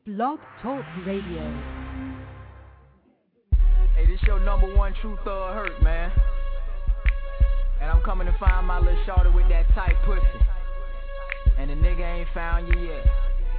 Blog Talk Radio. Hey, this your number one true thug hurt, man. And I'm coming to find my little shorty with that tight pussy. And the nigga ain't found you yet.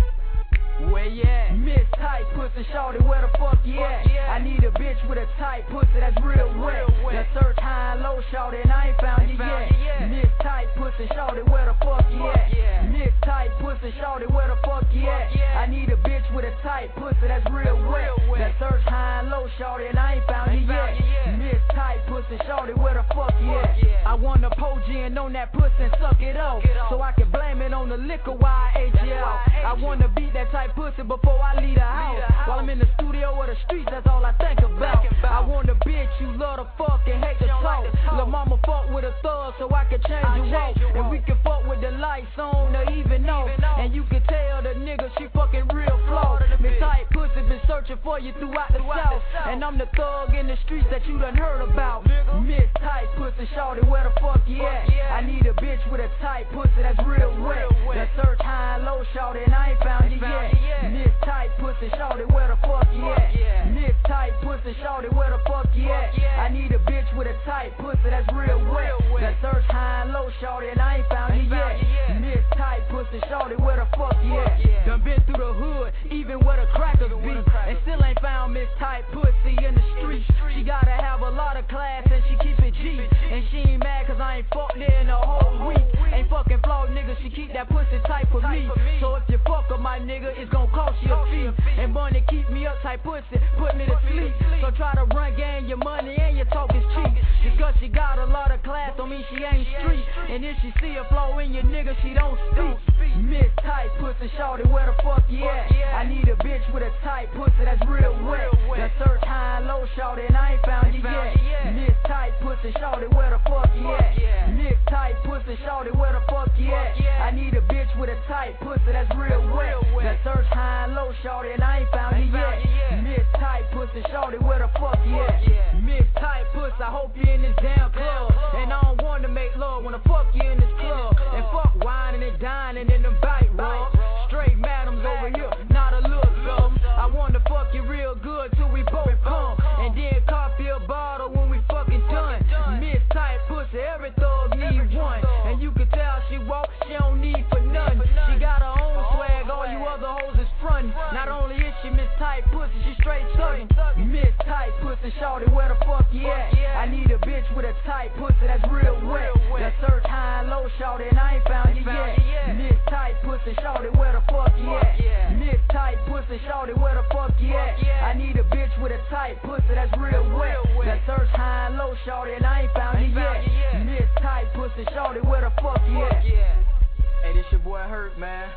Where you at? Miss Tight Pussy, shorty, where the fuck you at? I need a bitch with a tight pussy that's real wet. That search high and low, shorty, and I ain't found you yet. Miss Tight Pussy, shorty, where the fuck you at? Miss Tight Pussy, shorty, where the fuck you at? I need a bitch with a tight pussy that's real wet. That search high and low, shorty, and I ain't found you yet. Miss Tight Pussy, shorty, where the fuck you at? I want to pour gin on that pussy and suck it off, so I can blame it on the liquor while I age you out. I want to beat that tight pussy before I leave the house. While I'm in the studio or the streets, that's all I think about. I want a bitch you love to fuck and hate to talk. Lil' mama fuck with a thug so I can change your walk. And we can fuck with the lights on or even off. And you can tell the nigga she fucking real flawed. Miss Tight Pussy been searching for you throughout the South. And I'm the thug in the streets that you done heard about. Miss Tight Pussy, shorty, where the fuck you at? I need a bitch with a tight pussy that's real wet. That search high and low, shorty, and I ain't found you yet. Miss Tight Pussy, shorty, where the fuck you at? Miss Tight Pussy, shorty, where the fuck you at? I need a bitch with a tight pussy that's real wet. That search high and low, shorty, and I ain't found you yet. Miss Tight Pussy, shorty, where the fuck you at? Done been through the hood, even where the crackers be, and still ain't found Miss Tight Pussy in the street. She gotta have a lot of class and she keep it G. And she ain't mad cause I ain't fucked there in a whole week. Ain't fucking flawed nigga, she keep that pussy tight for me. So if you fuck with my nigga, it's gon' cost you a fee. And money keep me up tight pussy, put me to sleep. So try to run gang your money and your talk is cheap. Just cause she got a lot of class don't mean she ain't street. And if she see a flaw in your nigga, she don't speak. Miss Tight Pussy, shorty, where the fuck you at? I need a bitch with a tight pussy that's real wet. That search high and low, shorty, and I ain't found you yet. Miss Tight Pussy, shorty, where the fuck you at? Miss Tight Pussy, shorty, where the fuck you at? I need a bitch with a tight pussy that's real wet. That search high and low, shorty, and I ain't found you yet. Miss Tight Pussy, shorty, where the fuck you at? Miss Tight Pussy, I hope you in this damn club. And I don't want to make love when I fuck you in this club. And fuck whining and dining in the bite rub. Straight madams over here, not a little something. I want to fuck you real good till we both come. And then copy a bottle when we fucking done. Miss Tight Pussy, every thug need one. And you can tell she walk, she don't need for nothing. She got her own swag, all you other hoes is frontin'. Not only is she Miss Tight Pussy, she straight thuggin'. Miss Tight Pussy, shorty, where the fuck you at? I need a bitch with a tight pussy that's real wet. That search high and low, shorty, and I ain't found you yet. Miss Tight Pussy, shorty, where the fuck you at? Miss Tight Pussy, shorty, where the fuck you at? I need a bitch with a tight pussy that's real wet. That search high and low, shorty, and I ain't found you yet. Miss Tight Pussy, shorty, where the fuck you at? Hey, this your boy Hurt, man.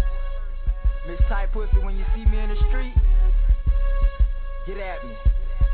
Miss Tight Pussy, when you see me in the street, get at me.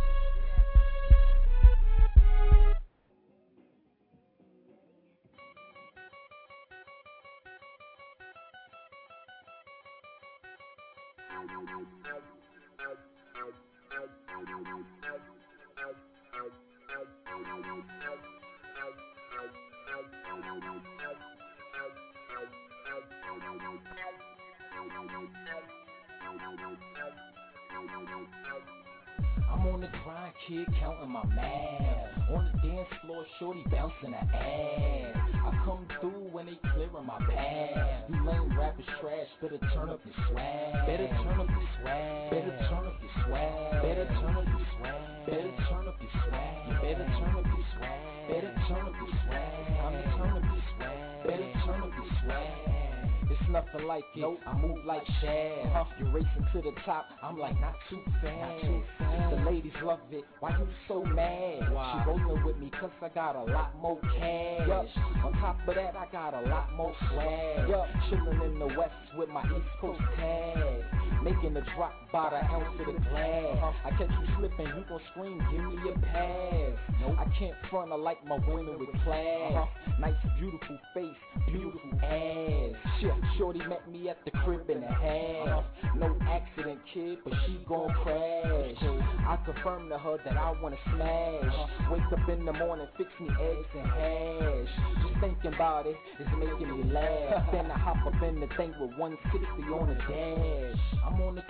I'm on the grind, kid, counting my math. On the dance floor, shorty bouncing her ass. I come through when they clearing my path. You lame rappers trash, better turn up your swag. Better turn up your swag. Better turn up your swag. Better turn up your swag. Better turn up your swag. You better turn up your swag. Better turn up your swag. Time to turn up your swag. Better turn up your swag. It's nothing like it, nope. I move like Shad. You're racing to the top, I'm like not too fast. The ladies love it, why you so mad? Wow. She rolling with me cause I got a lot more cash. On top of that, I got a lot more swag. Chillin' in the west with my East Coast tag. Making a drop by the ounce of the glass. I catch you slipping, you gon' scream, give me a pass. I can't front, I like my women with class. Nice, beautiful face, beautiful ass. Shit, shorty met me at the crib in a half. No accident, kid, but she gon' crash. I confirm to her that I wanna smash. Wake up in the morning, fix me eggs and hash. Just thinking about it is making me laugh. Then I hop up in the thing with 160 on the dash. I'm on the grind.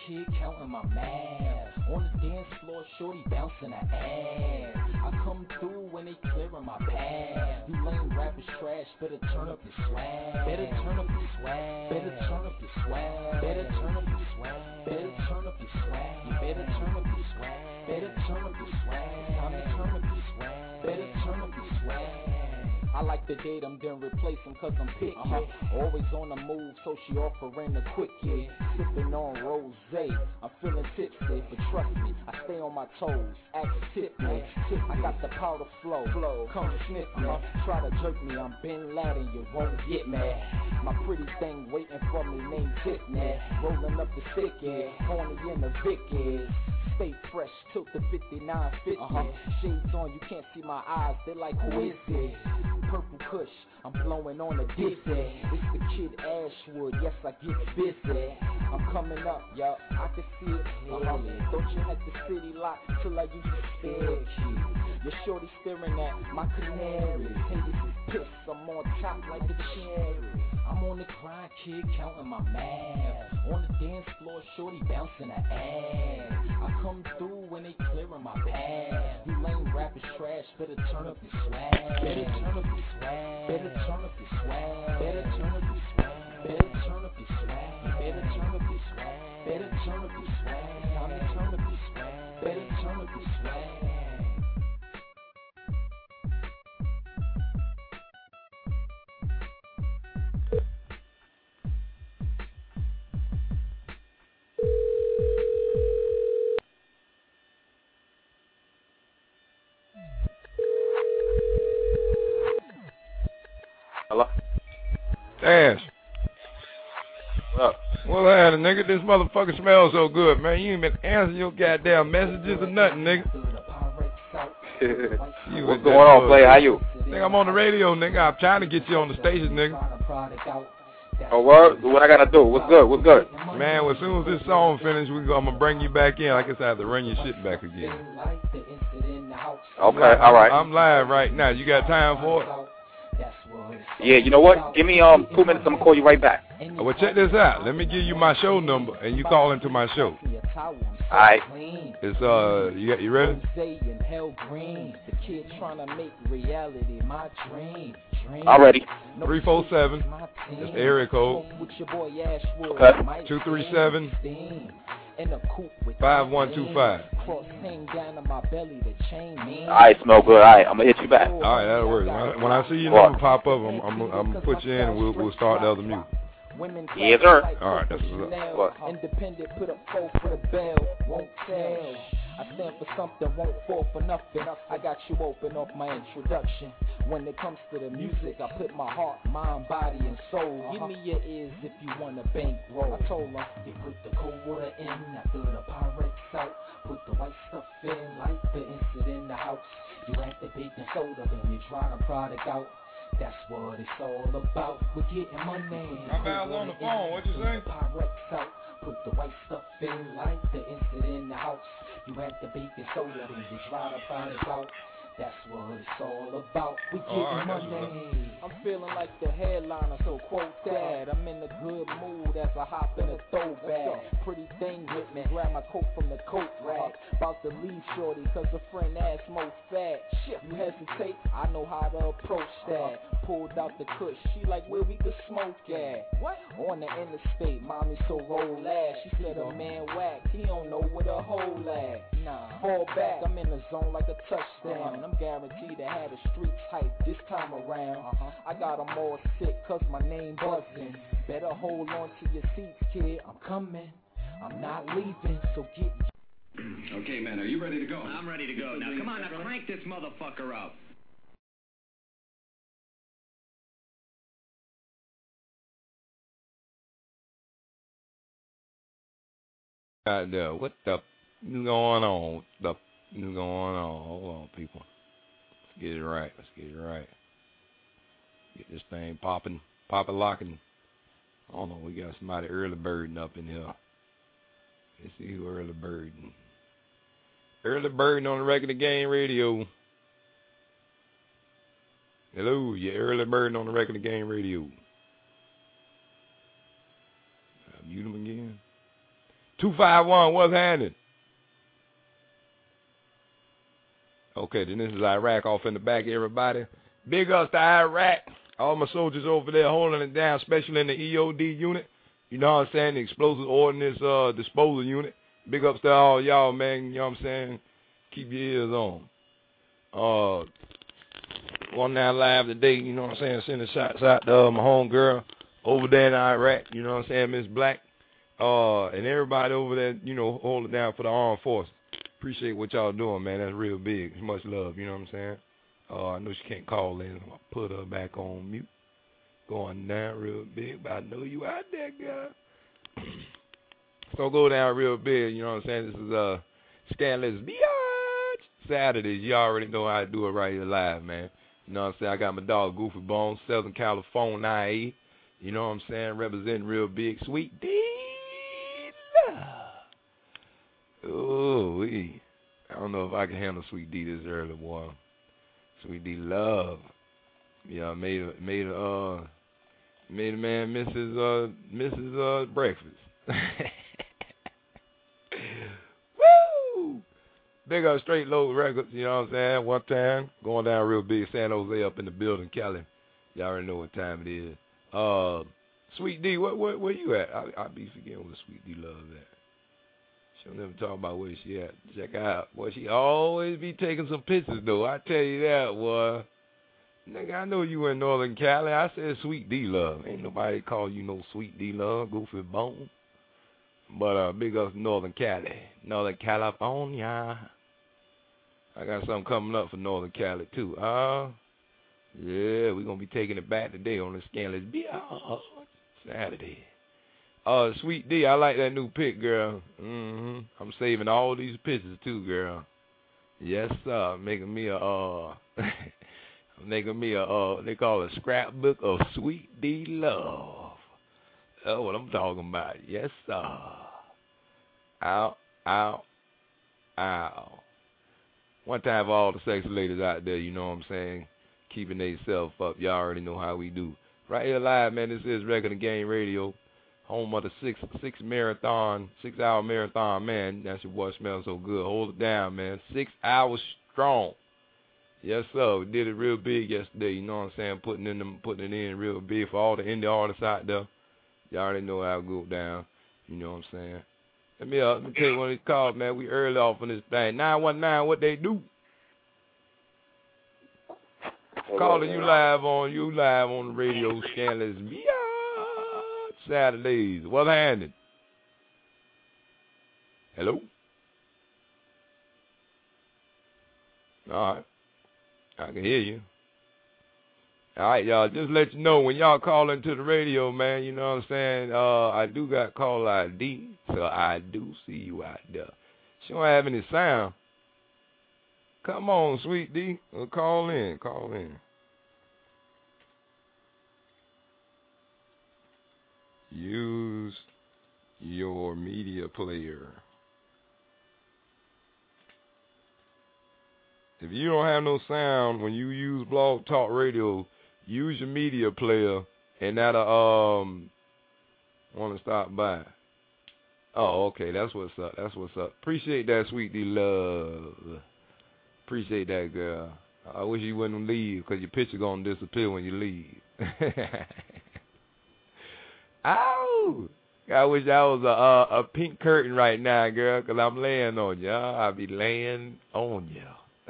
kid counting my math. On the dance floor, shorty bouncing her ass. I come through when they clearing my path. You lame rappers trash, better turn up your swag. Better turn up your swag. Better turn up your swag. Better turn up your swag. Better turn up your swag. You better turn up your swag. Better turn up your swag. Time to turn up your swag. Better turn up your swag. I like to date them, then replace them cause I'm picky. Always on the move, so she offering a quickie. Sipping on rosé, I'm feeling tipsy. But trust me, I stay on my toes. Act tip me, I got the powder flow. Come sniff me, try to jerk me, I'm Bin Laden, you won't get me. My pretty thing waiting for me named Tiffany. Rolling up the sticky, horny in the Vicky. Stay fresh, tilt the 5950. Shades on, you can't see my eyes, they like, who is it? Purple Kush, I'm blowing on a dizzy. It's the kid Ashwood, yes I get busy. I'm coming up, yup, I can see it. Don't you have the city locked till I use the spare key. Your shorty staring at my canary. Hey, this is piss, I'm on top like a cherry. I'm on the grind, kid, counting my math. On the dance floor, shorty bouncing her ass. I come through when they clearing my path. You lame rappers trash, better turn up your swag. Better turn up your swag. Better turn up your swag. Better turn up your swag. Better turn up your swag. Better turn up your swag. Better turn up your swag. Time to turn up your swag. Better turn up your swag. Hello? Ash. What up? Well, nigga, this motherfucker smells so good, man. You ain't been answering your goddamn messages or nothing, nigga. What's going on, Play? How you? Nigga, I'm on the radio, nigga. I'm trying to get you on the station, nigga. Oh, what I gotta do? What's good? What's good? Man, well, as soon as this song finishes, I'm gonna bring you back in. I guess I have to run your shit back again. Okay, all right. I'm live right now. You got time for it? Yeah, you know what? Give me 2 minutes. I'm gonna call you right back. Well, check this out. Let me give you my show number, and you call into my show. Alright. It's you ready? I'm ready. 347. That's the area code. Okay. 237. 5125. Alright, smell good. Alright, I'm gonna hit you back. Alright, that'll work. When I see your number pop up, I'm gonna put you in and we'll start the other music. Yes, sir. Alright, that's what's up. What? Independent, put up 4 for the bell, won't tell. I stand for something, won't fall for nothing. I got you open off my introduction. When it comes to the music, I put my heart, mind, body, and soul. Give me your ears if you want a bankroll. I told them, you put the cold water in, after the Pyrex out. Put the white stuff in, like the instant in the house. You add the baking soda, then you try the product out. That's what it's all about. We're getting money. My val's on the phone. What you say? Pyrex out. Put the white stuff in, like the instant in the house. You add the baking soda, then you try the product out. That's what it's all about. We getting money. I'm feeling like the headliner, so quote that. I'm in a good mood as I hop in a throwback. Pretty thing with me, grab my coat from the coat rack. About to leave shorty, cause a friend asked more fat. Shit, you hesitate, I know how to approach that. Pulled out the kush, she like where we could smoke at. What? On the interstate, mommy so roll ass. She said a man whack, he don't know where the hole at. Nah, fall back, I'm in the zone like a touchdown. I'm guaranteed to have the streets hype this time around. I got them all sick cause my name buzzing. Better hold on to your seats, kid. I'm coming. I'm not leaving, so get. Okay, man, are you ready to go? I'm ready to go. Now, come on, now crank this motherfucker up. What the is going on? What the is going on? Hold on, people. Let's get it right. Let's get it right. Get this thing popping, locking. I don't know. We got somebody early birding up in here. Let's see who early birding. Early birding on the regular game radio. Hello, you early birding on the regular game radio. Mute him again. 251, what's happening? Okay, then this is Iraq off in the back, everybody. Big ups to Iraq. All my soldiers over there holding it down, especially in the EOD unit. You know what I'm saying? The Explosive Ordnance Disposal Unit. Big ups to all y'all, man. You know what I'm saying? Keep your ears on. Going down live today, you know what I'm saying? Sending shots out to my home girl over there in Iraq. You know what I'm saying? Miss Black. And everybody over there, you know, hold it down for the armed forces. Appreciate what y'all doing, man. That's real big. Much love, you know what I'm saying? I know she can't call in. I'll put her back on mute. Going down real big, but I know you out there, girl. So go down real big, you know what I'm saying? This is Scandalous Biatch Saturdays. You already know how to do it right here live, man. You know what I'm saying? I got my dog Goofy Bones, Southern California. You know what I'm saying? Representing real big. Sweet D Love. Oh, I don't know if I can handle Sweet D this early, boy. Sweet D Love. Yeah, made a man miss his breakfast. Woo! Big up Straight Load Records, you know what I'm saying? One time, going down real big, San Jose up in the building, Cali. Y'all already know what time it is. Sweet D, where you at? I be forgetting where Sweet D Love at. She'll never talk about where she at. Check out. Boy, she always be taking some pictures, though. I tell you that, boy. Nigga, I know you in Northern Cali. I said Sweet D Love. Ain't nobody call you no Sweet D Love, Goofy Bone. But big up Northern Cali. Northern California. I got something coming up for Northern Cali, too. Yeah, we're going to be taking it back today on the Scandalous Biatch Saturday. Sweet D, I like that new pic, girl. I'm saving all these pictures, too, girl. Yes, sir. Making me a, they call it a scrapbook of Sweet D Love. That's what I'm talking about. Yes, sir. Ow, ow, ow. One time for all the sexy ladies out there, you know what I'm saying, keeping they self up. Y'all already know how we do. Right here live, man, this is Regular Game Radio, home of the 6-hour marathon, man. That's your boy Smells So Good. Hold it down, man. 6 hours strong. Yes, sir. We did it real big yesterday, you know what I'm saying, putting it in real big for all the indie artists out there. Y'all already know how it go down, you know what I'm saying. Let me tell you one of these calls, man. We early off on this thing. 919, what they do? Calling you live on the radio, Scandalous Biatch Saturdays. What's happening? Hello? All right. I can hear you. All right, y'all, just let you know, when y'all call into the radio, man, you know what I'm saying, I do got call ID, so I do see you out there. She don't have any sound. Come on, Sweet D, call in. Use your media player. If you don't have no sound when you use Blog Talk Radio, use your media player, and that'll want to stop by. Oh, okay, that's what's up. Appreciate that, Sweet D Love. Appreciate that, girl. I wish you wouldn't leave, because your picture gonna disappear when you leave. Ow! I wish I was a pink curtain right now, girl, because I'm laying on you. I'll be laying on you.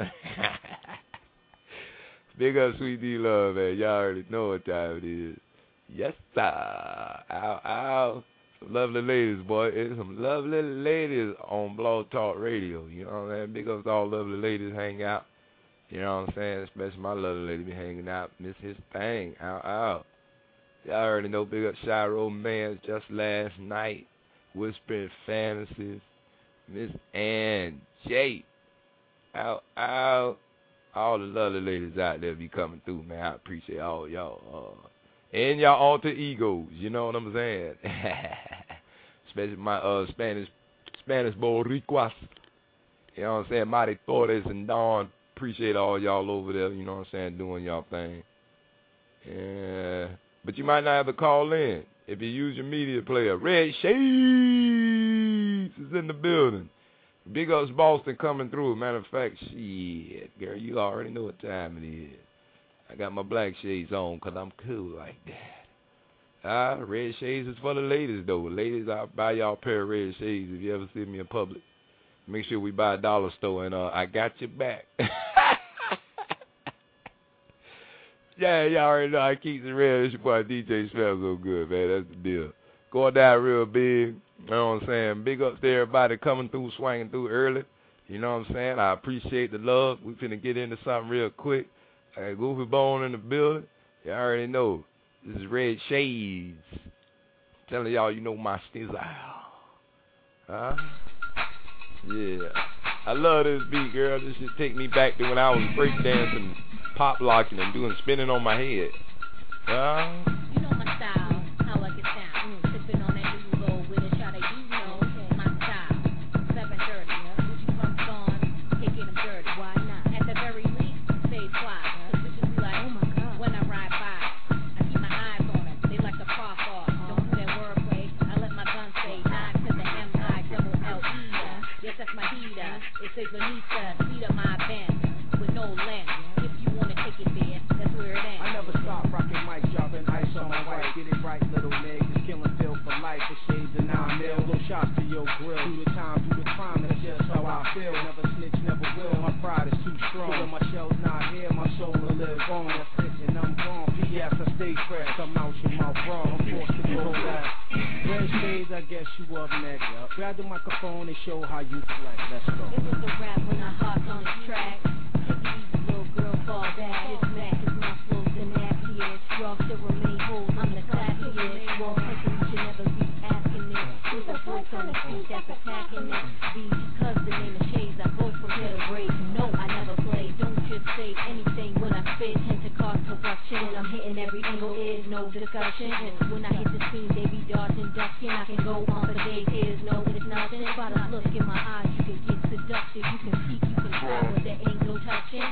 Big up Sweet D Love, man. Y'all already know what time it is. Yes, sir. Ow, ow. Some lovely ladies, boy. It's some lovely ladies on Blog Talk Radio. You know what I'm saying? Big up to all lovely ladies hang out. You know what I'm saying? Especially my lovely lady be hanging out. Miss his thing. Ow, ow. Y'all already know. Big up Shy Romance just last night. Whispering Fantasies. Miss Ann J. Ow, ow. All the lovely ladies out there be coming through, man. I appreciate all y'all. And y'all alter egos, you know what I'm saying? Especially my Spanish Boricuas. You know what I'm saying? Mighty Torres and Dawn. Appreciate all y'all over there, you know what I'm saying, doing y'all thing. Yeah. But you might not have to call in if you use your media player. Red Shades. in the building. Big ups Boston coming through. Matter of fact, shit, girl, you already know what time it is. I got my black shades on because I'm cool like that. Red shades is for the ladies, though. Ladies, I'll buy y'all a pair of red shades if you ever see me in public. Make sure we buy a dollar store, and I got your back. Yeah, y'all already know I keep it real. This your boy DJ Smells So Good, man. That's the deal. Going down real big. You know what I'm saying? Big ups to everybody coming through, swinging through early. You know what I'm saying? I appreciate the love. We finna get into something real quick. I got Goofy Bone in the building. Y'all already know. This is Red Shades. Telling y'all you know my style. Huh? Yeah. I love this beat, girl. This shit take me back to when I was breakdancing, pop locking, and doing spinning on my head. You know my style, how I get down. Sipping on that new roll with a shot of you know my style. 7:30, Gucci pumps on, taking them dirty. Why not? At the very least, stay fly. Cause bitches be like, oh my god, when I ride by, I keep my eyes on them. They like to pop off. Don't do that wordplay. I let my gun say 9 to the M-I-double-L-E. Yes, that's my heater. It says Anita, speed up my band with no length. If you wanna take it there, that's where it ends. I never stop rocking mic, dropping ice on my wife. Get it right, little nigga. It's killing Phil for life. The shades and 9 mil. Little shots to your grill. Do the time, do the crime. That's just how I feel. Never snitch, never will. My pride is too strong. When my shell's not here, my soul will live on. That's it, and I'm gone. P.S. I stay fresh. Come out your mouth wrong. I'm forced to go that. Red shades, I guess you up next. Grab the microphone and show how you flex. Let's go. It was a rap when I hopped on the track. Take it easy, little girl, fall back. Just mad cause my flow's the nastiest. Y'all still remain whole, I'm the classiest. Well, person, you should never be asking this. There's a voice on the street that's attacking this. Because the name is Shades, I go from here to break. No, I never play. Don't just say anything when I spit. Tend to cause corruption. I'm hitting every angle, is no discussion. And when I hit the scene, they be dodging, ducking. I can go on for days, there's no, it's nothing. By the look in my eyes, you can get seductive. You can speak, you can try, but there ain't no touching.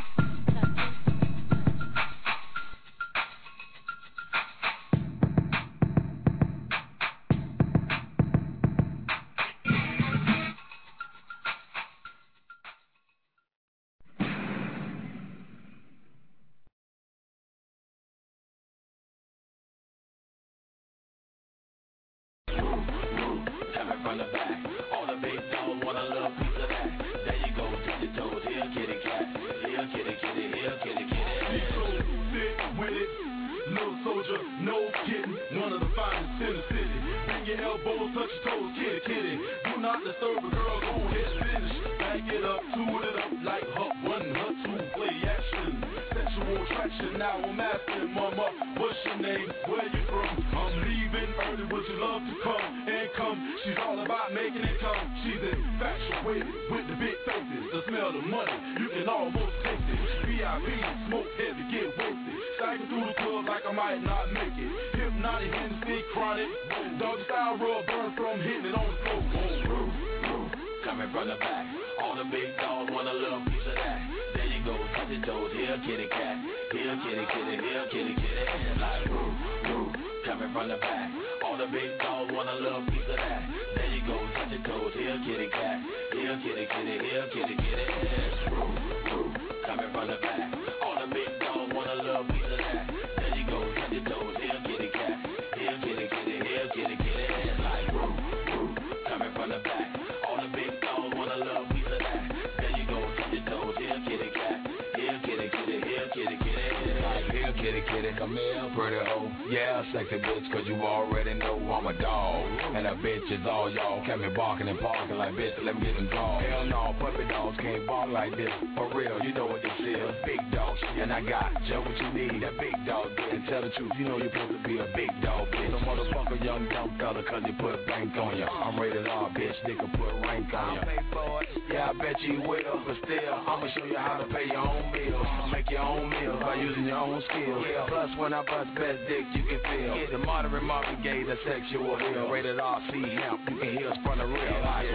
From the back, all the big dogs want a little piece of that. There you go, touch your toes, here, kitty cat. Here, kitty, kitty, here, kitty, kitty. Be so sick with it, little soldier, no kidding. One of the finest in the city. Bring your elbows, touch your toes, kitty, kitty. Do not disturb a girl, go ahead, finish. Back it up, tune it up like her one, her two, play action. Sexual attraction, now I'm asking, mama, what's your name, where you from? I'm leaving early, would you love to come and come? She's all about making it come. She's infatuated with the big faces. The smell of money, you can almost taste it. VIP, smoke heavy, get wasted. Stacking through the club like I might not make it. Hypnotic, Hennessy, chronic. Doggy style rub, burn from hitting it on the floor. Coming from the back, all the big dogs want a little piece of that. There you go, touch your toes, here, kitty cat. Here, kitty, kitty, here, kitty, kitty. Like woo, woo. Coming from the back, all the big dogs want a little piece of that. There you go, touch your toes, here, kitty cat. Here, kitty, kitty, here, kitty, kitty. Woo, woo. Coming from the back, all the big dogs want a little piece of that. There you go, touch your toes, here, kitty cat. Here, kitty, kitty, here, kitty, kitty. Like woo, woo. Coming from the back, all the big dogs want a little piece of that. There you go, touch your toes, here, kitty cat. Here, kitty, kitty, here, kitty, kitty. Like here, kitty, kitty, come here, pretty hoe. Yeah, sexy bitch, cause you already know I'm a dog. And a bitch is all y'all. Kept me barking and parking like bitch, let me get them draws. Hell no, puppy dogs can't bark like this. For real, you know what this is. Big dog shit, and I got just what you need. That big dog bitch. And tell the truth, you know you're supposed to be a big dog bitch. Some motherfucker young dumb fella, cause you put rank on ya. I'm rated R, bitch, nigga put rank on ya. Yeah, I bet you will, but still, I'ma show you how to pay your own bills. Make your own meals by using your own skills. Yeah. Plus, when I bust best dick, you can feel the moderate Marvin Gaye, the sexual hill. Rated R, C hemp, you can hear us from the real. Like,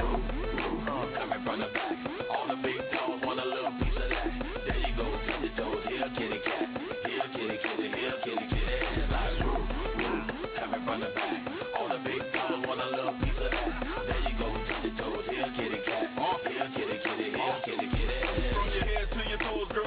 coming from the back, all the big dogs want a little piece of that. There you go, touch your toes, here, kitty cat. Here, kitty, kitty, here, kitty, kitty. Like, coming from the back, all the big dogs want a little piece of that. There you go, touch your toes, here,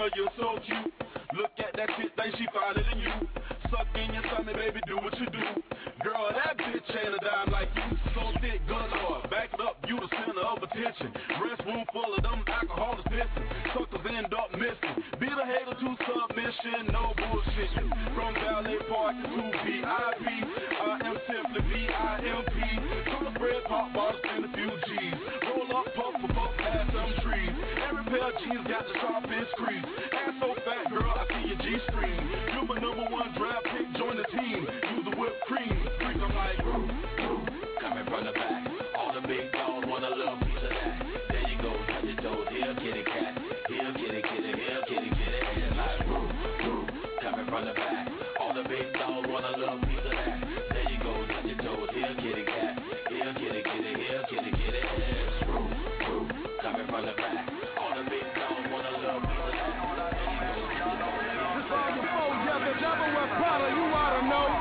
girl, you're so cute. Look at that shit, think she finer than you. Suck in your stomach, baby, do what you do. Girl, that bitch ain't a dime like you. So thick, galore, back it up, you the center of attention. Restroom full of them alcoholics pissing. Suckers end up missing. Be the hater to submission, no bullshitting. From Ballet Park to VIP, I am simply VIP. Some spread pop bottles and a few G's. Roll up, puff for puff, past some trees. Every pair of jeans got the sharpest crease. Ass so fat, girl, I see your G-string. You my #1 draft pick, join the team. Use the whipped cream. Freak, I'm like, coming from the back. All the big dogs want a little piece of that. There you go, touch your toes. Here, kitty cat. Here, kitty, kitty. Here, kitty, kitty. And like, coming from the back. All the big dogs want a little piece of that. There you go, touch your toes. Here, kitty cat. Here, kitty, kitty. Here, kitty, kitty. And coming from the back. All the big dogs want a little piece of that. There you go, touch your toes. This all before Jabba Jabba with Prada, you ought to know.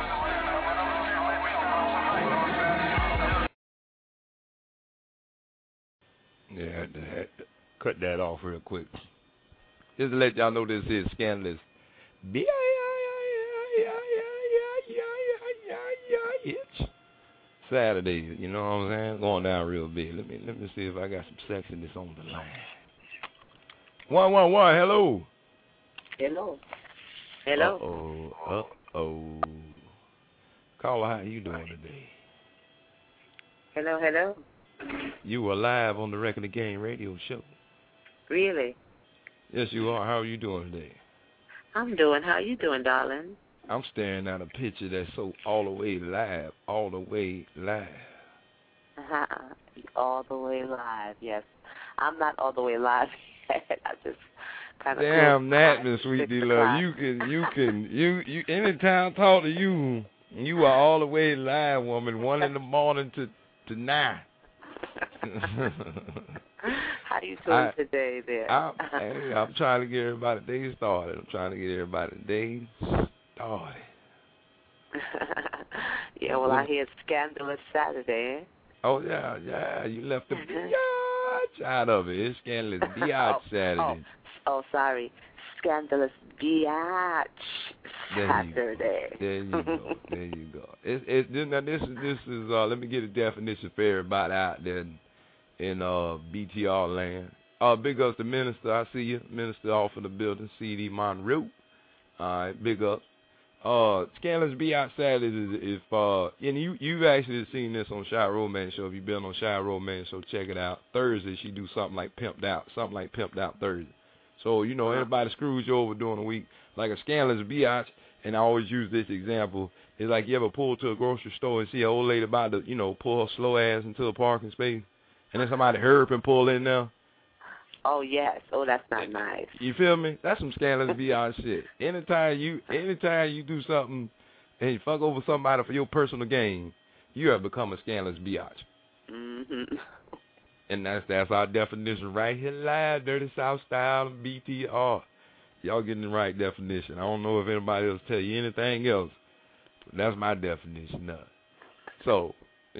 Yeah, I had to cut that off real quick. Just to let y'all know this is Scandalous. It's Saturday, you know what I'm saying? Going down real big. Let me see if I got some sexiness on the line. 111, hello. Hello. Hello. Uh-oh. Caller, how you doing today? Hello. You are live on the Wrecking the Game radio show. Really? Yes, you are. How are you doing today? I'm doing. How you doing, darling? I'm staring at a picture that's so all the way live. All the way live, yes. I'm not all the way live yet. I just kind of... Damn that, Miss Sweet D Love. You anytime I talk to you, you are all the way live, woman. 1 in the morning to 9. How you doing today there? I'm trying to get everybody day started. Yeah, well, I hear it's Scandalous Saturday. Oh, yeah. You left the biatch out of it. It's Scandalous Biatch Saturday. Oh, sorry. Scandalous Biatch Saturday. There you go. Now this is let me get a definition for everybody out there in BTR land. Big ups to Minister. I see you, Minister, off of the building, CD Monroe. All right, big ups. Scandalous Biatch Saturday is and you've actually seen this on Shy Romance Show. If you've been on Shy Romance Show, check it out. Thursday she do something like Pimped Out Thursday. So, you know, anybody screws you over during the week, like a Scandalous Biatch, and I always use this example, it's like you ever pull to a grocery store and see an old lady about to, pull her slow ass into a parking space, and then somebody hurry up and pull in there. Oh, yes. Oh, that's not nice. You feel me? That's some Scandalous Biatch shit. Anytime you do something and you fuck over somebody for your personal gain, you have become a Scandalous Biatch. Mm-hmm. And that's our definition right here live, Dirty South Style, BTR. Y'all getting the right definition. I don't know if anybody else tell you anything else, but that's my definition of it. So,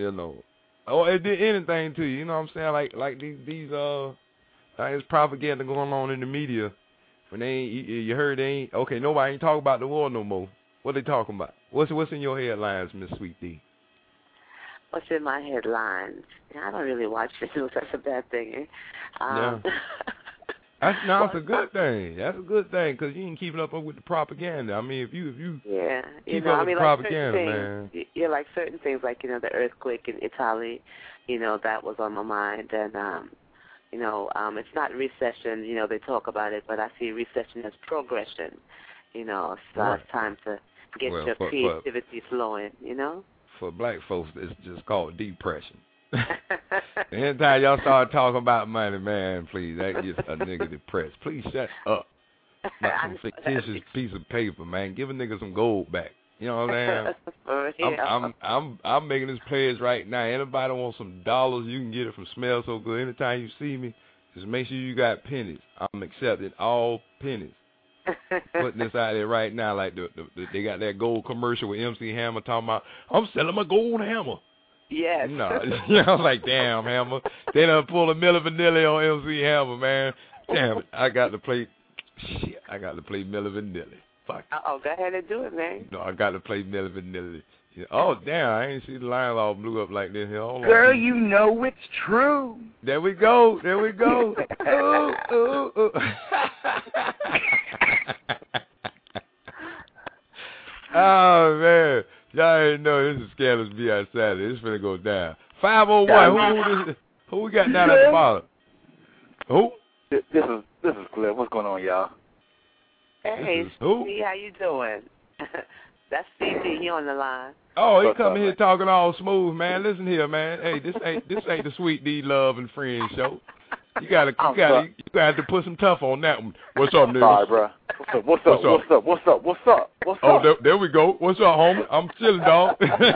it did anything to you, you know what I'm saying? Like these there's propaganda going on in the media. When you heard nobody ain't talking about the war no more. What they talking about? What's in your headlines, Miss Sweet D? What's in my headlines? I don't really watch the news. That's a bad thing. Yeah. That's a good thing. That's a good thing because you ain't keeping up with the propaganda. I mean, if you keep up with the propaganda, man. Yeah, like certain things, like the earthquake in Italy, that was on my mind, and it's not recession. They talk about it, but I see recession as progression. So it's time to get your creativity flowing. For black folks, it's just called depression. Anytime y'all start talking about money, man, please, that gets a nigga depressed. Please shut up. About some fictitious piece of paper, man. Give a nigga some gold back. You know what I'm saying? I'm making this pledge right now. Anybody want some dollars, you can get it from Smell So Good. Anytime you see me, just make sure you got pennies. I'm accepting all pennies. Putting this out there right now, like they got that gold commercial with MC Hammer talking about, I'm selling my gold hammer. Yes. No, I was like, damn, Hammer. They done pulled a Milli Vanilli on MC Hammer, man. Damn it, I got to play Shit, I got to play Milli Vanilli. Fuck. Oh, go ahead and do it, man. No, I got to play Milli Vanilli. Yeah. Oh, damn, I ain't see the line all blew up like this here. Hold Girl, on. you know it's true. There we go. There we go. Ooh, ooh, ooh. Oh, man. Y'all ain't know this is Scandalous B.I. Saturday. This is finna go down. 501. Who we got down at the bottom? Who? This is Cliff. What's going on, y'all? Hey, Steve, how you doing? That's CG. He on the line. Oh, he come here talking all smooth, man. Listen here, man. Hey, this ain't the Sweet D Love and Friends show. You gotta to put some tough on that one. What's up, nigga? Sorry, bro. What's up? Oh, there we go. What's up, homie? I'm chilling, dog.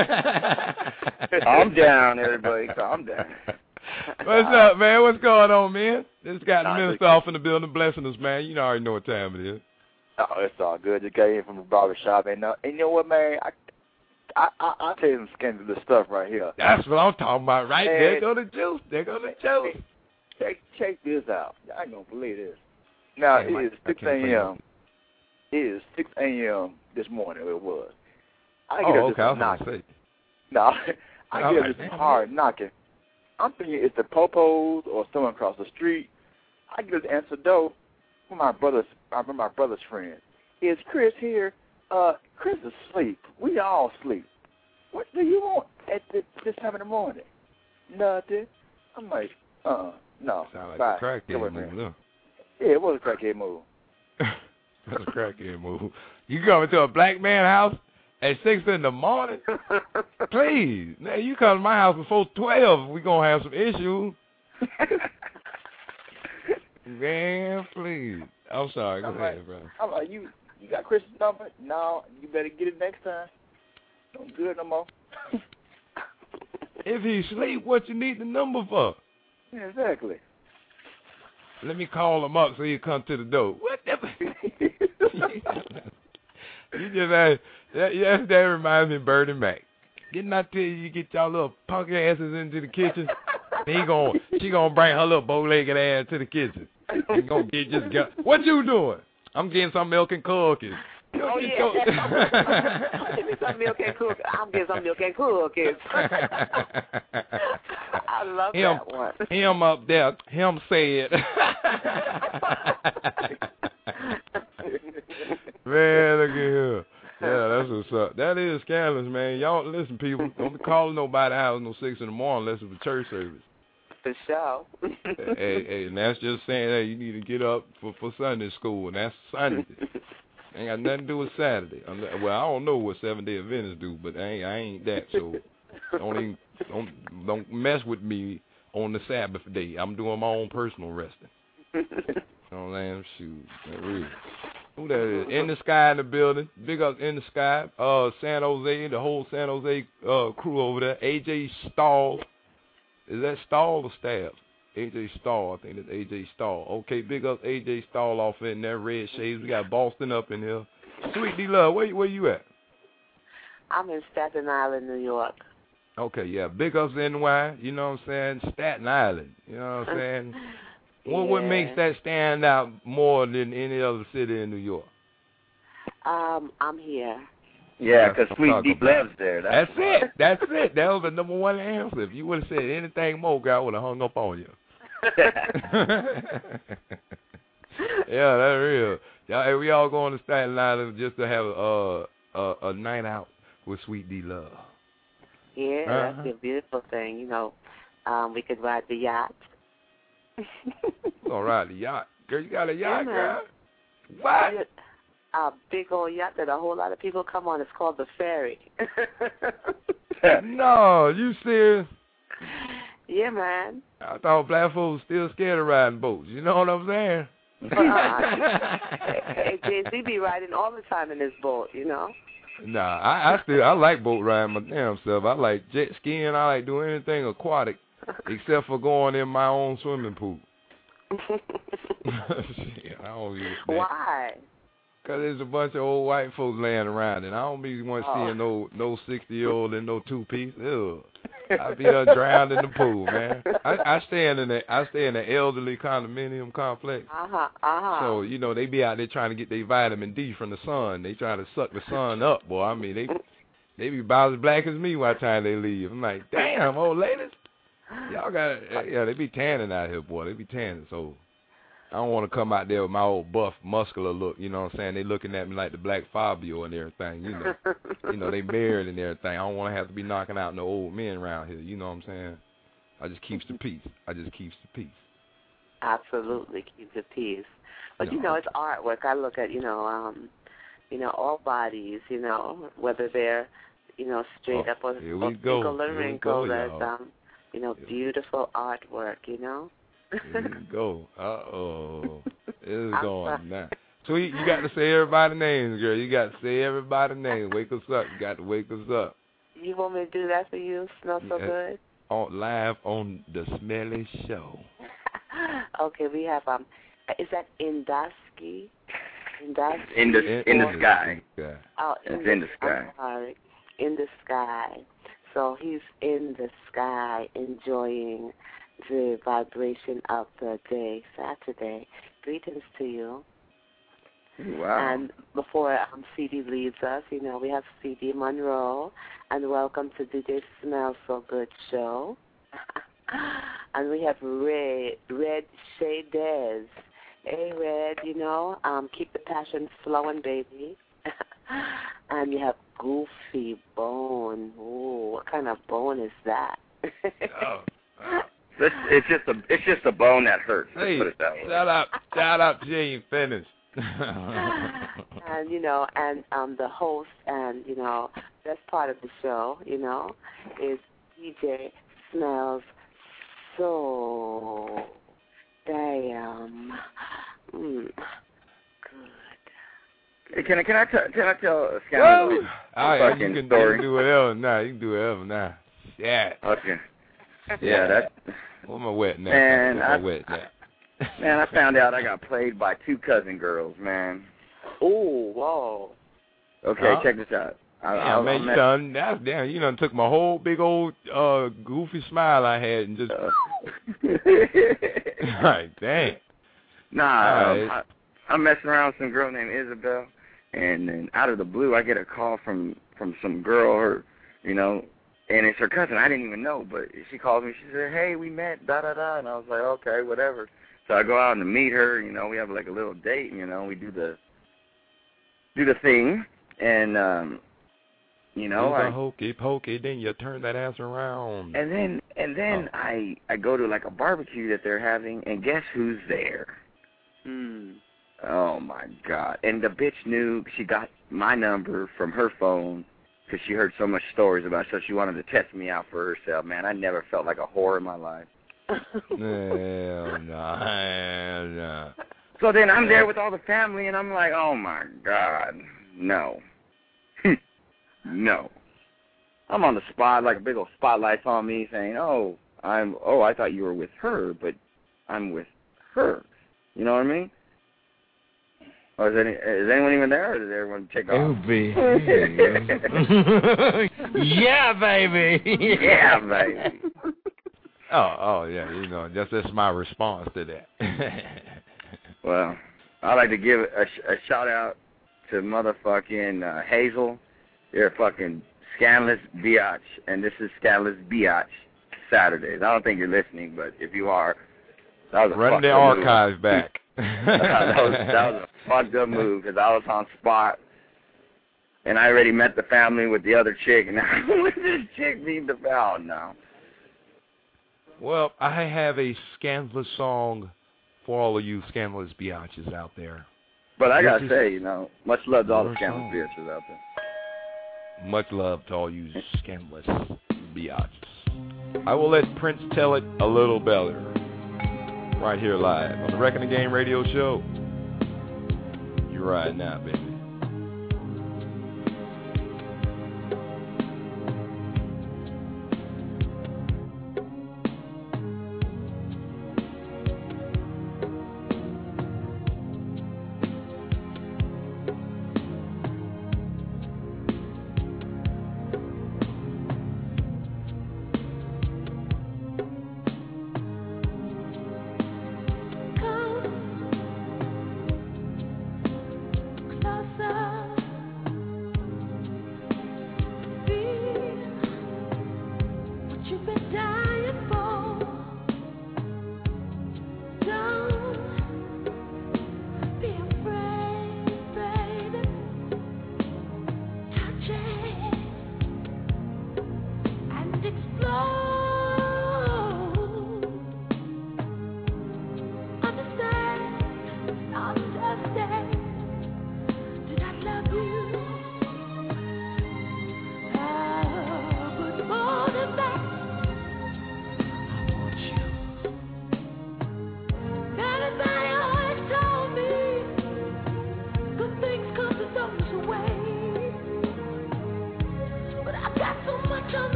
I'm down, everybody. Calm down. What's up, man? What's going on, man? This got the minister off in the building blessing us, man. You already know what time it is. Oh, it's all good. Just got in from the barbershop, and you know what, man? I'll tell you some scandalous stuff right here. That's what I'm talking about, right? Man, there go the juice. There go the juice. Check this out. I ain't gonna believe this. Now it is 6 a.m. It is 6 a.m. this morning. It was. I get this knocking. No, I get this hard knocking. I'm thinking it's the popos or someone across the street. I get this answer door from my brother's friend. Is Chris here? Chris is asleep. We all sleep. What do you want at this time in the morning? Nothing. I'm like, no. Sound like a crackhead move, look. Yeah, it was a crackhead move. That's a crackhead move. You coming to a black man's house at 6 in the morning? Please. Now, you come to my house before 12. We're going to have some issues. Man, please. I'm sorry. Go ahead, brother. I'm like, you got Chris's number? No, you better get it next time. Don't do it no more. If he sleep, what you need the number for? Yeah, exactly. Let me call him up so he come to the door. What the? You just that reminds me of Bernie Mac. Didn't I tell you get y'all little punk asses into the kitchen? She gonna bring her little bow-legged ass to the kitchen. She gonna what you doing? I'm getting some milk and cookies. Oh, yeah. Give me some milk and cookies. I'm getting some milk and cookies. I love that one. Him up there. Him said. Man, look at here. Yeah, that's what's up. That is scandalous, man. Y'all, listen, people. Don't be calling nobody out no 6 in the morning unless it's a church service. For sure. hey, and that's just saying, hey, you need to get up for Sunday school, and that's Sunday. Ain't got nothing to do with Saturday. Well, I don't know what Seventh-day Adventists do, but I ain't that. So don't mess with me on the Sabbath day. I'm doing my own personal resting. You know what I'm saying? Shoot, really. Who that is? In the Sky in the building. Big up In the Sky. San Jose, the whole San Jose crew over there. AJ Stahl. Is that Stahl or Stab? AJ Stahl, I think it's AJ Stahl. Okay, big up AJ Stahl off in there, red shades. We got Boston up in here. Sweet D Love, where you at? I'm in Staten Island, New York. Okay, yeah, big ups NY, you know what I'm saying? Staten Island, you know what I'm saying? What makes that stand out more than any other city in New York? I'm here. Yeah, because Sweet D lives there. That's it. That was the number one answer. If you would have said anything more, God would have hung up on you. Yeah, that's real. Hey, we all going to Staten Island just to have a night out with Sweet D Love. Yeah, that's a beautiful thing. You know, we could ride the yacht. Gonna ride the yacht, girl. You got a yacht, girl? What? A big old yacht that a whole lot of people come on. It's called the Ferry. No, you serious? Yeah, man. I thought black folks still scared of riding boats. You know what I'm saying? Hey, Jay-Z be riding all the time in his boat, you know? Nah, I like boat riding my damn self. I like jet skiing. I like doing anything aquatic except for going in my own swimming pool. Shit, I don't use that. Why? Because there's a bunch of old white folks laying around, and I don't be want seeing no 60-year-old in no two-piece. Ew. I be drowned in the pool, man. I stay in the elderly condominium complex. So you know they be out there trying to get their vitamin D from the sun. They try to suck the sun up, boy. I mean they be about as black as me by the time they leave. I'm like, damn, old ladies, y'all got they be tanning out here, boy. They be tanning. So I don't want to come out there with my old buff, muscular look. You know what I'm saying? They looking at me like the Black Fabio and everything. You know they married and everything. I don't want to have to be knocking out no old men around here. You know what I'm saying? I just keeps the peace. Absolutely, keep the peace. But you know, it's artwork. I look at all bodies. Whether they're straight up or wrinkled and wrinkled as beautiful artwork. Here we go. It's going now. Sweet, you got to say everybody's names, girl. You got to say everybody's name. Wake us up. You got to wake us up. You want me to do that for you? Smell so good? Live on the Smelly Show. Okay, we have, is that Indusky? In the sky. Oh, it's in the sky. I'm sorry. In the sky. So he's in the sky enjoying the vibration of the day, Saturday. Greetings to you. Wow. And before CD leaves us, we have CD Monroe, and welcome to DJ Smell So Good show. And we have Red Shadez. Hey, Red, keep the passion flowing, baby. And you have Goofy Bone. Ooh, what kind of bone is that? It's just a bone that hurts. Hey, put it that way. shout out, Jay ain't finished. And the host and that's part of the show, is DJ Smells So Damn Good. Hey, can I tell a scandalous you can do whatever now. You can do whatever now. Yeah. Okay. Yeah, that's. What am I wet now? Man, I found out I got played by 2 cousin girls, man. Oh, whoa. Okay, check this out. You done took my whole big old goofy smile I had and just. Like, dang. Nah, I'm messing around with some girl named Isabel, and then out of the blue I get a call from some girl, and it's her cousin. I didn't even know, but she called me. She said, "Hey, we met, da-da-da." And I was like, okay, whatever. So I go out and meet her. We have like a little date. We do the thing. And, I hokey pokey, then you turn that ass around. And then I go to like a barbecue that they're having, and guess who's there? Oh, my God. And the bitch knew. She got my number from her phone, because she heard so much stories about it, so she wanted to test me out for herself. Man, I never felt like a whore in my life. Hell no. So then I'm there with all the family, and I'm like, oh, my God, no. No. I'm on the spot, like a big old spotlight's on me, saying, I thought you were with her, but I'm with her. You know what I mean? Or is anyone even there, or does everyone take off? Yeah, baby. Yeah, baby. Oh, yeah, that's my response to that. Well, I'd like to give a shout-out to motherfucking Hazel. You're a fucking scandalous biatch, and this is Scandalous Biatch Saturdays. I don't think you're listening, but if you are, that was a Run the archive back. that was a fucked up move, because I was on spot, and I already met the family with the other chick, and now with this chick being the foul now. Well, I have a scandalous song for all of you scandalous biatches out there. But I gotta say, much love to all the scandalous biatches out there. Much love to all you scandalous biatches. I will let Prince tell it a little better. Right here live on the Wrecking the Game radio show. You're right now, baby.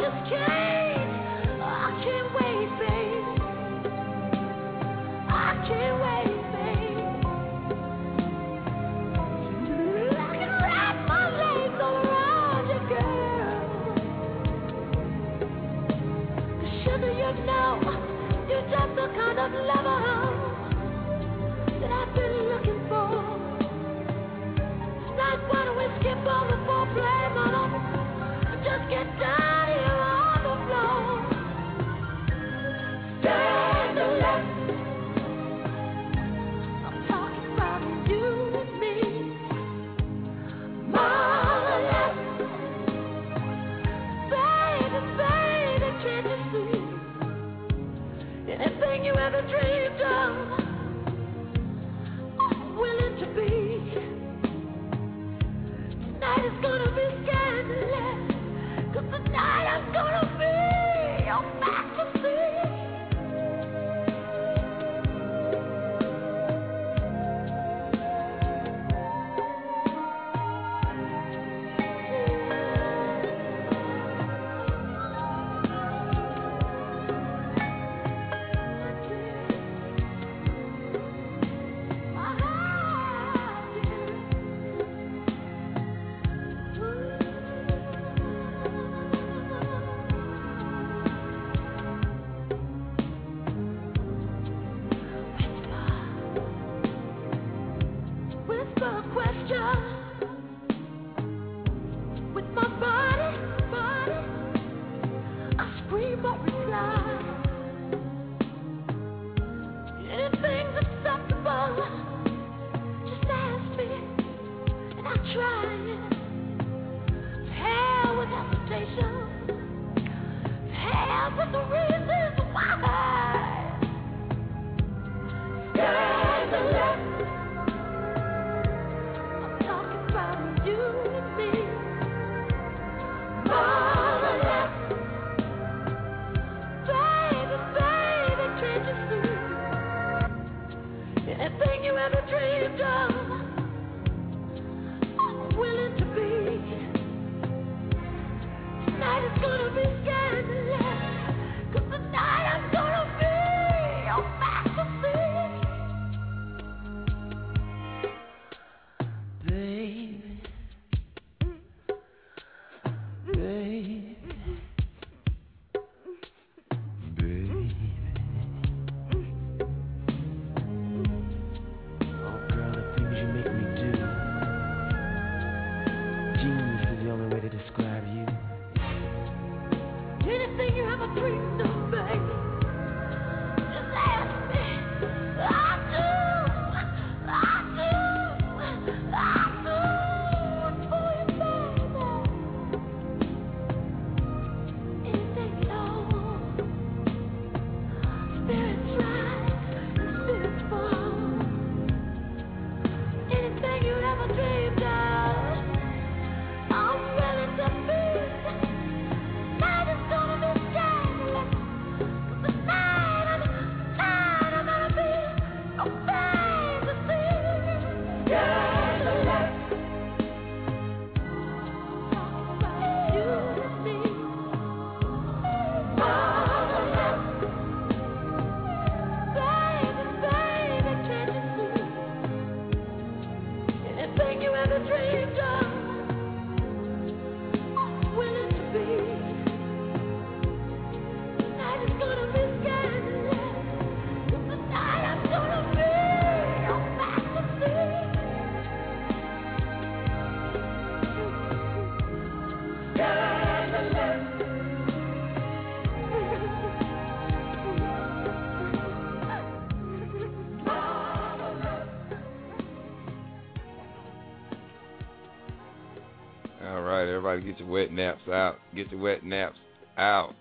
Everybody get your wet naps out. Get your wet naps out.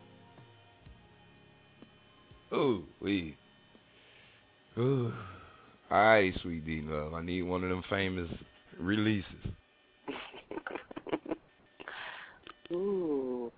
Ooh, wee. Ooh. All right, sweet D Love. I need one of them famous releases. Ooh.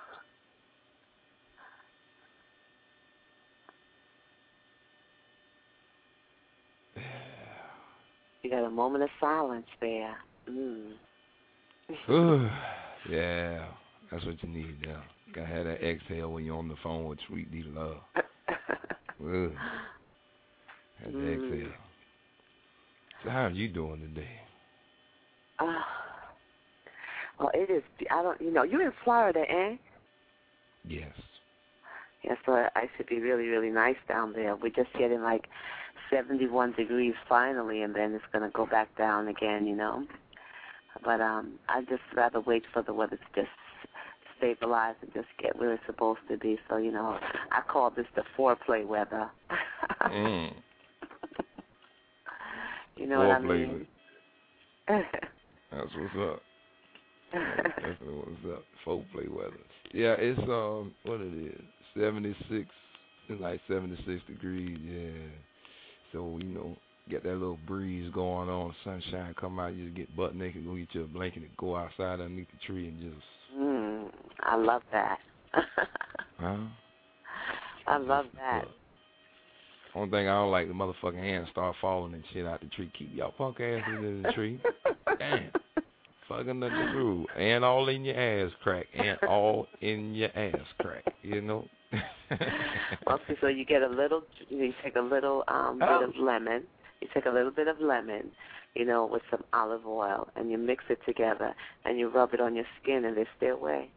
You got a moment of silence there. Ooh. Yeah, that's what you need now. gotta have that exhale when you're on the phone with Sweet D Love. Ugh. Have the exhale. So how are you doing today? Well, it is. You're in Florida, eh? Yes. Yeah, so I should be really, really nice down there. We're just getting like 71 degrees finally, and then it's going to go back down again, But I'd just rather wait for the weather to just stabilize and just get where it's supposed to be. So, I call this the foreplay weather. You know what I mean? That's what's up. That's what's up. Foreplay weather. Yeah, it's what it is, 76. It's like 76 degrees. Yeah. So get that little breeze going on, sunshine come out, you just get butt naked, go get you a blanket and go outside underneath the tree and just. I love that. Huh? I love that. Only thing I don't like, the motherfucking hands start falling and shit out the tree. Keep y'all punk asses in the tree. Damn. Fucking the groove. And all in your ass crack. And all in your ass crack. Okay, so you get you take a little bit of lemon. You take a little bit of lemon, with some olive oil, and you mix it together, and you rub it on your skin, and they stay away.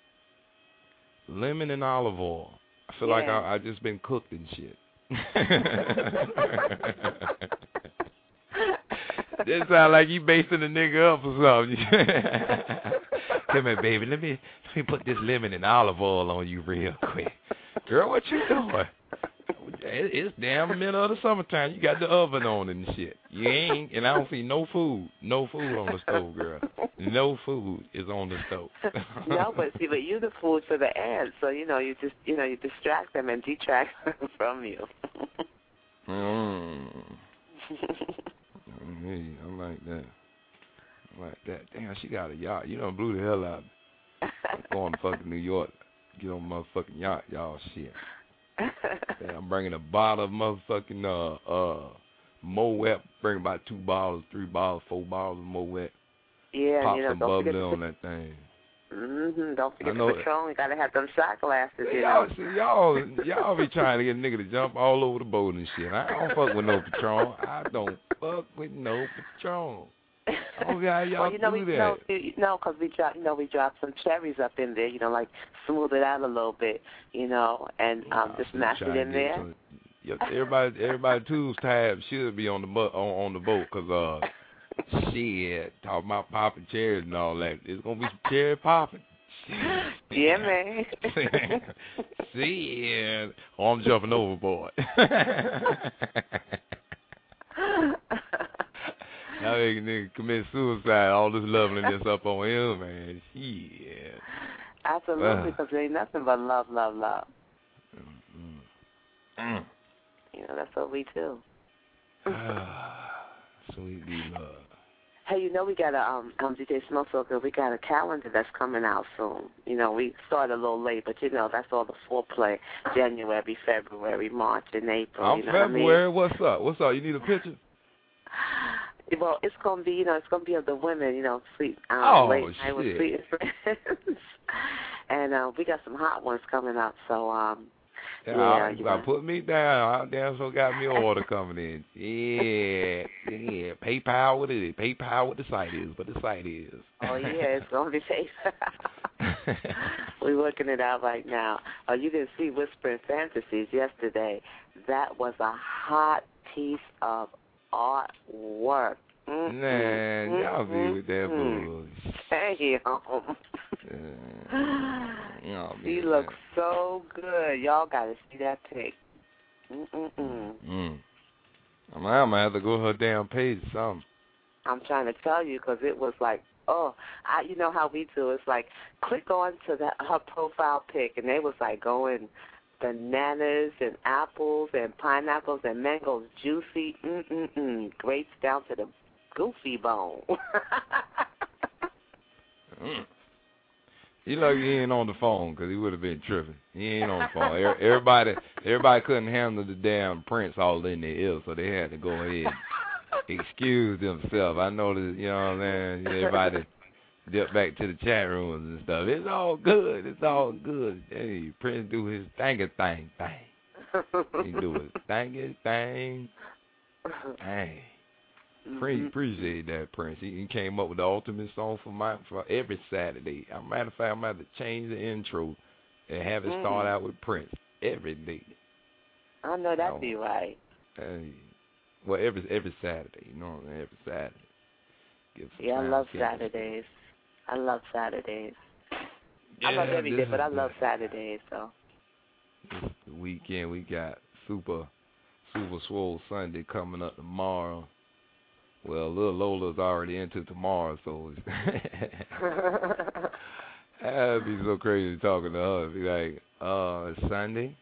Lemon and olive oil. I feel like I just been cooked and shit. This sound like you basting a nigga up or something. Come here, baby. Let me put this lemon and olive oil on you real quick. Girl, what you doing? It's damn middle of the summertime. You got the oven on and shit. You ain't, and I don't see no food on the stove, girl. No food is on the stove. No, but you're the food for the ants, so you just you distract them and detract them from you. Hey, I like that. Damn, she got a yacht. You done blew the hell out of me. I'm going to fucking New York. Get on motherfucking yacht, y'all shit. I'm bringing a bottle of motherfucking Moet. Bring about 2 bottles, 3 bottles, 4 bottles of Moet. Yeah, pop some bubbly on that thing. Don't forget the Patron. You gotta have them shot glasses. Y'all be trying to get a nigga to jump all over the boat and shit. I don't fuck with no Patron. I don't fuck with no Patron. Oh yeah, y'all do that. Because we dropped some cherries up in there. Like smooth it out a little bit. And just mash it in there. Everybody tools tab should be on the boat, cause shit, talking about popping cherries and all that. It's gonna be some cherry popping. Yeah, man. See, I'm jumping overboard. Now they nigga commit suicide. All this loveliness up on him, man. Shit. Absolutely, because there ain't nothing but love, love, love. That's what we do. Sweet D Love. Hey, we got a DJ Smoke So Good. We got a calendar that's coming out soon. We started a little late, but that's all the foreplay. January, February, March, and April. February. What's up? You need a picture? Well, it's gonna be, it's gonna be of the women, sweet late night with sweet friends, and we got some hot ones coming up. So put me down. I damn so got me an order coming in. Yeah. PayPal, what is it? PayPal, what the site is? What the site is? Oh yeah, it's gonna be PayPal. We're working it out right now. You didn't see Whispering Fantasies yesterday. That was a hot piece of artwork. Man, y'all be with that bullshit. Damn. She looks so good. Y'all gotta see that pic. I'm gonna have to go to her damn page or something. I'm trying to tell you, because it was like, you know how we do. It's like, click on to her profile pic, and they was like going bananas and apples and pineapples and mangoes, juicy, grapes down to the goofy bone. He like he ain't on the phone, because he would have been tripping. He ain't on the phone. Everybody couldn't handle the damn prints all in their ears, so they had to go ahead and excuse themselves. I know that, you know what I'm saying? dip back to the chat rooms and stuff. It's all good. It's all good. Hey, Prince do his thing. He do his thing. Hey. Appreciate that, Prince. He came up with the ultimate song for every Saturday. As a matter of fact, I'm about to change the intro and have it start out with Prince every day. I know that'd be right. Well, every Saturday, you know, every Saturday. Yeah, I love Saturdays. I love Saturdays. I love every day, but I love Saturdays. So this weekend we got Super Swole Sunday coming up tomorrow. Well, little Lola's already into tomorrow, so that'd be so crazy talking to her. Be like, it's Sunday?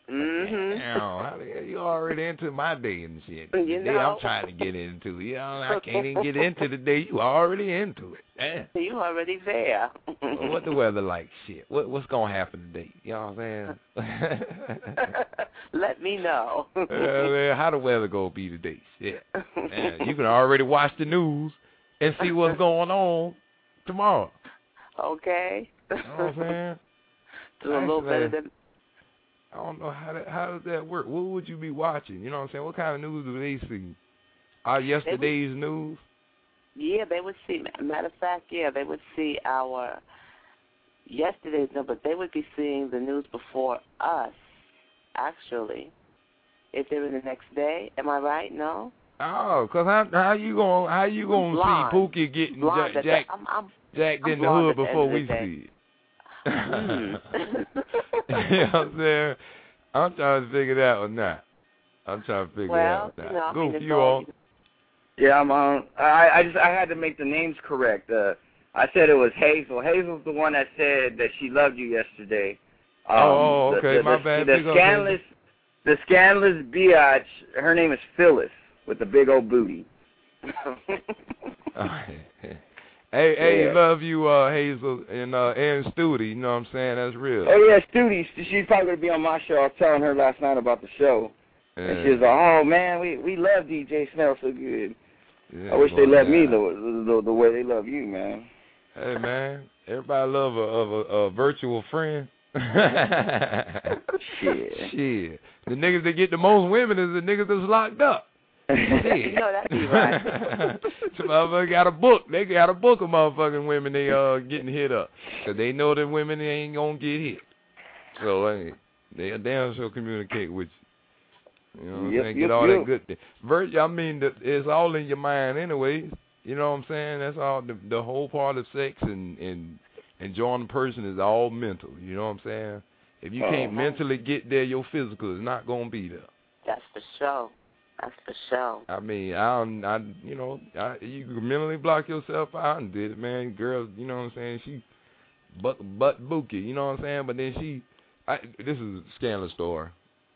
You already into my day and shit. The day I'm trying to get into. You know, I can't even get into the day. You already into it. Damn. You already there. Well, what the weather like? Shit. What's going to happen today? You know what I'm saying? Let me know. How the weather going to be today? Shit. Man, you can already watch the news and see what's going on tomorrow. Okay. You know what I'm saying? Do a little better than... I don't know how does that work. What would you be watching? You know what I'm saying? What kind of news do they see? Yesterday's news? Yeah, they would see. Matter of fact, yeah, they would see our yesterday's news, but they would be seeing the news before us, actually. If they were the next day, am I right? No. Oh, cause how you gonna see Pookie getting jacked in the hood before we see it? You know what I'm saying? I'm trying to figure that one out. Go for you all. Yeah, I'm on. I had to make the names correct. I said it was Hazel. Hazel's the one that said that she loved you yesterday. Okay, my bad. The scandalous biatch, her name is Phyllis with the big old booty. Hey, love you, Hazel, and Studi, you know what I'm saying? That's real. Oh, yeah, Studi, she's probably going to be on my show. I was telling her last night about the show. And she was like, oh, man, we love DJ Snell so good. Yeah, I wish they loved me the way they love you, man. Hey, man, everybody love a virtual friend. Shit. The niggas that get the most women is the niggas that's locked up. You know that'd be right. Some motherfuckers got a book. They got a book of motherfucking women they getting hit up. Because they know that women they ain't going to get hit. So they damn sure communicate with you. You know what I'm saying? Get all that good thing. I mean, it's all in your mind anyways. You know what I'm saying? That's all. The whole part of sex and enjoying the person is all mental. You know what I'm saying? If you can't mentally get there, your physical is not going to be there. That's for sure. I mean, you can mentally block yourself out and did it, man. Girls, you know what I'm saying? She butt bookie, you know what I'm saying? But then this is a scandalous story.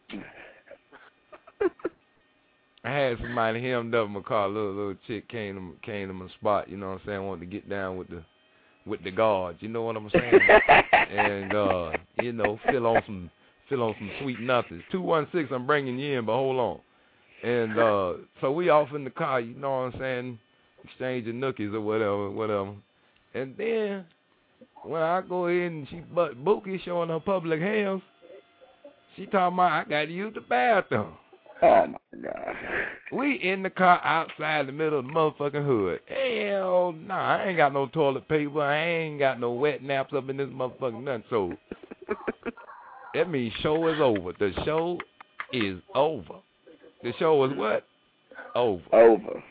I had somebody hemmed up in my car. Little chick came to my spot, you know what I'm saying? Wanted to get down with the guards, you know what I'm saying? And fill on some sweet nothings. 216, I'm bringing you in, but hold on. And so we off in the car, you know what I'm saying, exchanging nookies or whatever. And then when I go in and she butt bookie showing her public hands, she talking about I got to use the bathroom. Oh my God. We in the car outside the middle of the motherfucking hood. Hell nah, I ain't got no toilet paper. I ain't got no wet naps up in this motherfucking nothing. So that means show is over. The show is over. The show is what? Over.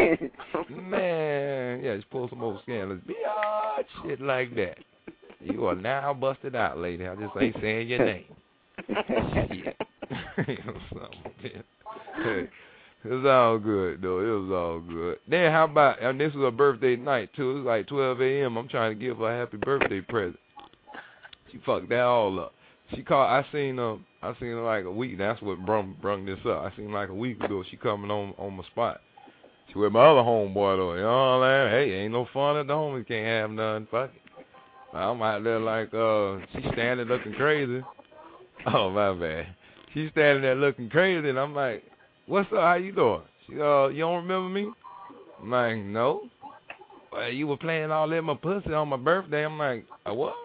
Man, yeah, just pull some old scandalous shit like that. You are now busted out, lady. I just ain't saying your name. Shit. It was all good, though. It was all good. Then how about, and this was a birthday night, too. It was like 12 a.m. I'm trying to give her a happy birthday present. She fucked that all up. She called, I seen her like a week. That's what brung this up. I seen like a week ago. She coming on my spot. She with my other homeboy, though. You know what I'm saying? Hey, ain't no fun at the homies. Can't have nothing. Fuck it. I'm out there like, she standing looking crazy. Oh, my bad. She's standing there looking crazy, and I'm like, what's up? How you doing? She, you don't remember me? I'm like, no. well, you were playing all in my pussy on my birthday. I'm like, what?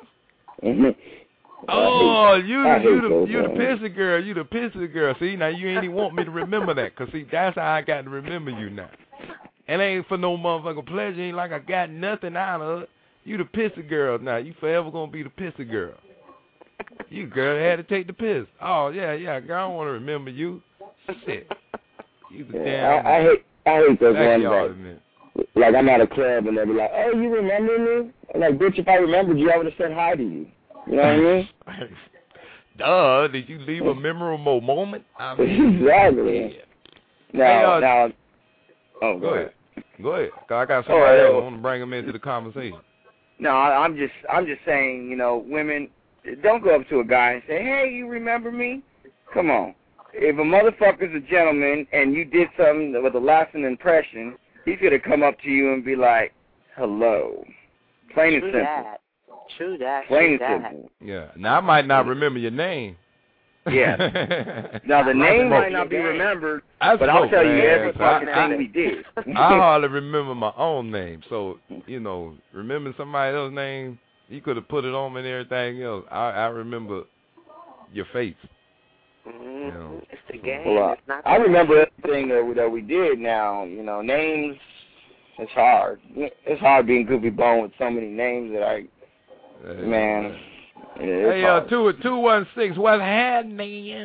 Oh, you the pissy girl. You the pissy girl. See, now you ain't even want me to remember that. Because, see, that's how I got to remember you now. And ain't for no motherfucking pleasure. Ain't like I got nothing out of it. You the pissy girl now. You forever going to be the pissy girl. You girl had to take the piss. Oh, yeah, girl, I don't want to remember you. Shit. You the damn... I hate those ones like I'm at a club and they'll be like, oh, you remember me? I'm like, bitch, if I remembered you, I would have said hi to you. You know what I mean? Duh, did you leave a memorable moment? I mean, exactly. Yeah. Now, go ahead. Go ahead. I got somebody else. I want to bring them into the conversation. No, I'm just saying, you know, women, don't go up to a guy and say, hey, you remember me? Come on. If a motherfucker's a gentleman and you did something with a lasting impression, he's going to come up to you and be like, hello. Plain and simple. True that. Plain and simple. Yeah. Now, I might not remember your name. Yeah. Now, the name might not be remembered, but I'll tell you every fucking thing we did. I hardly remember my own name. So, you know, remembering somebody else's name, you could have put it on and everything else. I remember your face. Mm-hmm. You know. It's the game. Well, it's not I remember everything that we did now. You know, names, it's hard. It's hard being Goofy Bone with so many names that man. Hey, 216, what's happening?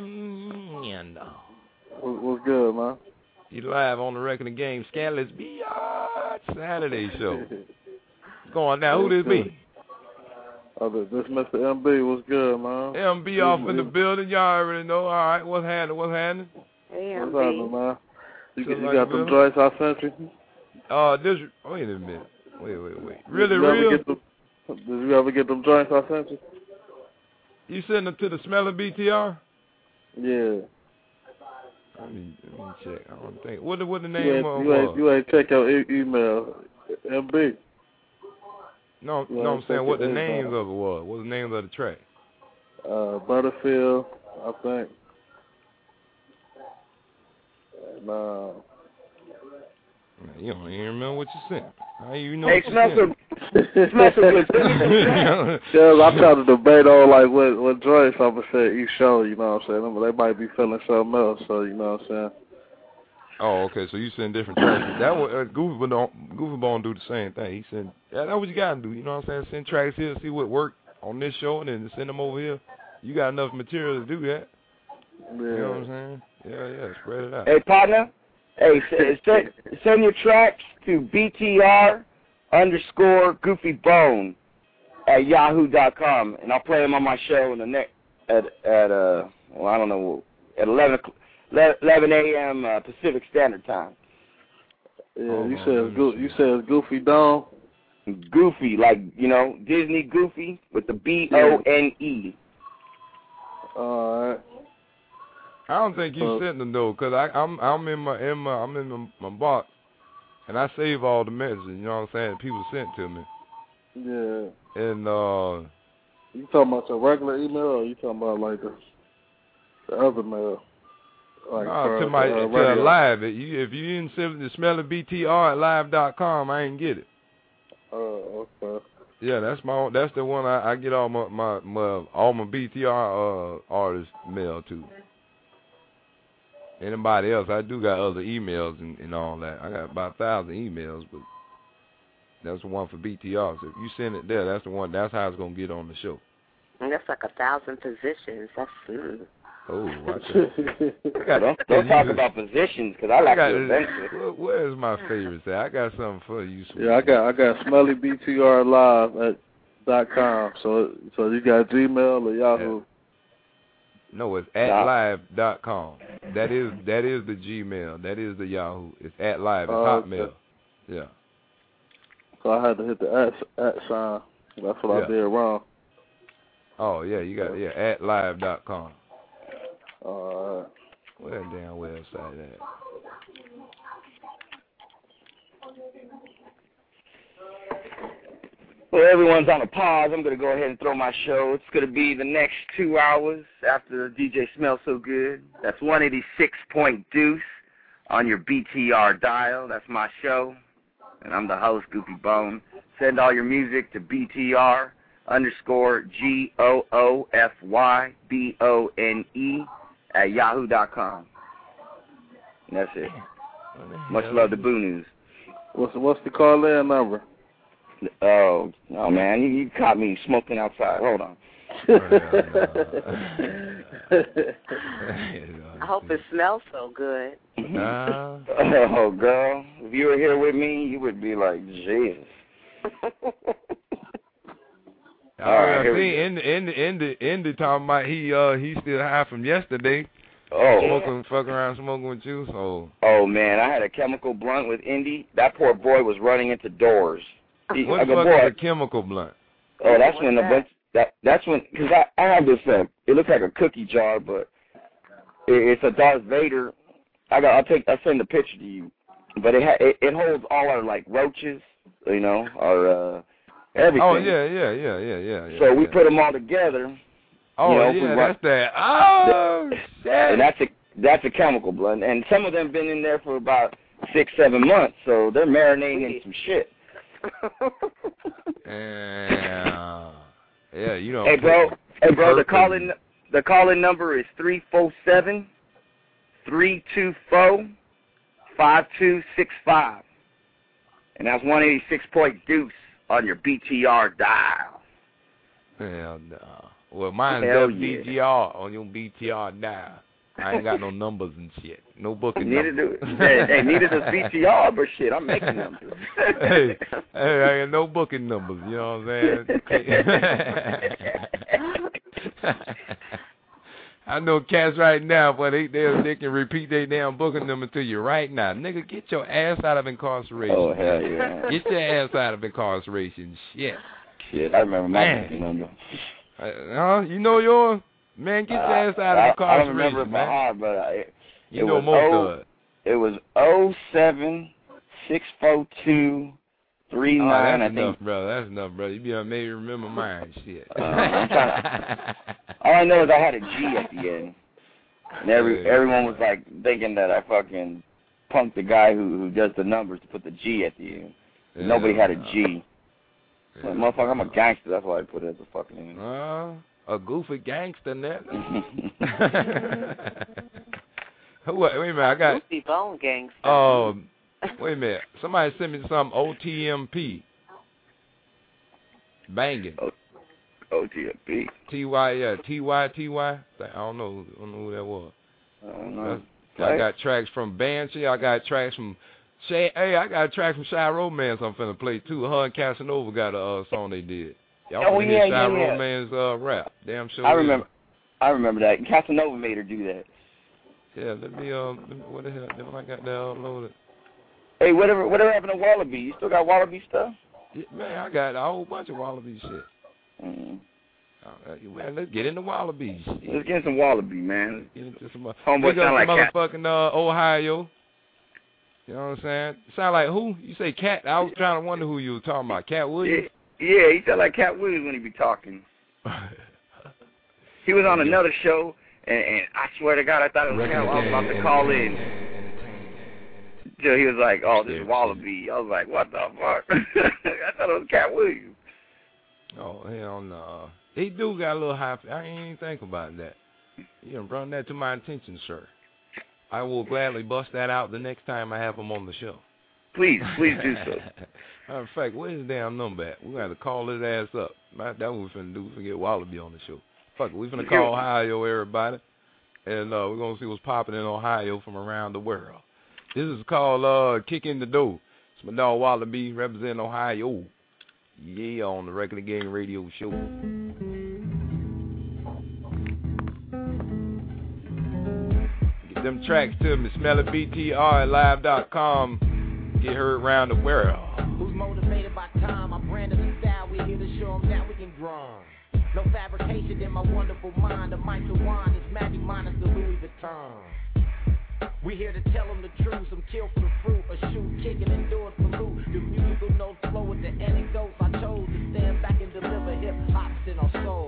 What's good, man? You live on the Wrecking the Game Scandalous Beyond Saturday show. What's going now? Who this be? This Mr. MB. What's good, man? MB off in the building. Y'all already know. All right, what's happening? Hey, MB. What's happening, man? You got them joints I sent you? Wait a minute. Wait. Really real? Did you ever get them joints I sent you? You sent them to the Smelly BTR? Yeah. Let me check. I don't think. What the name was? You ain't check your email, MB. No, I'm saying what the names of it was. What the names of the track? Butterfield, I think. And, you don't even remember what you sent. How you know? Hey, Smell so good. Yeah, I'm trying to debate on like what joints I'm gonna say each show. You know what I'm saying? They might be feeling something else. So you know what I'm saying? Oh, okay. So you send different tracks. That was Goofy Bone do the same thing. He send that's what you gotta do. You know what I'm saying? Send tracks here, see what worked on this show, and then send them over here. You got enough material to do that. Yeah. You know what I'm saying? Yeah. Spread it out. Hey, partner. Hey, send your tracks to BTR_Goofy Bone @yahoo.com, and I'll play them on my show in the next at I don't know, at 11 a.m. Pacific Standard Time. Yeah, you said it's Goofy Dome. Goofy, like, you know, Disney Goofy with the BONE. All right. I don't think you sent them though, cause I'm in my box, and I save all the messages. You know what I'm saying? People sent to me. Yeah. And you talking about your regular email, or you talking about like the other mail? Like to a live. If you didn't send the Smelly BTR at live.com, I ain't get it. Oh, okay. Yeah, that's the one I get all my BTR artists mail to. Anybody else, I do got other emails and all that. I got about 1,000 emails, but that's the one for BTR. So if you send it there, that's the one. That's how it's gonna get on the show. And that's like 1,000 positions. That's Oh, watch it. Don't talk about positions, because I like to adventure. Where's my favorite? I got something for you. Sweet. Yeah, I got SmellyBTRLive.com. So you got Gmail or Yahoo? Yeah. No, it's @live.com. That is the Gmail. That is the Yahoo. It's @live. It's Hotmail. Okay. Yeah. So I had to hit the @ sign. That's what I did wrong. Oh yeah, you got @live.com. All right. Where that damn website at? Well, everyone's on a pause. I'm going to go ahead and throw my show. It's going to be the next 2 hours after DJ Smells So Good. That's 186 Point Deuce on your BTR dial. That's my show. and I'm the host, Goofy Bone. Send all your music to BTR_GOOFYBONE And that's it. Much love to Boo News. What's the call-in number? Oh man, you caught me smoking outside. Hold on. I hope it smells so good. Oh, girl, if you were here with me, you would be like, Jesus. All right, see, Indy talking about he still high from yesterday. Fucking around smoking with you. So. Oh man, I had a chemical blunt with Indy. That poor boy was running into doors. What the fuck is a chemical blunt? Oh, that's when that's when, because I have this, it looks like a cookie jar, but it's a Darth Vader. I'll send the picture to you. But it holds all our, like, roaches, you know, our, everything. Oh, yeah. So we put them all together. Oh, that's that. Oh, shit. And that's a chemical blunt. And some of them been in there for about 6-7 months, so they're marinating in some shit. Yeah, you know. Hey, bro, the call-in number is 347-324-5265. And that's 186.deuce on your BTR dial. Hell no. Well, mine's BTR on your BTR dial. I ain't got no numbers and shit. No booking numbers. Neither does BTR, but shit, I'm making numbers. hey, I got no booking numbers, you know what I'm saying? I know cats right now, but they can repeat their damn booking number to you right now. Nigga, get your ass out of incarceration. Oh, hell yeah. Get your ass out of incarceration. Shit, I remember my booking number. You know yours? Man, get your ass out of incarceration, I don't remember it by heart, but you know most of it. It was 0764239. That's I enough, think. Bro. That's enough, bro. You be maybe remember mine, shit. All I know is I had a G at the end, and everyone was like thinking that I fucking punked the guy who does the numbers to put the G at the end. Nobody had a G. Like, motherfucker, I'm a gangster. That's why I put it as a fucking end. A goofy gangster, net. Wait a minute, I got. Goofy Bone gangster. Oh, wait a minute. Somebody sent me some OTMP. Banging. OTMP. T-Y. I don't know who that was. I don't know. I got tracks from Banshee. I got tracks from Shay. Hey, I got a track from Shy Romance I'm finna play too. Her and Casanova got a song they did. Y'all finna hear Shy Romance rap. Damn sure. I remember that. Casanova made her do that. Yeah, let me what the hell? I got that uploaded. Hey, whatever happened to Wallaby? You still got Wallaby stuff? Yeah, man, I got a whole bunch of Wallaby shit. Man, let's get into Wallabies. Let's get into some Wallaby, man. Get into some homeboy sound like motherfucking Ohio. You know what I'm saying? Sound like who? You say Cat? I was trying to wonder who you were talking about. Cat Williams? Yeah, he sound like Cat Williams when he be talking. He was on another show, and I swear to God, I thought it was him. I was about to call in. Till he was like, "Oh, this is Wallaby." I was like, "What the fuck?" I thought it was Cat Williams. Oh, hell no. He do got a little high. I ain't even think about that. You done brought that to my attention, sir. I will gladly bust that out the next time I have him on the show. Please do so. Matter of fact, where's his damn number at? We're going to have to call his ass up. That's what we're finna do. We're finna get Wallaby on the show. Fuck it. We're finna call Ohio, everybody. And we're going to see what's popping in Ohio from around the world. This is called Kick in the Door. It's my dog Wallaby representing Ohio. Yeah, on the Regular Gang Radio Show. Get them tracks to me. Smell it, BTR at live.com. Get heard around the world. Who's motivated by time? My brand of the style. We here to show them that we can grind. No fabrication in my wonderful mind. The mic to wine is magic minus the Louis Vuitton. We here to tell them the truth. Some kill for the fruit. A shoe kicking and do it for loot. The musical notes flow with the anecdotes. I chose to stand back and deliver hip hops in our soul.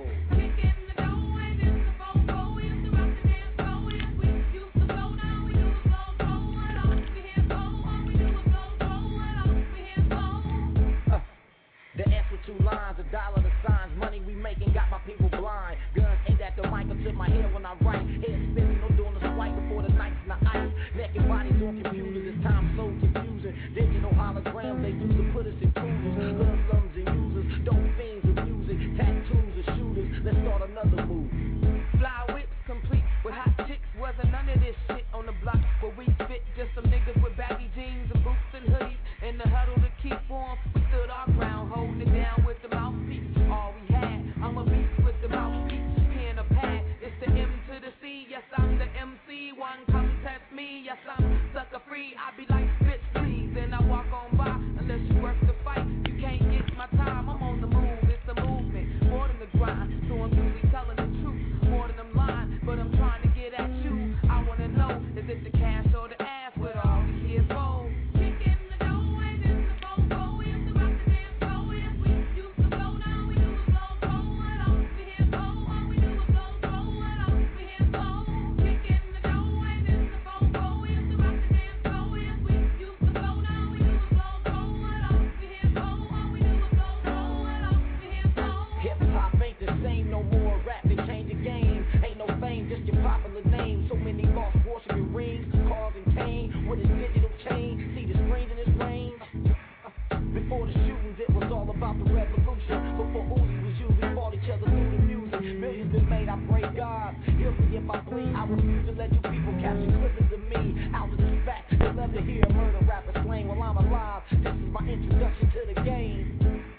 hand when I write. Head spinning, no doing the swipe before the night's in the ice. Naked bodies on computers, this time so confusing. Digital holograms, they use to put us in cruisers. Hoodlums and users, dope fiends with music, tattoos of shooters. Let's start another move. Fly whips complete with hot chicks. Wasn't none of this shit on the block where we spit. Just some niggas with baggy jeans and boots and hoodies. In the huddle to keep warm, we stood our ground, holding it down with the mouthpiece. All we had, I'm a beast with the mouthpiece. Pen a pad, it's the M to the C. Yes, I'm the MC. One come test me. Yes, I'm sucker free. I be like, bitch, please. And I walk on by unless you work the fight. You can't get my time. I'm on the move. It's a movement, more than the grind. So I'm really telling the truth, more than I'm lying. But I'm trying to get at you. I wanna know, is it the cash or the ass with all we here for? With his digital chain, see the screens in his brain. Before the shootings, it was all about the revolution. Before Uzi was used, we fought each other through the music. Millions been made, I pray God. He'll forget my plea. I refuse to let you people capture clippings of me. Out of the fact, they love to hear a murder rapper slang while I'm alive. This is my introduction to the game.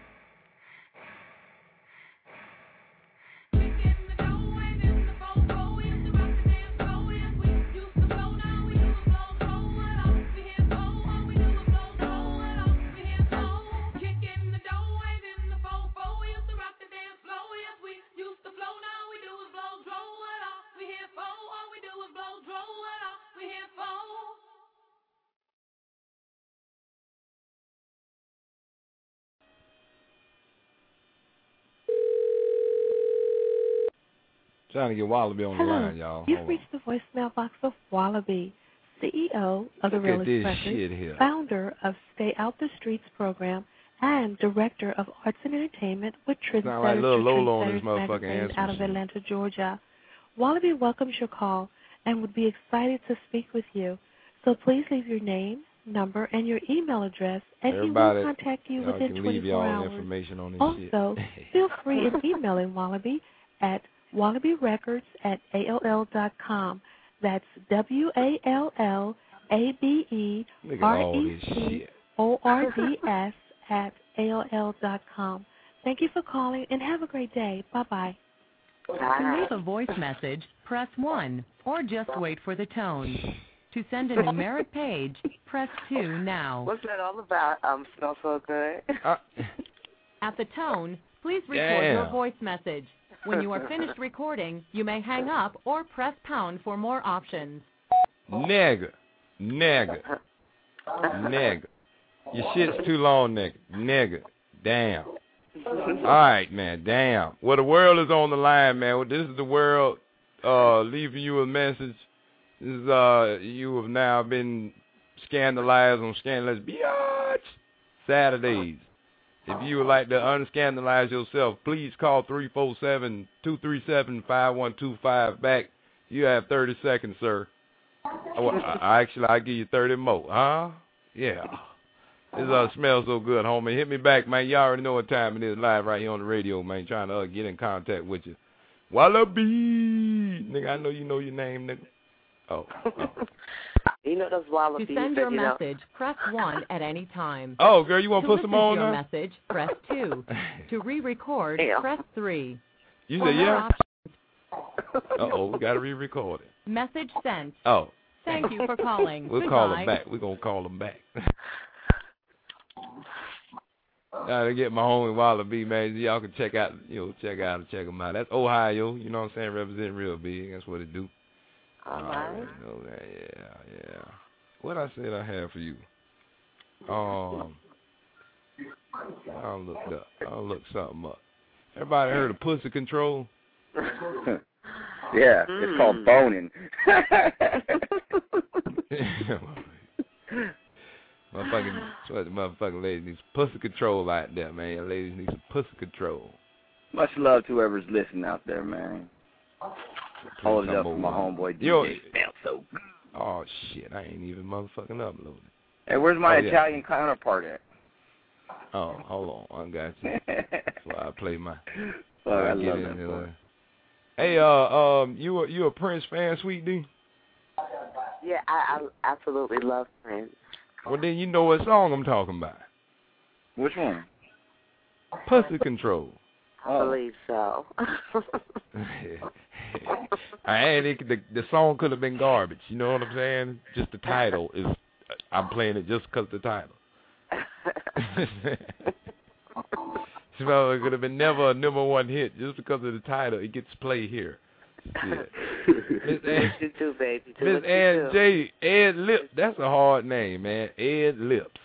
Trying to get Wallaby on the line, y'all. You've reached the voicemail box of Wallaby, CEO of The Real Expression, founder of Stay Out the Streets program, and director of arts and entertainment with Trendsetters out of Atlanta, Georgia. Wallaby welcomes your call and would be excited to speak with you. So please leave your name, number, and your email address, and he will contact you within 24 hours. Also, feel free in emailing Wallaby at wallabyrecords@aol.com. That's WALLABYRECORDS@AOL.com. Thank you for calling and have a great day. Bye-bye. To leave a voice message, press 1 or just wait for the tone. To send a numeric page, press 2 now. What's that all about? Smell so good. At the tone, please record your voice message. When you are finished recording, you may hang up or press pound for more options. Nigga. Your shit's too long, nigga. Damn. All right, man, damn. Well, the world is on the line, man. Well, this is the world leaving you a message. This is, you have now been scandalized on Scandalous Biatch Saturdays. If you would like to unscandalize yourself, please call 347-237-5125 back. You have 30 seconds, sir. I'll give you 30 more. Huh? Yeah. This smells so good, homie. Hit me back, man. You already know what time it is, live right here on the radio, man. Trying to get in contact with you. Wallaby! Nigga, I know you know your name, nigga. Oh. You know those wallabies. To send your message, press 1 at any time. Oh, girl, you want to put some on your message, press 2. To re-record, press 3. You said yeah? Uh-oh, we got to re-record it. Message sent. Oh. Thank you for calling. We'll call them back. We're going to call them back. Gotta get my homie Wallaby, man. Y'all can check out them out. That's Ohio, you know what I'm saying? Represent real big. That's what it do. All right. Know that. Yeah. What I said I had for you. I'll look something up. Everybody heard of pussy control? Yeah, it's called boning. Motherfucking ladies need some pussy control out there, man. Ladies need some pussy control. Much love to whoever's listening out there, man. Hold it up for my homeboy DJ Smelso Good. Oh, shit. I ain't even motherfucking uploaded. Hey, where's my Italian counterpart at? Oh, hold on. I got you. Before I play my... I love that part. Hey, you a Prince fan, Sweet D? Yeah, I absolutely love Prince. Well, then you know what song I'm talking about. Which one? Pussy Control. I believe so. The song could have been garbage. You know what I'm saying? Just the title is. I'm playing it just because the title. So it could have been never a #1 hit just because of the title. It gets play here. Yeah. You too, baby. Miss Ann J. Ed Lips. That's a hard name, man. Ed Lips.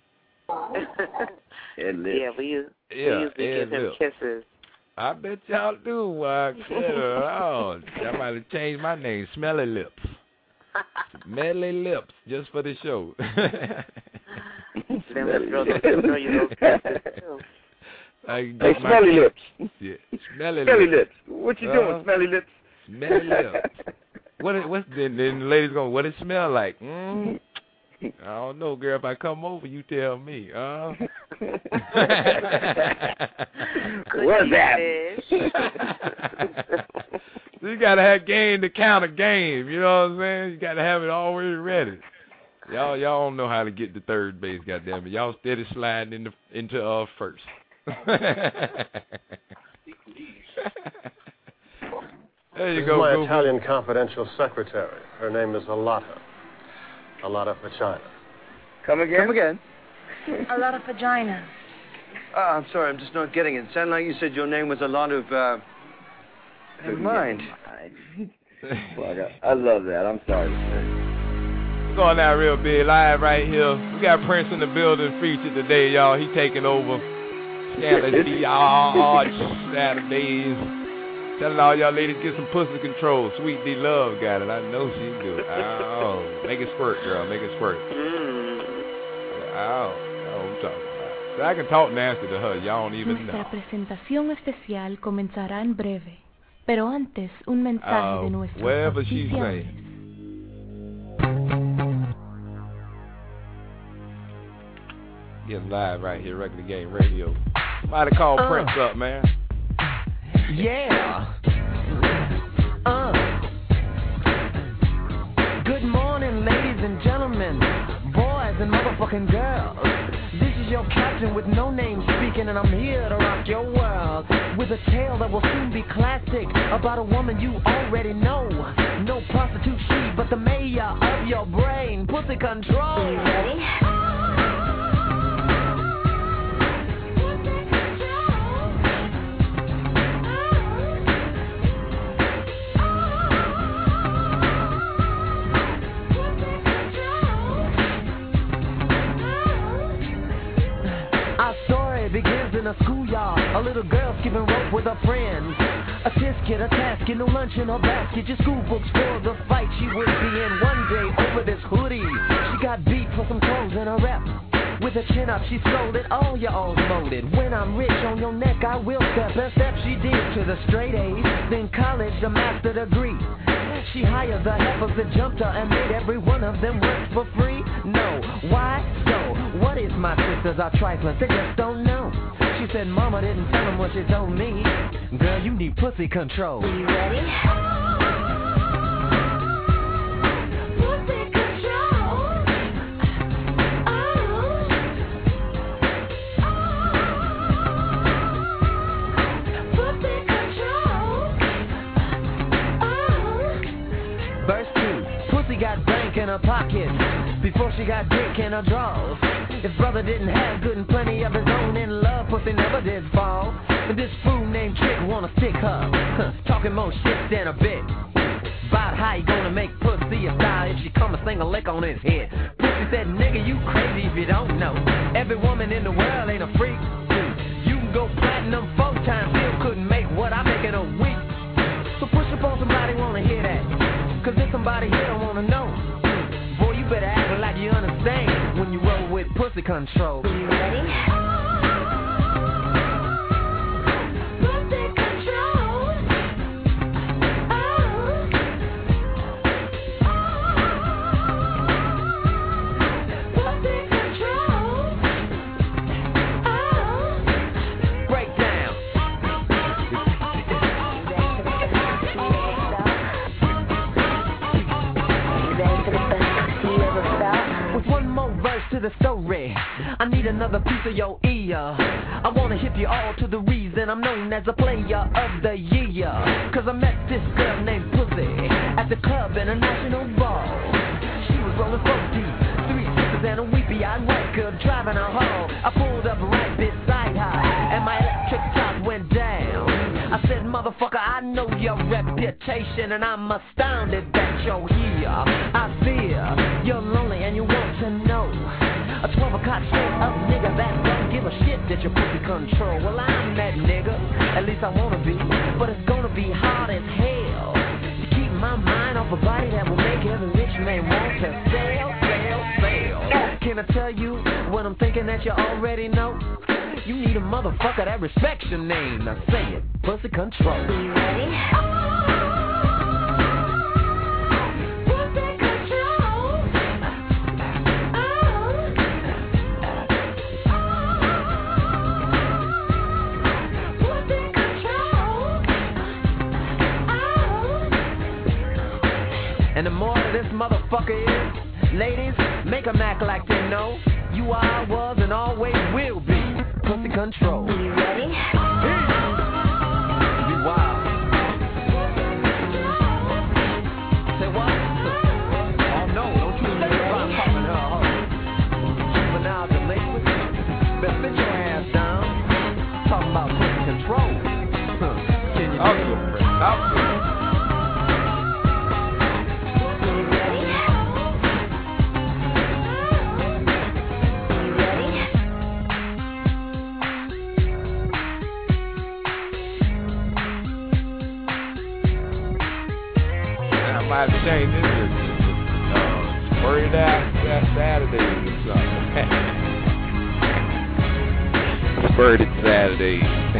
Ed Lips. Yeah, we used to give him kisses. I bet y'all do. Oh, I might have changed my name. Smelly Lips. Smelly Lips, just for the show. Then we'll throw you those kisses, too. Hey, Smelly Lips. Yeah, Smelly Lips. What you doing, Smelly Lips? Smelly Lips. What's then the ladies going, what it smell like? I don't know, girl. If I come over, you tell me. What's that? So you gotta have game to count a game. You know what I'm saying? You gotta have it always ready. Y'all don't know how to get to third base. Goddamn it, y'all steady sliding into first. There you go. This is my Italian confidential secretary. Her name is Alata. Alata Vagina. Come again? Alata Vagina. I'm sorry, I'm just not getting it. It sounded like you said your name was a lot of, never mind. Well, I love that. I'm sorry. We're going out real big, live right here. We got Prince in the building featured today, y'all. He taking over. Scandalous Saturdays. Telling all y'all ladies, get some pussy control. Sweet D Love got it. I know she do. Oh, make it squirt, girl. Make it squirt. Oh, I'm talking about. So I can talk nasty to her. Y'all don't even know. Nuestra presentación especial comenzará en breve. Pero antes, un mensaje de nuestros whatever she say. Getting live right here, Regular Game Radio. Might have called Prince up, man. Yeah. Good morning, ladies and gentlemen, boys and motherfucking girls. This is your captain with no name speaking, and I'm here to rock your world with a tale that will soon be classic about a woman you already know. No prostitute she, but the mayor of your brain. Pussy Control. Are you ready? Begins in a schoolyard, a little girl skipping rope with her friends. A tisket, a tasket, no lunch in her basket, just school books for the fight she would be in. One day over this hoodie, she got beat for some clothes in her rep. With her chin up, she sold it, all your all's loaded. When I'm rich on your neck, I will step. And step she did to the straight A's, then college, a master degree. She hired the heifers that jumped her and made every one of them work for free. No, why so? What is my sisters are trifling? They just don't know. She said mama didn't tell them what she told me. Girl, you need pussy control. Are you ready? Pussy control. Pussy control. Verse 2. Pussy got bank in her pocket before she got dick in her drawers. If brother didn't have good and plenty of his own in love, pussy never did fall. And this fool named Trick wanna stick her, talking more shit than a bit. About how you gonna make pussy a style if she come and sing a lick on his head. Pussy said, nigga, you crazy if you don't know. Every woman in the world ain't a freak. You can go platinum 4 times, still couldn't make what I make in a week. So push up on somebody wanna hear that, cause if somebody here don't wanna know. Boy, you better act like you understand when you roll with pussy control. Are you ready? Pussy control. the story. I need another piece of your ear. I wanna hip you all to the reason I'm known as a player of the year. Cause I met this girl named Pussy at the club in a national ball. She was rolling 4 deep, 3 sisters and a weepy-eyed white girl driving her home. I pulled up right beside her and my electric top went down. I said, motherfucker, I know your reputation and I'm astounded that you're here. I fear you're lonely and you want to know a 12 o'clock straight up nigga that don't give a shit that your pussy control. Well, I'm that nigga, at least I wanna be, but it's gonna be hard as hell to keep my mind off a body that will make every rich man want to sell. Can I tell you what I'm thinking that you already know? You need a motherfucker that respects your name. Now say it, pussy control. You ready? And the more of this motherfucker is, ladies, make 'em act like they know you are, was, and always will be pussy control. You ready? Be wild. Say what? Oh no, don't you think about popping her hoe. Juvenile delinquent. Better sit your ass down. Talking about pussy control. Can you do it? I have to change this. Word out that Saturday or something. Spurted Saturday.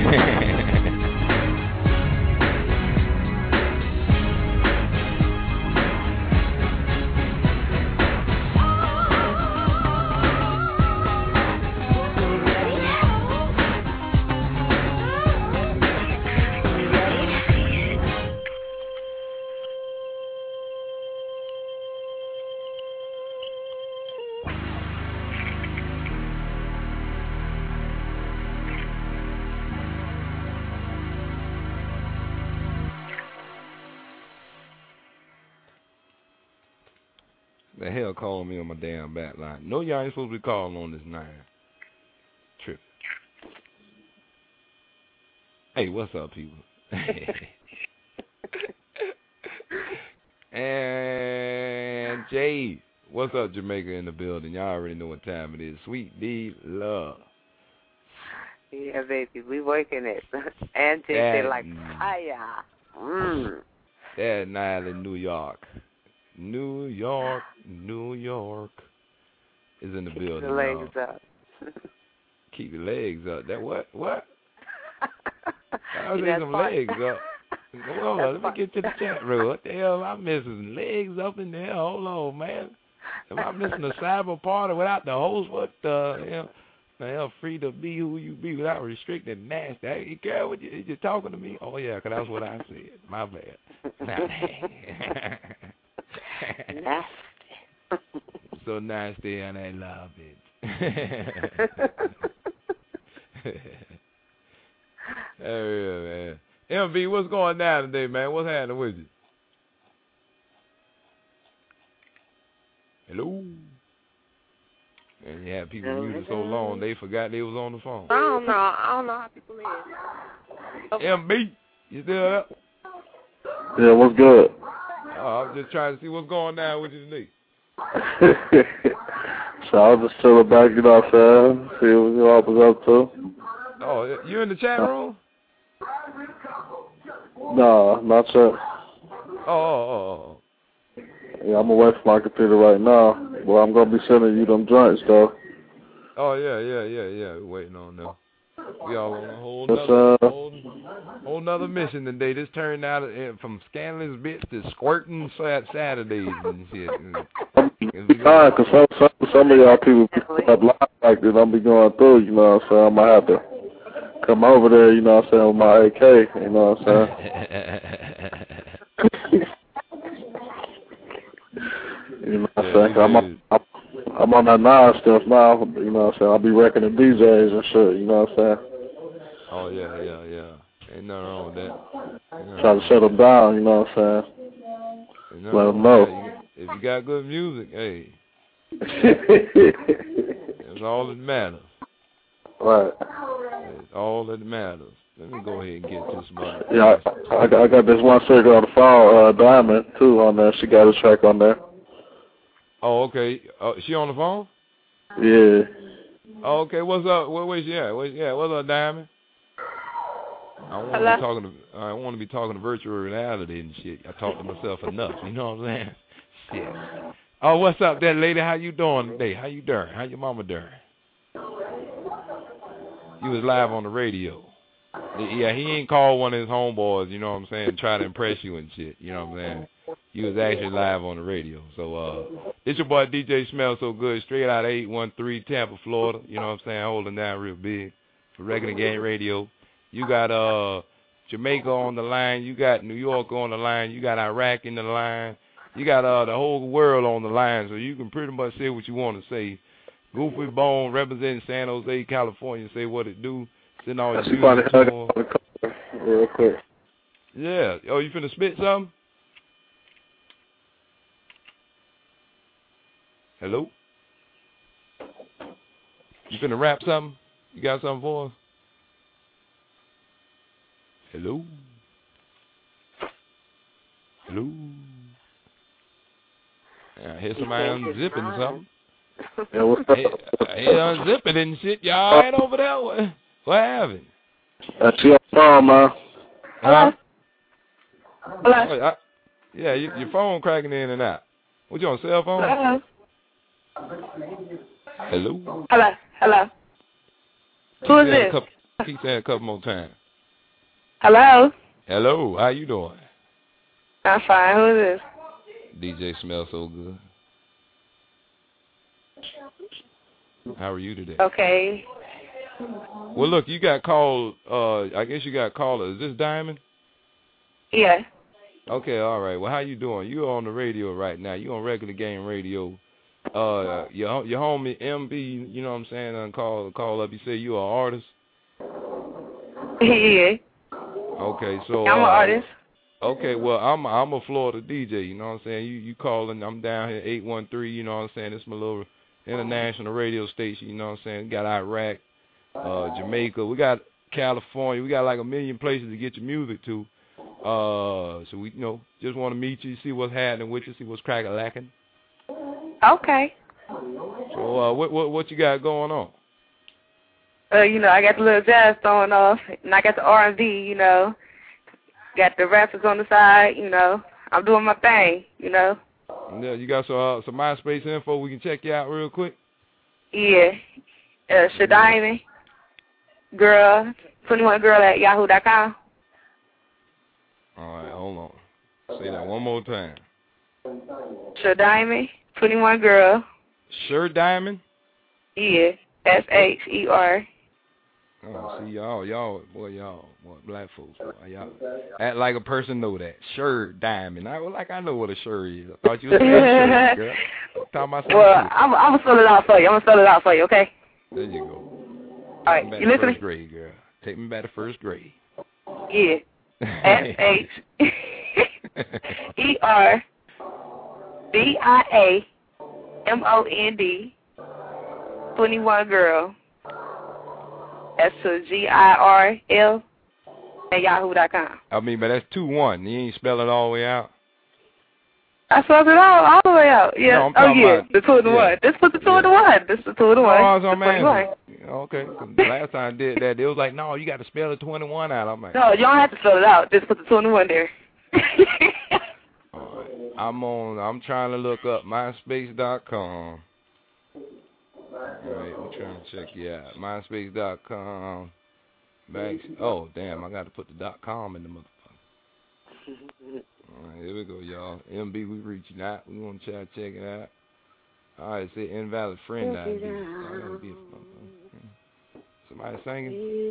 The hell calling me on my damn back line. No, y'all ain't supposed to be calling on this 9. Trip. Hey, what's up, people? And Jay, what's up, Jamaica in the building? Y'all already know what time it is. Sweet D Love. Yeah, baby, we working it. And Jay like fire. Staten Island, New York. New York is in the building. Keep your legs up. Keep your legs up. That what? I was saying some legs up. Hold on, let me get to the chat room. What the hell am I missing? Legs up in there? Hold on, man. Am I missing a cyber party without the host? What the hell? The hell, free to be who you be without restricting nasty. Hey, girl, what you talking to me? Oh, yeah, because that's what I said. My bad. Nasty. So nasty and I love it. Yeah, man. MV, what's going down today, man? What's happening with you? Hello? And you had people muted so long they forgot they was on the phone. I don't know how people live. MB, you still up? Yeah, what's good? I was just trying to see what's going down with you today. So I was just chilling back, you know what I'm saying? See what you all was up to. Oh, you in the chat room? No, not yet. Oh. Yeah, I'm away from my computer right now. Well, I'm going to be sending you them joints, though. Oh, yeah. We're waiting on them. We all on a whole nother mission today. This turned out from scandalous bits to squirting Saturdays and shit. Because some of y'all people have live like this. I'll be going through, you know what I'm saying? I might have to come over there, you know what I'm saying, with my AK, you know what I'm saying? You know what I'm saying? I'm on that nine stuff now, you know what I'm saying? I'll be wrecking the DJs and shit, you know what I'm saying? Oh, yeah. Ain't nothing wrong with that. Try to shut them down, you know what I'm saying? Let them know. If you got good music, hey. That's all that matters. Right. That's all that matters. Let me go ahead and get to some other. Yeah, I got this one singer on the phone, Diamond, too, on there. She got a track on there. Oh, okay. Is she on the phone? Yeah. Oh, okay. What's up? Where's she at? What's up, Diamond? I want to be talking to virtual reality and shit. I talk to myself enough. You know what I'm saying? Shit. Oh, what's up, that lady? How you doing today? How you doing? How your mama doing? You was live on the radio. Yeah, he ain't called one of his homeboys, you know what I'm saying, try to impress you and shit, you know what I'm saying. He was actually live on the radio. So, it's your boy DJ Smell So Good, straight out of 813 Tampa, Florida, you know what I'm saying, holding down real big for Regular Game Radio. You got Jamaica on the line, you got New York on the line, you got Iraq in the line, you got the whole world on the line, so you can pretty much say what you want to say. Goofy Bone representing San Jose, California, say what it do. Send all your music to him. Real quick. Yeah. Oh, you finna spit something? Hello? You finna rap something? You got something for us? Hello? Hello? I hear somebody unzipping something. Yeah, what's up? Hey, unzipping and shit. Y'all all right over there? What happened? That's your phone, man. Huh? Hello? Yeah, your phone cracking in and out. What, you on cell phone? Hello? Hello? Hello? Who is this? Keep saying a couple more times. Hello? Hello, how you doing? I'm fine. Who is this? DJ Smell So Good. How are you today? Okay. Well, look, you got called, I guess you got called, is this Diamond? Yeah. Okay, all right. Well, how you doing? You on the radio right now. You on Regular Game Radio. Your homie MB, you know what I'm saying, call up. You say you an artist? Yeah. Okay, so I'm an artist. Okay, well, I'm a Florida DJ, you know what I'm saying? You calling, I'm down here 813, you know what I'm saying? It's my little international radio station, you know what I'm saying? We got Iraq, Jamaica, we got California, we got like a million places to get your music to. So we, you know, just want to meet you, see what's happening with you, see what's crack-a-lacking. Okay. So what you got going on? You know, I got the little jazz throwing off, and I got the R&B, you know. Got the rappers on the side, you know. I'm doing my thing, you know. Yeah, you got some MySpace info we can check you out real quick? Yeah. Shadaimi, girl, 21girl at yahoo.com. All right, hold on. Say that one more time. Shadaimi, 21girl. Sure Diamond? Yeah, SHER. Oh, see, y'all, black folks, boy, y'all act like a person know that. Sure Diamond. I know what a sure is. I thought you was a sure, girl. Well, I'm going to spell it out for you. Okay? There you go. All right, you listening? First grade, girl. Take me back to first grade. Yeah. SHERBIAMOND 21girl. SGIRL at yahoo.com. I mean, but that's 2-1. You ain't spell it all the way out? I spelled it all the way out. Yeah. No, the 2 and the 1. Just put the 2 and the 1. This is the 2 and the 1. Oh, man. Okay. Last time I did that, it was like, no, you got to spell the 21 out. I'm like, no, you don't have to spell it out. Just put the 2 and the 1 there. All right. I'm trying to look up MySpace.com. All right, I'm trying to check you out. MySpace.com. Oh, damn, I got to put the .com in the motherfucker. All right, here we go, y'all. MB, we reaching out. We want to try to check it out. All right, say invalid friend ID. Somebody singing?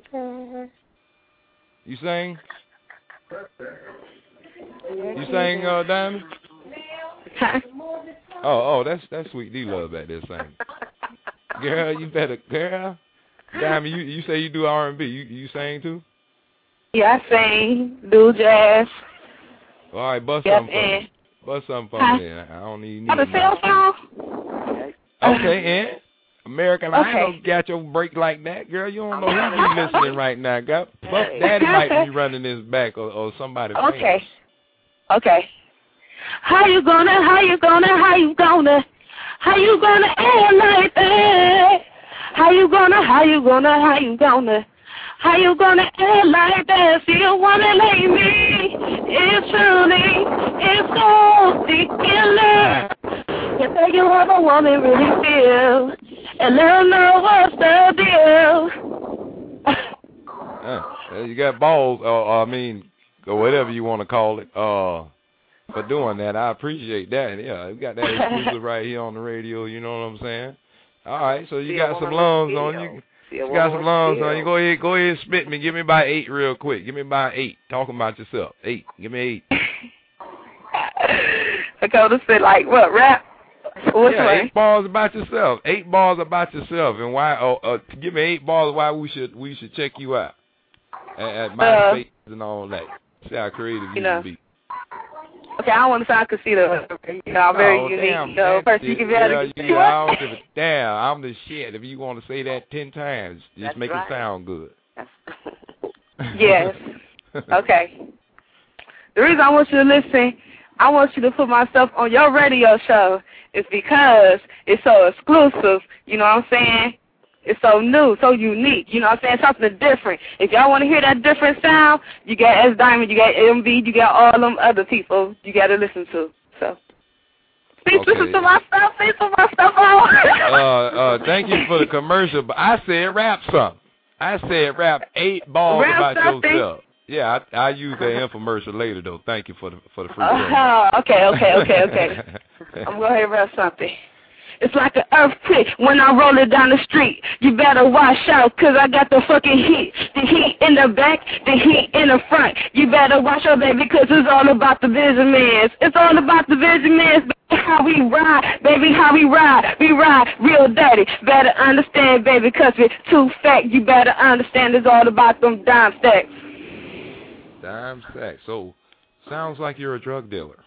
You sing? You sing, Diamond? Oh, that's Sweet D Love back there singing. Girl, you better, girl. Diamond, you say you do R&B. You sing too? Yeah, I sing, do jazz. All right, bust something for me. Bust something for me. I don't need the cell phone? Okay, and American Idol got your break like that, girl. You don't know who be listening right now. Puff Daddy might be running his back or somebody. Okay. Okay. How you gonna act like that? How you gonna act like that? See a woman like me, it's so ridiculous. You think you have a woman really feel, and let her know what's the deal. You got balls, or whatever you want to call it, for doing that. I appreciate that. Yeah, we got that exclusive right here on the radio, you know what I'm saying? All right, so you got some lungs on you. You got some lungs on you. Go ahead and spit me. Give me about 8 real quick. Give me about 8. Talking about yourself. 8. Give me 8. I go to say like what, rap? Which way? 8 bars about yourself. 8 bars about yourself, and why? Give me 8 bars why we should check you out at MySpace and all that. See how creative you can be. Okay, I don't want to sound conceited. I'm very unique. Person you can be able to I don't give a damn. I'm the shit. If you want to say that 10 times, just make it sound good. Yes. Okay. The reason I want you to listen, I want you to put myself on your radio show is because it's so exclusive. You know what I'm saying? It's so new, so unique. You know what I'm saying? Something different. If y'all want to hear that different sound, you got S Diamond, you got MB, you got all them other people you got to listen to. So, please listen to my stuff. Please put my stuff on. Thank you for the commercial, but I said rap something. I said rap 8 balls about yourself. Yeah, I use that infomercial later though. Thank you for the free. Okay. I'm going to rap something. It's like an earthquake when I roll it down the street. You better watch out, cause I got the fucking heat. The heat in the back, the heat in the front. You better watch out, baby, cause it's all about the vision mans. It's all about the vision mans, baby, how we ride, baby, how we ride. We ride real dirty. Better understand, baby, cause we're too fat. You better understand it's all about them dime stacks. Dime stacks. So, sounds like you're a drug dealer.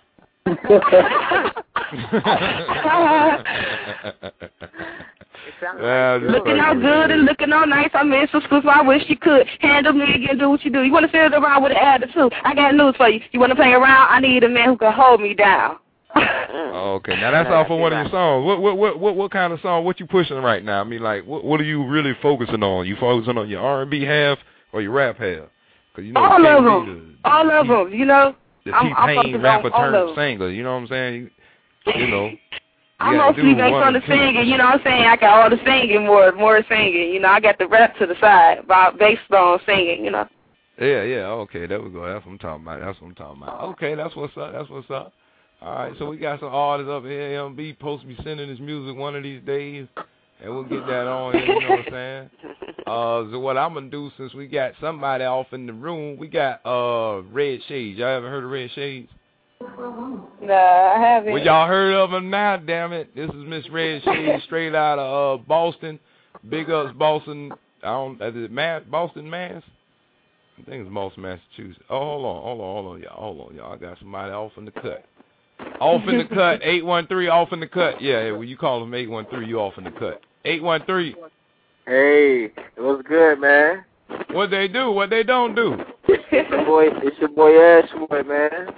Looking all good and looking all nice. I mean, so exclusive. I wish you could handle me again, do what you do. You want to sit around with an attitude? I got news for you. You want to play around? I need a man who can hold me down. Okay, now that's all for one of your songs. What kind of song? What you pushing right now? I mean, like, what are you really focusing on? You focusing on your R&B half or your rap half? Cause you know all of them. You know. The T-Pain rapper turned singer, you know what I'm saying? You know. I'm mostly based on the singing, you know what I'm saying? I got all the singing, more singing. You know, I got the rap to the side, based on singing, you know. Yeah, okay, there we go. That's what I'm talking about. Okay, that's what's up. All right, so we got some artists up here, MB, supposed to be sending his music one of these days, and we'll get that on here, you know what I'm saying? So what I'm going to do, since we got somebody off in the room, we got Red Shades. Y'all ever heard of Red Shades? No, I haven't. Well, y'all heard of them now, damn it. This is Miss Red Shades, straight out of Boston. Big ups, Boston. Is it Boston, Mass? I think it's Boston, Massachusetts. Oh, hold on, y'all. I got somebody off in the cut. Off in the cut, 813, off in the cut. Yeah, when you call them 813, you off in the cut. 813. Hey, it was good, man. What they do? What they don't do? It's your boy Ashwood, man.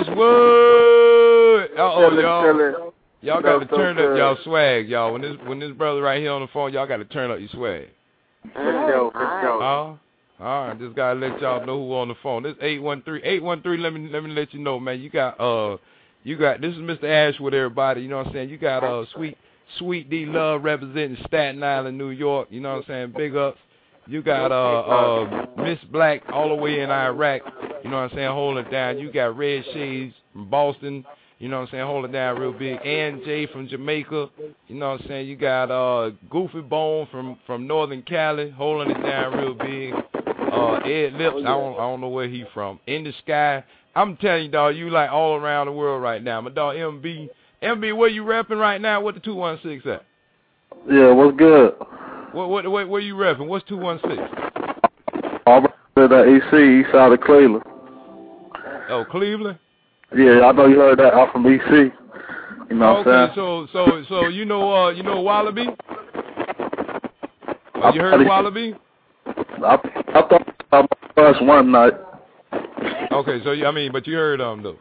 Ashwood. Y'all got to turn up y'all swag, y'all. When this brother right here on the phone, y'all got to turn up your swag. For sure. All right, just gotta let y'all know who on the phone. This 813. 813. Let me let you know, man. You got this is Mr. Ashwood, everybody. You know what I'm saying? You got Sweet D Love representing Staten Island, New York. You know what I'm saying? Big ups. You got Miss Black all the way in Iraq. You know what I'm saying? Holding it down. You got Red Shades from Boston. You know what I'm saying? Holding it down real big. Ann J from Jamaica. You know what I'm saying? You got Goofy Bone from Northern Cali, holding it down real big. Ed Lips, I don't know where he from. In the Sky. I'm telling you, dog, you like all around the world right now. My dog MB, MB, where you repping right now? What the 216 at? Yeah, what's good? Where you repping? What's 216? I'm at EC, east side of Cleveland. Oh, Cleveland? Yeah, I know you heard that. I'm from EC. You know what I'm saying? So you know Wallaby? You heard Wallaby? I thought about my first one night. Okay, so but you heard though.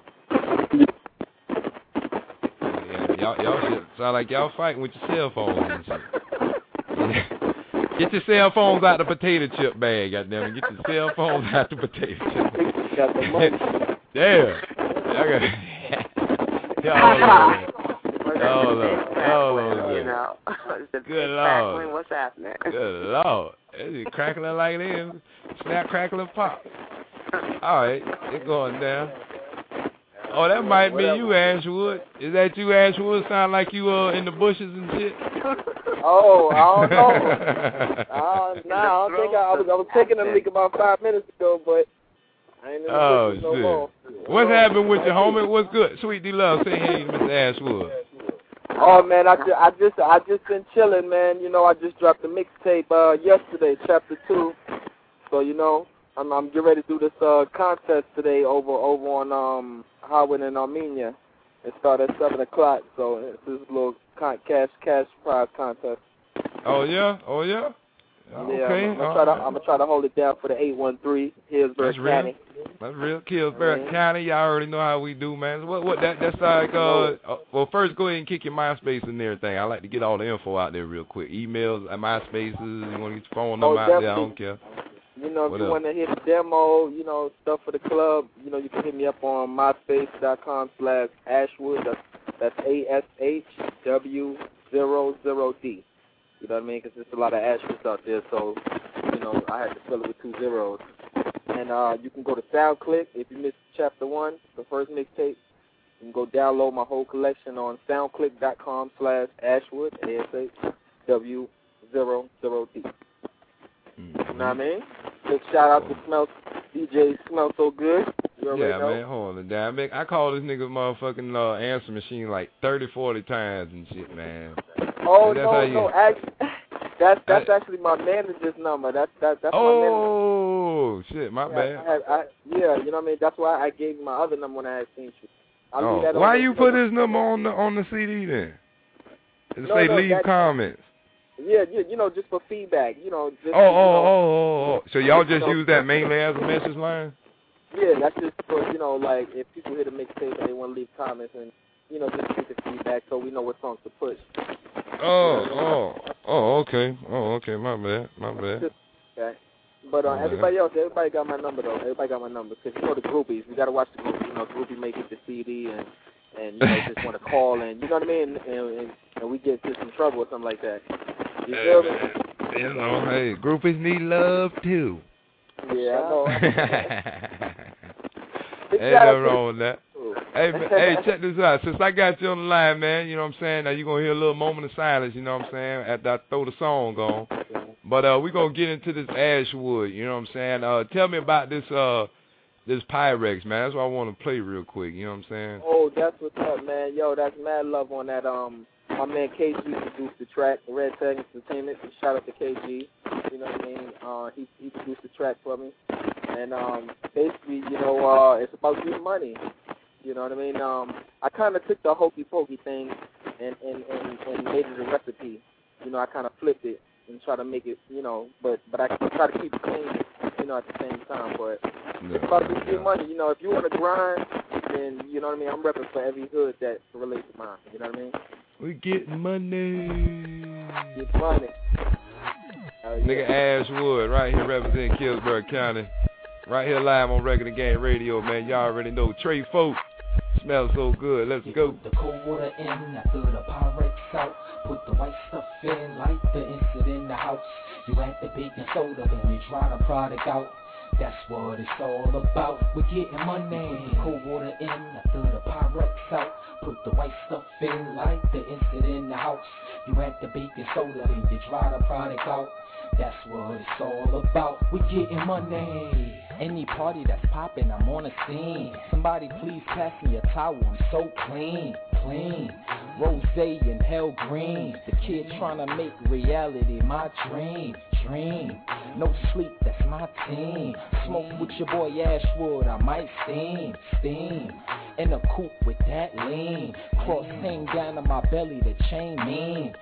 Yeah, y'all shit sound like y'all fighting with your cell phones and shit. Get your cell phones out the potato chip bag, goddammit. Get your cell phones out the potato chip. Yeah. Good Lord. What's happening? Good Lord. It's crackling like it is. Snap, crackle, and pop. All right, it's going down. Oh, that might be you, Ashwood. Is that you, Ashwood? Sound like you in the bushes and shit. Oh, I don't know. I don't think I was taking a leak about 5 minutes ago, but I ain't in the bushes no more. What's happened with you, homie? What's good? Sweet D Love, say hey to Mr. Ashwood. Oh man, I just been chilling, man. You know, I just dropped the mixtape yesterday, chapter 2. So you know, I'm getting ready to do this contest today over on Howard and Armenia. It started at 7 o'clock, so it's this little cash prize contest. Oh yeah. Okay. I'm gonna try to hold it down for the 813 Hillsborough County. That's real. Hillsborough County. Y'all already know how we do, man. That's like well, first go ahead and kick your MySpace and everything. I like to get all the info out there real quick. Emails, MySpaces. You want to get your phone number out there? I don't care. You know, if you want to hit the demo, you know, stuff for the club, you know, you can hit me up on myspace.com/Ashwood. That's ASHW00D. You know what I mean? Because there's a lot of Ashwoods out there, so, you know, I had to fill it with 2 zeros. And you can go to SoundClick if you missed chapter 1, the first mixtape. You can go download my whole collection on soundclick.com/Ashwood, ASHW00D. You know what I mean? Big shout out to DJ Smell So Good. You yeah, know? Man, hold on down. I call this nigga motherfucking answer machine like 30, 40 times and shit, man. Oh, no, actually, that's actually my manager's number. That's my manager. Oh, shit, my bad. Yeah, you know what I mean? That's why I gave you my other number when I had seen you. Why you put his number on the CD then? Leave comments. Yeah, you know, just for feedback, you know. Just, So y'all just use that mainly as a message line? Yeah, that's just for, you know, like, if people hit a mixtape and they want to leave comments and, you know, just get the feedback so we know what songs to push. Okay. My bad. Okay. But everybody got my number, though. Everybody got my number. Because, you know, the groupies, we got to watch the groupies. You know, groupie make it the CD and you know, just want to call and, you know what I mean? And we get just in trouble or something like that. You feel me? You know, hey, groupies need love, too. Yeah, I know. Ain't nothing wrong with that. Hey, check this out. Since I got you on the line, man, you know what I'm saying? Now you're going to hear a little moment of silence, you know what I'm saying, after I throw the song on. But we're going to get into this Ashwood, you know what I'm saying? Tell me about this Pyrex, man. That's what I want to play real quick, you know what I'm saying? Oh, that's what's up, man. Yo, that's mad love on that. My man KG produced the track, Red Tag Entertainment. Shout out to KG. You know what I mean? He produced the track for me. And basically, you know, it's about getting money. You know what I mean? I kind of took the hokey pokey thing and made it a recipe. You know, I kind of flipped it and try to make it, you know, but I try to keep it clean, you know, at the same time. But it's about just getting money. You know, if you want to grind, then, you know what I mean, I'm repping for every hood that relates to mine. You know what I mean? We getting money. Get money. Nigga Ashwood, right here representing Hillsborough County. Right here live on Regular Game Radio, man. Y'all already know. Trey Folk. Smells so good. Let's go. Put the cold water in, I threw the Pyrex out. Put the white stuff in, light the instant in the house. You add the baking soda, then you dry the product out. That's what it's all about. We're getting money. Put the cold water in, I threw the Pyrex out. Put the white stuff in, light the instant in the house. You add the baking soda, then you dry the product out. That's what it's all about. We're getting money. Any party that's poppin', I'm on the scene. Somebody please pass me a towel, I'm so clean. Rose and hell green. The kid trying to make reality my dream. No sleep, that's my team. Smoke with your boy Ashwood, I might steam. In a coupe with that lean. Cross hang down to my belly, the chain mean.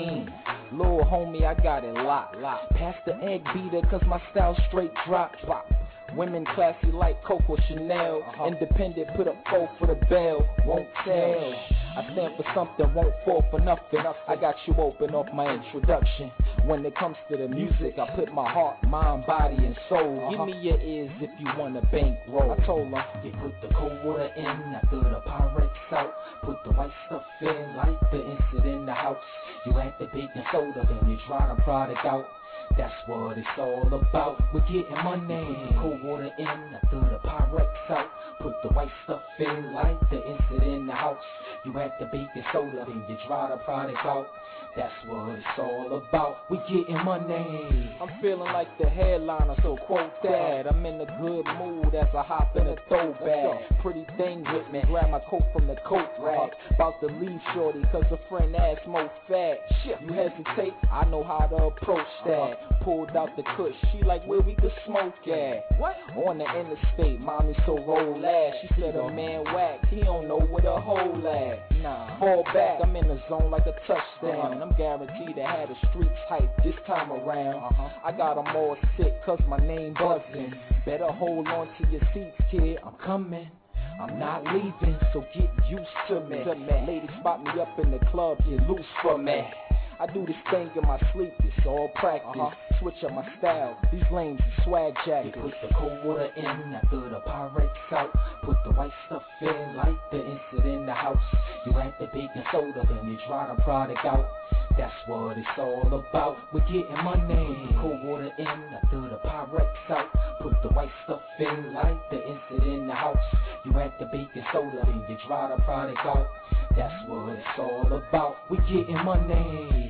Little homie, I got it locked. Pass the egg beater, cause my style straight drop. Women classy like Coco Chanel. Independent, put up 4 for the bell. Won't tell. I stand for something, won't fall for nothing. I got you open off my introduction. When it comes to the music, I put my heart, mind, body, and soul. Give me your ears if you want a bankroll. I told them, you put the cold water in, after the Pyrex out. Put the white stuff in, light the instant in the house. You add the baking soda, then you dry the product out. That's what it's all about. We're getting money. Put the cold water in, after the Pyrex out. Put the white stuff in, light the instant in the house. You add the baking soda, then you dry the product out. That's what it's all about. We getting money. I'm feeling like the headliner, so quote that. I'm in a good mood as I hop in a throwback. Pretty thing with me, grab my coat from the coat rack. About to leave shorty, cause a friend asked more fat. You hesitate, I know how to approach that. Pulled out the kush, she like where we could smoke at. What? On the interstate, mommy so roll ass. She said a man whack, he don't know where the hole at. Nah, fall back, I'm in the zone like a touchdown. I'm guaranteed to have the streets hype this time around. I got them all sick cause my name buzzing. Better hold on to your seats, kid, I'm coming. I'm not leaving, so get used to me. Ladies spot me up in the club, get loose for me. I do this thing in my sleep, it's all practice. Switch up my style, these lanes are swag jackets. Put the cold water in, after the Pyrex out. Put the white stuff in, light the instant in the house. You add the baking soda, then you dry the product out. That's what it's all about. We're getting money. Put the cold water in, after the Pyrex out. Put the white stuff in, light the instant in the house. You add the baking soda, then you dry the product out. That's what it's all about. We're getting money.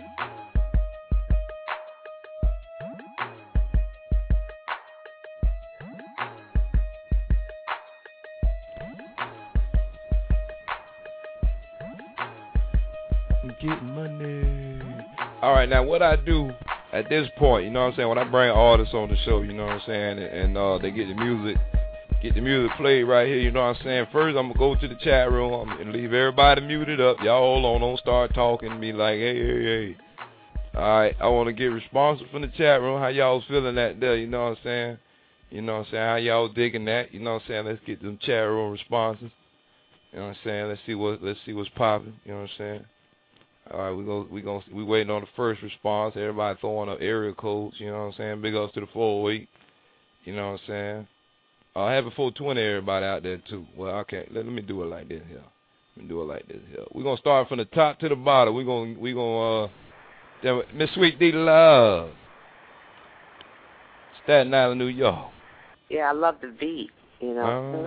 Getting money. All right, now what I do at this point, you know what I'm saying, when I bring artists on the show, you know what I'm saying, and they get the music played right here, you know what I'm saying. First, I'm going to go to the chat room and leave everybody muted up. Y'all hold on, don't start talking and be like, hey. All right, I want to get responses from the chat room. How y'all feeling that there, you know what I'm saying? You know what I'm saying, how y'all digging that, you know what I'm saying. Let's get them chat room responses. You know what I'm saying, let's see what's popping, you know what I'm saying. All right, we waiting on the first response. Everybody throwing up area codes, you know what I'm saying. Big ups to the 408, you know what I'm saying. I have a 420 everybody out there too. Well, okay, let me do it like this here. We're gonna start from the top to the bottom. We gonna Miss Sweet D Love, Staten Island, New York. Yeah, I love the beat. You know.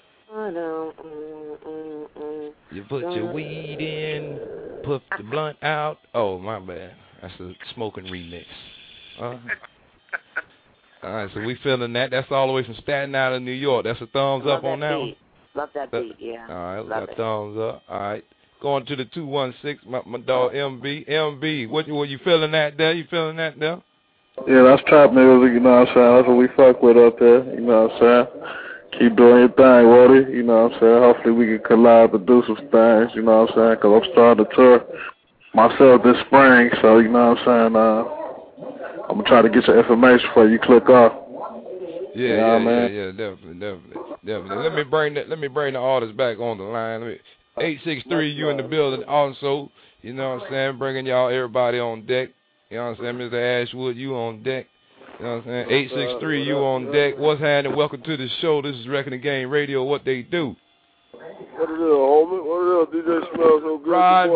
You put your weed in, puff the blunt out. Oh, my bad. That's a smoking remix. All right, so we feeling that. That's all the way from Staten Island, New York. That's a thumbs up on that one. Love that beat, yeah. All right, got thumbs up. All right. Going to the 216, my dog MB. MB, what you feeling that there? You feeling that there? Yeah, that's trap music, you know what I'm saying? That's what we fuck with up there, you know what I'm saying? Keep doing your thing, Woody, you know what I'm saying? Hopefully we can collab and do some things, you know what I'm saying? Because I'm starting to tour myself this spring, so you know what I'm saying? I'm going to try to get your information before you click off. Yeah, definitely. Let me bring the artists back on the line. 863, you in the building also, you know what I'm saying? Bringing y'all everybody on deck, you know what I'm saying? Mr. Ashwood, you on deck. You know what I'm saying? 863, you on deck. What's happening? Welcome to the show. This is Wrecking the Game Radio. What they do? What it is, homie? What it is? DJ Smells so good. Rod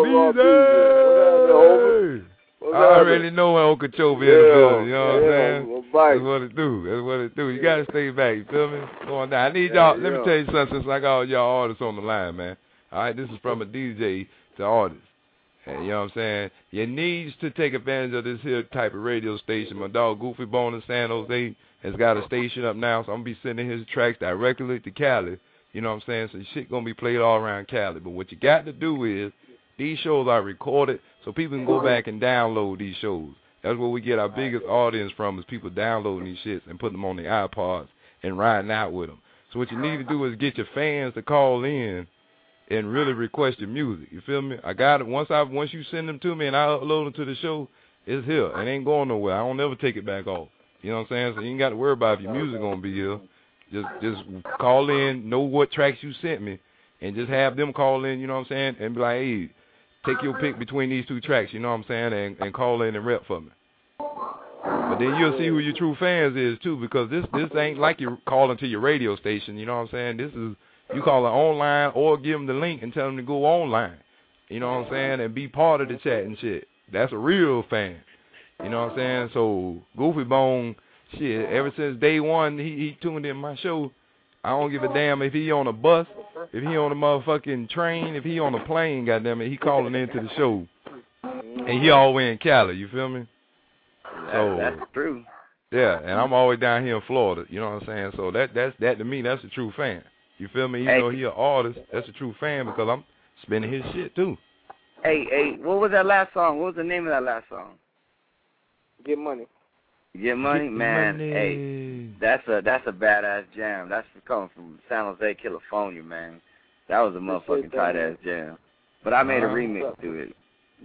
DJ! I already know when Okeechobee in the building. You know what I'm saying? That's what it do. You got to stay back. You feel me? Going down. I need y'all. Let me tell you something since I got all y'all artists on the line, man. All right? This is from a DJ to artist. And you know what I'm saying? You need to take advantage of this here type of radio station. My dog Goofy Bone in San Jose has got a station up now, so I'm going to be sending his tracks directly to Cali. You know what I'm saying? So shit going to be played all around Cali. But what you got to do is These shows are recorded so people can go back and download these shows. That's where we get our biggest audience from, is people downloading these shits and putting them on their iPods and riding out with them. So what you need to do is get your fans to call in and really request your music. You feel me? I got it. Once you send them to me and I upload them to the show, it's here. It ain't going nowhere. I don't ever take it back off. You know what I'm saying? So you ain't got to worry about if your music gonna be here. Just call in, know what tracks you sent me, and just have them call in, you know what I'm saying, and be like, hey, take your pick between these two tracks, you know what I'm saying, and call in and rep for me. But then you'll see who your true fans is, too, because this ain't like you calling to your radio station, you know what I'm saying? This is, you call it online or give them the link and tell them to go online, you know what I'm saying, and be part of the chat and shit. That's a real fan, you know what I'm saying? So Goofy Bone, shit, ever since day one, he tuned in my show. I don't give a damn if he on a bus, if he on a motherfucking train, if he on a plane, goddamn it, he calling into the show. And he all the way in Cali, you feel me? So that's true. Yeah, and I'm always down here in Florida, you know what I'm saying? So that to me, that's a true fan. You feel me? Even though he an artist, that's a true fan because I'm spinning his shit too. Hey, what was that last song? What was the name of that last song? Get Money. Get Money, man. Money. Hey, that's a badass jam. That's coming from San Jose, California, man. That was a motherfucking tight ass jam. But I made a remix to it.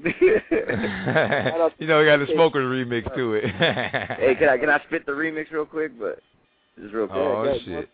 You know, we got the Smokers remix to it. Hey, can I spit the remix real quick? But just real quick. Oh shit.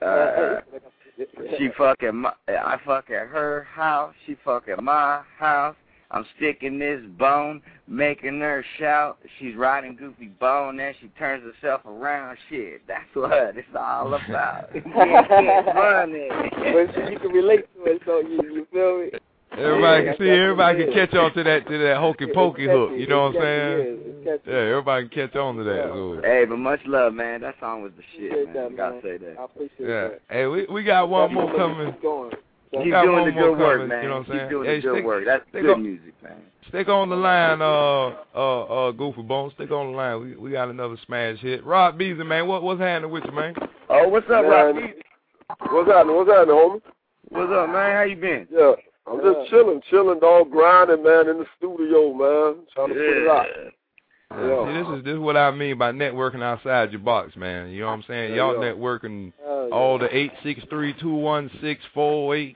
I fuck at her house. She fuck at my house. I'm sticking this bone, making her shout. She's riding Goofy Bone, and she turns herself around. Shit, that's what it's all about. Get money. But you can relate to it, so you feel me? Everybody can catch on to that hokey pokey hook. You know what I'm saying? Yeah, everybody can catch on to that. So. Hey, but much love, man. That song was the shit, man. Gotta say that. I appreciate that. Hey, we got one more coming. Keep doing the good work, man. You know what I'm saying? Keep doing the good work. That's good music, man. Stick on the line, Goofy Bone. Stick on the line. We got another smash hit. Rob Beasley, man. What's happening with you, man? Oh, what's up, Rob Beasley? What's happening, homie? What's up, man? How you been? Yeah, I'm just chilling, dog, grinding, man, in the studio, man. Trying to put it out. Yeah. See, this is what I mean by networking outside your box, man. You know what I'm saying? Y'all networking all the 863-216-48.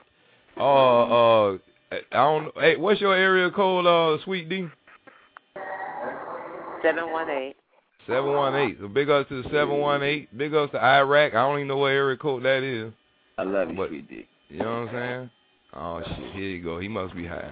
I don't. Hey, what's your area code, Sweet D? 718. 718. So big ups to the 718. Big ups to Iraq. I don't even know what area code that is. I love you, Sweet D. You know what I'm saying? Oh shit, here you go. He must be high.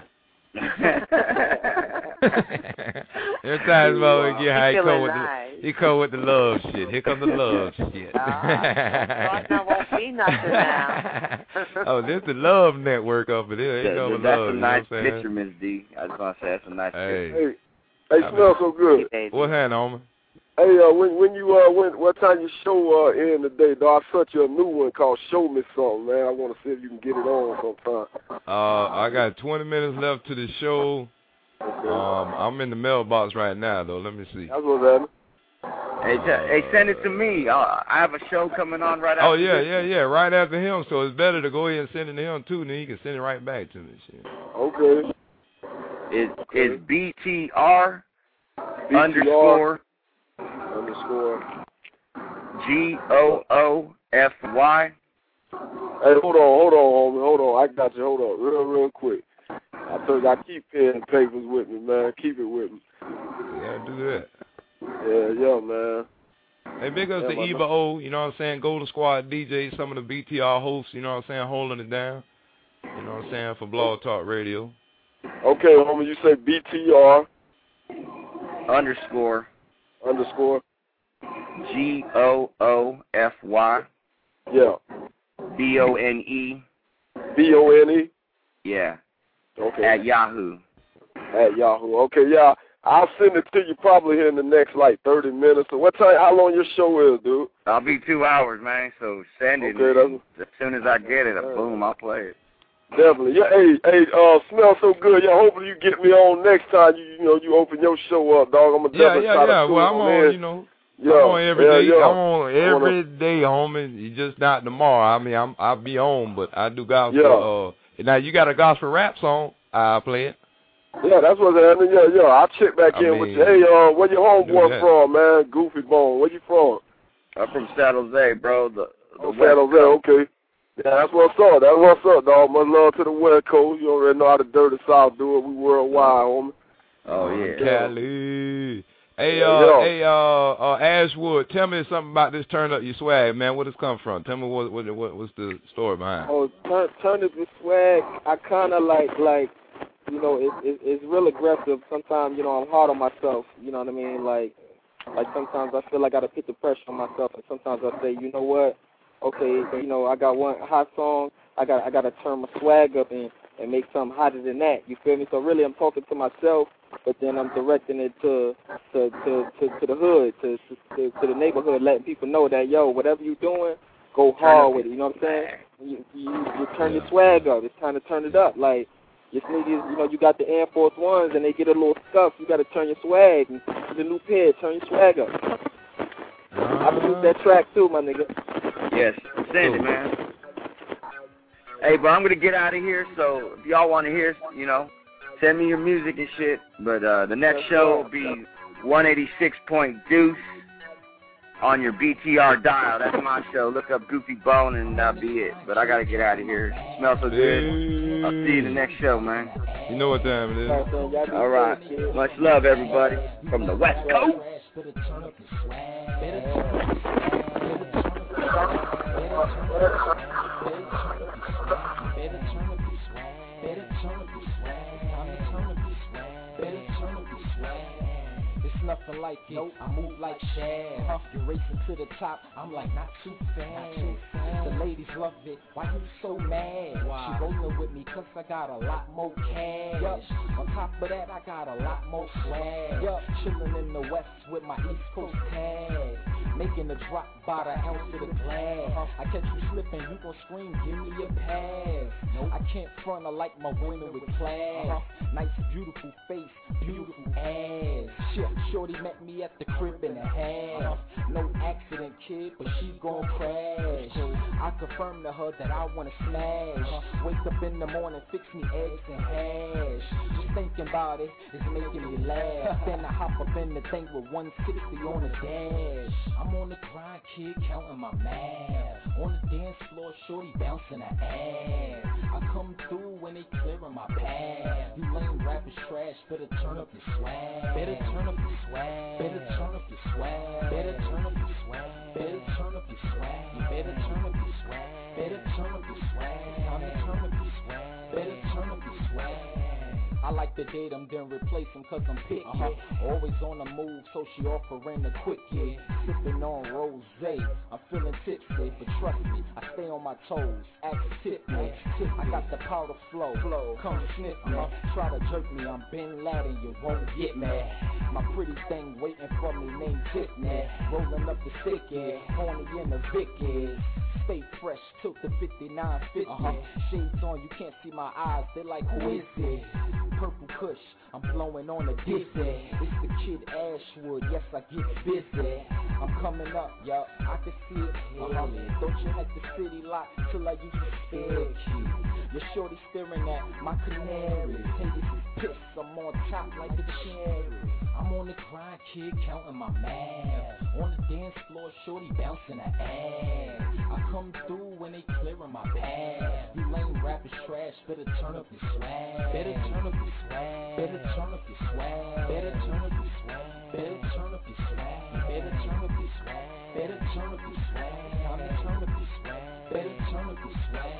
Every time he get high, he come with the love shit. Here comes the love shit. That won't be nothing now. Oh, this the love network up in here. That's a nice picture, Miss D. I just want to say that's a nice picture. Hey, smell so good. What's happening, homie? Hey, what time you show in today, dog? I sent you a new one called Show Me Something, man. I want to see if you can get it on sometime. I got 20 minutes left to the show. Okay. I'm in the mailbox right now, though. Let me see. That's what's happening. Hey, send it to me. I have a show coming on right after. Oh, yeah, right after him. So it's better to go ahead and send it to him, too, and then he can send it right back to me. Shit. Okay. It's BTR _GOOFY. Hey, hold on, homie. Hold on. I got you. Hold on. Real quick. I told you I keep pen and papers with me, man. Keep it with me. Yeah, do that. Yeah, man. Hey, big ups to Eva O, you know what I'm saying? Golden Squad DJs, some of the BTR hosts, you know what I'm saying? Holding it down. You know what I'm saying? For Blog Talk Radio. Okay, homie. You say BTR _GOOFY. Yeah. BONE. BONE? Yeah. Okay. At Yahoo. Okay, yeah. I'll send it to you probably here in the next, 30 minutes. So what time, how long your show is, dude? I'll be 2 hours, man, so send it. Okay, as soon as I get it, boom, I'll play it. Definitely. Yeah, hey, smell so good. Yeah, hopefully you get me on next time you open your show up, dog. I'm going to definitely try to well, I'm on, I'm on every day. I'm on every day, homie. You just not tomorrow. I mean, I'll be on, but I do gospel. Now, you got a gospel rap song, I'll play it. Yeah, that's what's happening. Yeah. I'll check back in with you. Hey, where your homeboy from, man? Goofy Bone. Where you from? I'm from San Jose, bro. The San Jose, okay. Yeah, that's what's up. That's what's up, dog. Much love to the West Coast. You already know how the dirty South do it. We worldwide, homie. Oh, yeah. Cali. Hey, Ashwood, tell me something about this Turn Up Your Swag, man. Where does it come from? Tell me what's the story behind it. Oh, Turn Up Your Swag, I kind of like, you know, it's real aggressive. Sometimes, you know, I'm hard on myself. You know what I mean? Like sometimes I feel like I got to put the pressure on myself, and sometimes I say, you know what? Okay, you know, I got one hot song. I got to turn my swag up and make something hotter than that. You feel me? So really, I'm talking to myself, but then I'm directing it to the hood, to the neighborhood, letting people know that, yo, whatever you doing, go hard with it. You know what I'm saying? You turn your swag up. It's time to turn it up. Like, your niggas, you know, you got the Air Force Ones and they get a little scuffed. You got to turn your swag. And the new pair, turn your swag up. I produced that track too, my nigga. Yes, send it, man. Hey, but I'm going to get out of here, so if y'all want to hear, you know, send me your music and shit. But the next show will be 186.Deuce on your BTR dial. That's my show. Look up Goofy Bone and that'll be it. But I got to get out of here. Smells so good. I'll see you in the next show, man. You know what time it is. All right. Much love, everybody, from the West Coast. Nothing like it. Nope. I move like Shad. You're racing to the top. I'm like not too fast. The ladies love it. Why you so mad? Wow. She rolling with me 'cause I got a lot more cash. Yep. On top of that, I got a lot more swag. Yep. Chilling in the West with my East Coast tag. Making a drop by the ounce of the glass. I catch you slipping, you gon' scream, give me a pass. Nope. I can't front, I like my women with class. Nice, beautiful face, beautiful ass. Shit, shorty met me at the crib in a half. No accident, kid, but she gon' crash. I confirm to her that I wanna smash. Wake up in the morning, fix me eggs and hash. Just thinking about it is making me laugh. Then I hop up in the thing with 160 on the dash. I'm on the grind, kid, counting my math. On the dance floor, shorty bouncing her ass. I come through when they clearing my path. You lame rappers trash, better turn up your swag. Better turn up your swag. Better turn up your swag. Better turn up your swag. Better turn up your swag. You better turn up your swag. Better turn up your swag. Time to turn up your swag. Better turn up your swag. I like to date them, then replace them 'cause I'm picky. Always on the move, so she offering the quickie. Sipping on rosé, I'm feeling tipsy, but trust me, I stay on my toes. Act tip me, I got the powder flow. Come sniff me, try to jerk me, I'm Bin Laden, you won't get me. My pretty thing waiting for me named Tiffany. Rolling up the sticky, horny in the Vicky. Stay fresh, tilt the 5950. Shades on, you can't see my eyes, they like, who is it? Purple Kush, I'm blowing on a dizzy. It's the kid Ashwood, yes I get busy. I'm coming up, yup, I can see it. Don't you hit the city lot till I use the spare key. Your shorty staring at my canary. Hey, this is piss, I'm on top like a cherry. I'm on the grind, kid, counting my math. On the dance floor, shorty bouncing her ass. I come through when they clearing my path. You lame rappers trash, better turn up your swag. Better turn up your swag. Better turn up your swag. Better turn up your swag. Better turn up your swag. Better turn up your swag. Better turn up your swag. Time to turn up your swag. Better turn up your swag.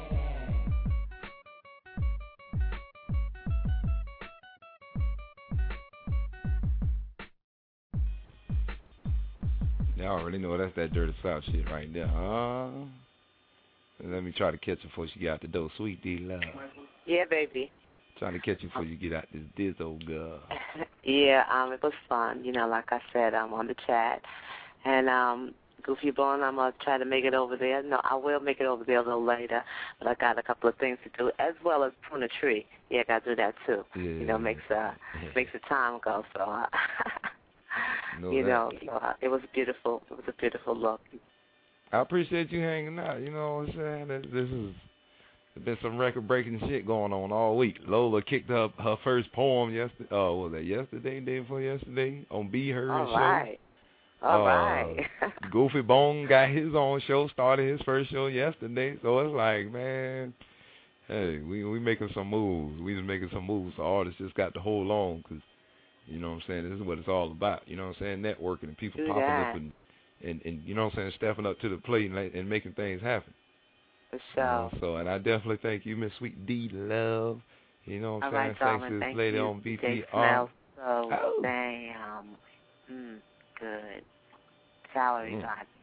Y'all already know that's that dirty South shit right there, huh? Let me try to catch her before she get out the door. Sweet D Love. Yeah, baby. Trying to catch you before you get out this old girl. Yeah, it was fun. You know, like I said, I'm on the chat. And Goofy Bone, I'm going to try to make it over there. No, I will make it over there a little later. But I got a couple of things to do, as well as prune a tree. Yeah, I got to do that, too. Yeah. You know, makes the time go. So, you know, it was beautiful. It was a beautiful look. I appreciate you hanging out. You know what I'm saying? There's been some record-breaking shit going on all week. Lola kicked up her first poem yesterday. Oh, was that yesterday, day before yesterday, on B Heard show. Right. All right. Goofy Bone got his own show, started his first show yesterday. So it's like, man, hey, we making some moves. We just making some moves. So artists just got to hold on because, you know what I'm saying, this is what it's all about. You know what I'm saying, networking and people popping up and you know what I'm saying, stepping up to the plate and making things happen. For sure. So, and I definitely thank you, Miss Sweet D Love. You know what I'm saying? Thanks to this lady on BTR. So damn good. Salary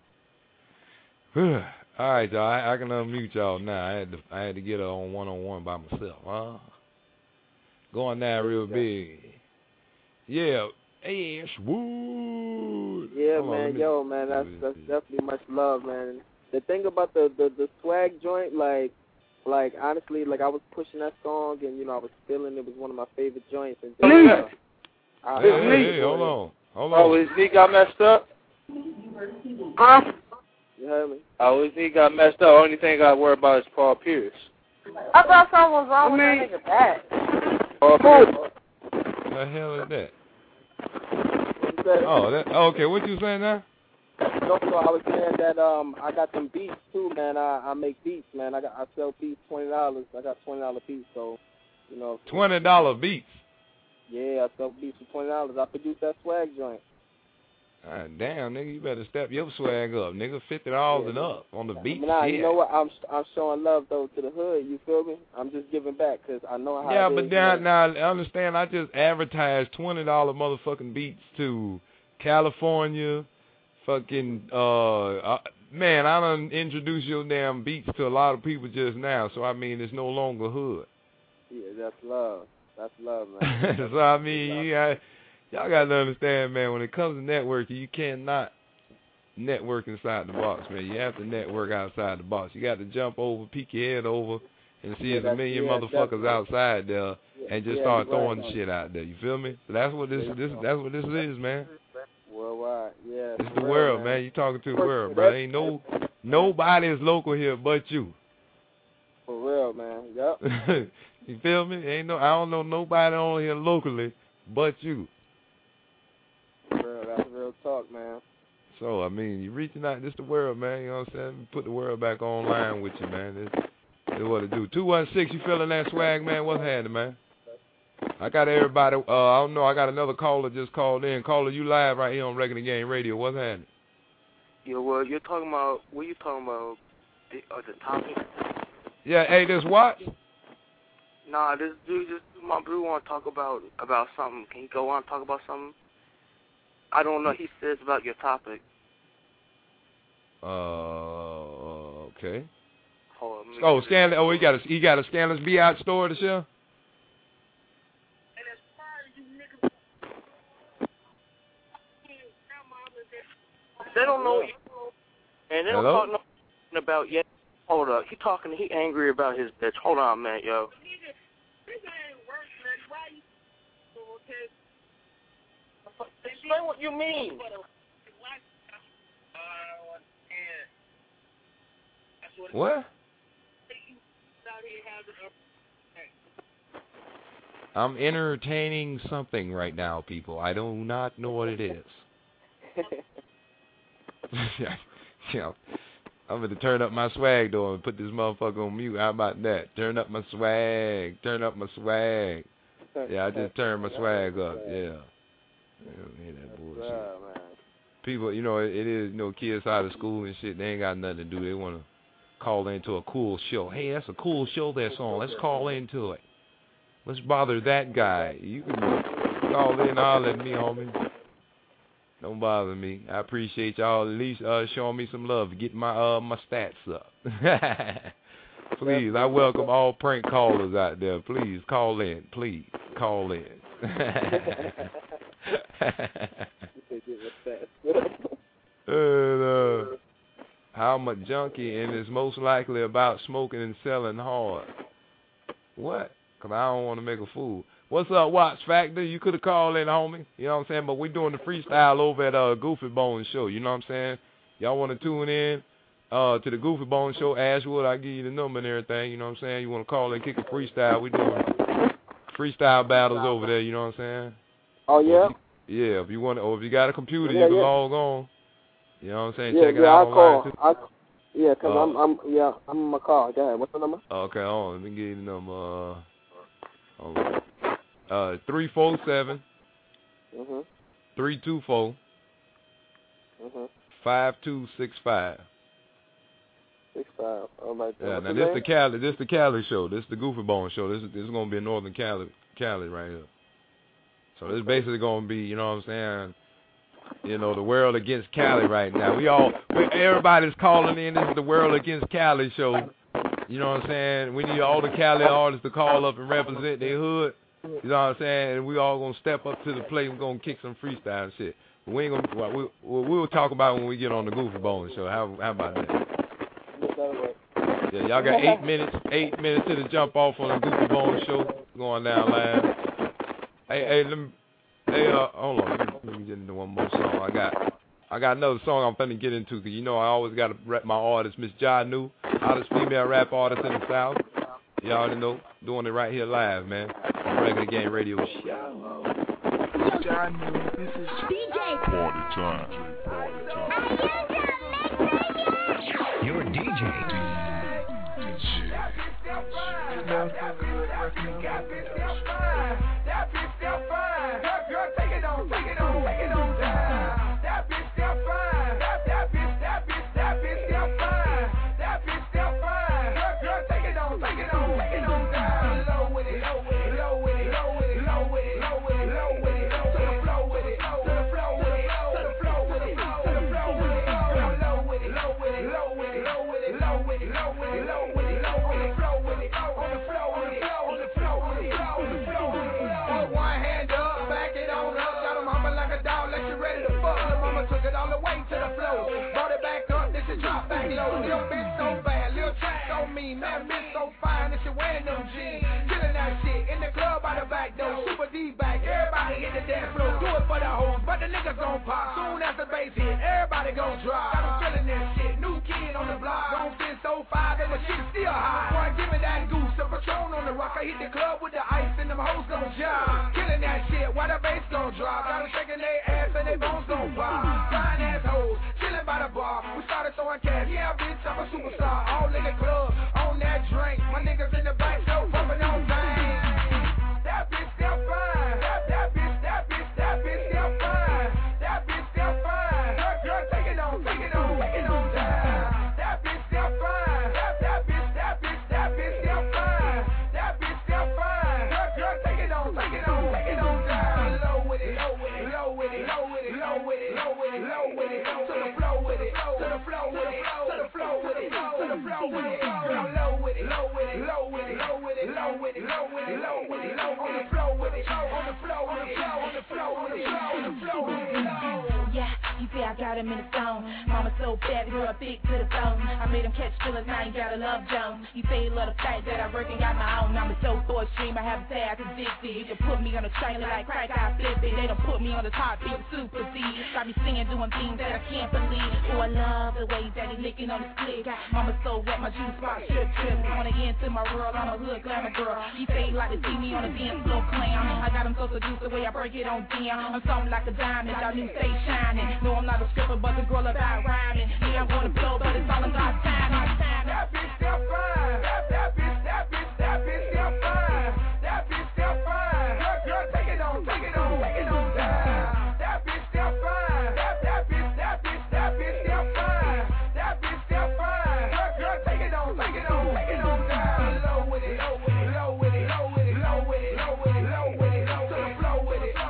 God. All right, y'all. I can unmute y'all now. I had to get her on one-on-one by myself. Huh? Going down real big. Yeah. Ashwood. Yeah, man. Yo, man. That's definitely much love, man. The thing about the swag joint, like honestly, like I was pushing that song and I was feeling it was one of my favorite joints. And hey, hold on. Oh, his knee got messed up. Huh? You heard me? Oh, his knee got messed up. Only thing I got to worry about is Paul Pierce. I thought something was wrong with that nigga back. Paul Pierce. What the hell is that? Okay. What you saying now? No, I was saying that I got some beats too, man. I make beats, man. I sell beats $20. I got $20 beats, so $20 beats. Yeah, I sell beats for $20. I produce that swag joint. Damn, nigga, you better step your swag up, nigga. $50 and up on the beat. Nah, you know what? I'm showing love though to the hood. You feel me? I'm just giving back because I know how. Yeah, it but is, now I understand. I just advertised $20 motherfucking beats to California. Fucking man, I done introduced your damn beats to a lot of people just now. So I mean, it's no longer hood. Yeah, that's love. That's love, man. So I mean, y'all got to understand, man, when it comes to networking, you cannot network inside the box, man. You have to network outside the box. You got to jump over, peek your head over, and see there's a million motherfuckers outside there and just start throwing the shit out there. You feel me? So that's what this is, man. Worldwide, yeah. It's the world, man. You talking to the world, bro. Ain't nobody is local here but you. For real, man. Yep. You feel me? I don't know nobody on here locally but you. Real, that's real talk, man. So, I mean, you reaching out, this the world, man, you know what I'm saying? Put the world back online with you, man. This is what it do. 216, you feeling that swag, man? What's happening, man? I got everybody, I don't know, I got another caller just called in. Caller, you live right here on Regular Game Radio. What's happening? Yeah, well, you're talking about, what are you talking about, the topic? Yeah, hey, this what? Nah, this dude, my bro want to talk about something. Can you go on and talk about something? I don't know. He says about your topic. Okay. Hold on. Oh, Stanley. Oh, he got a Stanley's Be Out store to sell. They don't know, and they don't talk nothing about yet. Hold up, he angry about his bitch. Hold on, man, yo. Explain what you mean. What? I'm entertaining something right now, people. I do not know what it is. Yeah, I'm going to turn up my swag, though, and put this motherfucker on mute. How about that? Turn up my swag. Yeah, I just turned my swag up. Yeah. Hear that bullshit. People, it is, kids out of school and shit, they ain't got nothing to do. They want to call into a cool show. Hey, that's a cool show that's on. Let's call into it. Let's bother that guy. You can call in and holler at me, homie. Don't bother me. I appreciate y'all at least showing me some love to get my my stats up. Please, I welcome all prank callers out there. Please call in. Please call in. I'm a junkie and it's most likely about smoking and selling hard. What? Because I don't want to make a fool. What's up, Watch Factor? You could have called in, homie. You know what I'm saying? But we're doing the freestyle over at Goofy Bone Show. You know what I'm saying? Y'all want to tune in? to the Goofy Bone Show, Ashwood. I give you the number and everything. You know what I'm saying? You want to call and kick a freestyle? We doing freestyle battles over there. You know what I'm saying? Oh yeah. If you want, or if you got a computer, you can log on. You know what I'm saying? Yeah, check it out online too. I'm in my car. Go ahead. What's the number? Okay, hold on. Let me give you the number. 347 324 5265. 65. Oh my God. Yeah, now this the Cali show. This the Goofy Bone show. This is gonna be in Northern Cali right here. So this is basically gonna be, you know what I'm saying, you know, the world against Cali right now. Everybody's calling in. This is the World Against Cali show. You know what I'm saying? We need all the Cali artists to call up and represent their hood. You know what I'm saying? And we all gonna step up to the plate. We're gonna kick some freestyle and shit. But we ain't gonna. We'll talk about it when we get on the Goofy Bone show. How about that? Yeah, y'all got 8 minutes. 8 minutes to the jump off on the Goofy Bone show. Going down live. Hey, hold on. Let me get into one more song. I got another song I'm finna get into, because you know I always got to rep my artist, Miss Ja New, hottest female rap artist in the South. You already know, doing it right here live, man. On Regular Game Radio Show. Ja New, this is DJ Party time. Your DJ. Little bitch so bad, little track so mean, man, bitch so fine, and she wearing them jeans. Killing that shit in the club by the back door, super D back, everybody hit the dance floor. Do it for the hoes, but the niggas gon' pop. Soon as the bass hit, everybody gon' drop. Got them feeling that shit, new kid on the block. Don't fit so fire, but the shit still high. Boy, give me that goose, a Patron on the rock. I hit the club with the ice and them hoes gon' jump. Killing that shit, while the bass gon' drop. Got them shaking their ass and their bones gon' pop. Fine ass hoes, chilling by the bar. We started throwing cash, yeah, bitch, I'm a superstar. All in the club, on that drink. My niggas in the back, so pumping on things. That bitch still fine. That bitch still fine. That bitch still fine. Girl, take it on down. That bitch still fine. That bitch still fine. That bitch still fine. Girl, take it on down. Low with it. To the flow with it. To the flow with it. Yeah, you say I got him in the zone. Mama so bad, the girl thick to the bone. I made him catch feelings, now you gotta love Jones. You say you love the fact that I work and got my own. I'm a so for a stream, I have a tag addicted. You can put me on a trailer like crack, I flip it. They don't put me on the top, beat super Z. Got me singing, doing things that I can't believe. Oh, I love the way that he licking on the split. Mama so wet, my juice box trip. Wanna get into my world, I'm a hood glamour girl. You say you like to see me on a dance floor clown. I got him so seduced the way I break it on down. I'm something like a diamond, y'all new stay shining. No, I'm not a stripper, but the girl about rhyming. Yeah, I'm gonna blow, but it's all about time. That bitch still fine. That bitch still fine. That bitch still fine. Girl, take it on down. That bitch still fine. That bitch still fine. That bitch still fine. Girl, take it on down. Low with it. To the flow with it.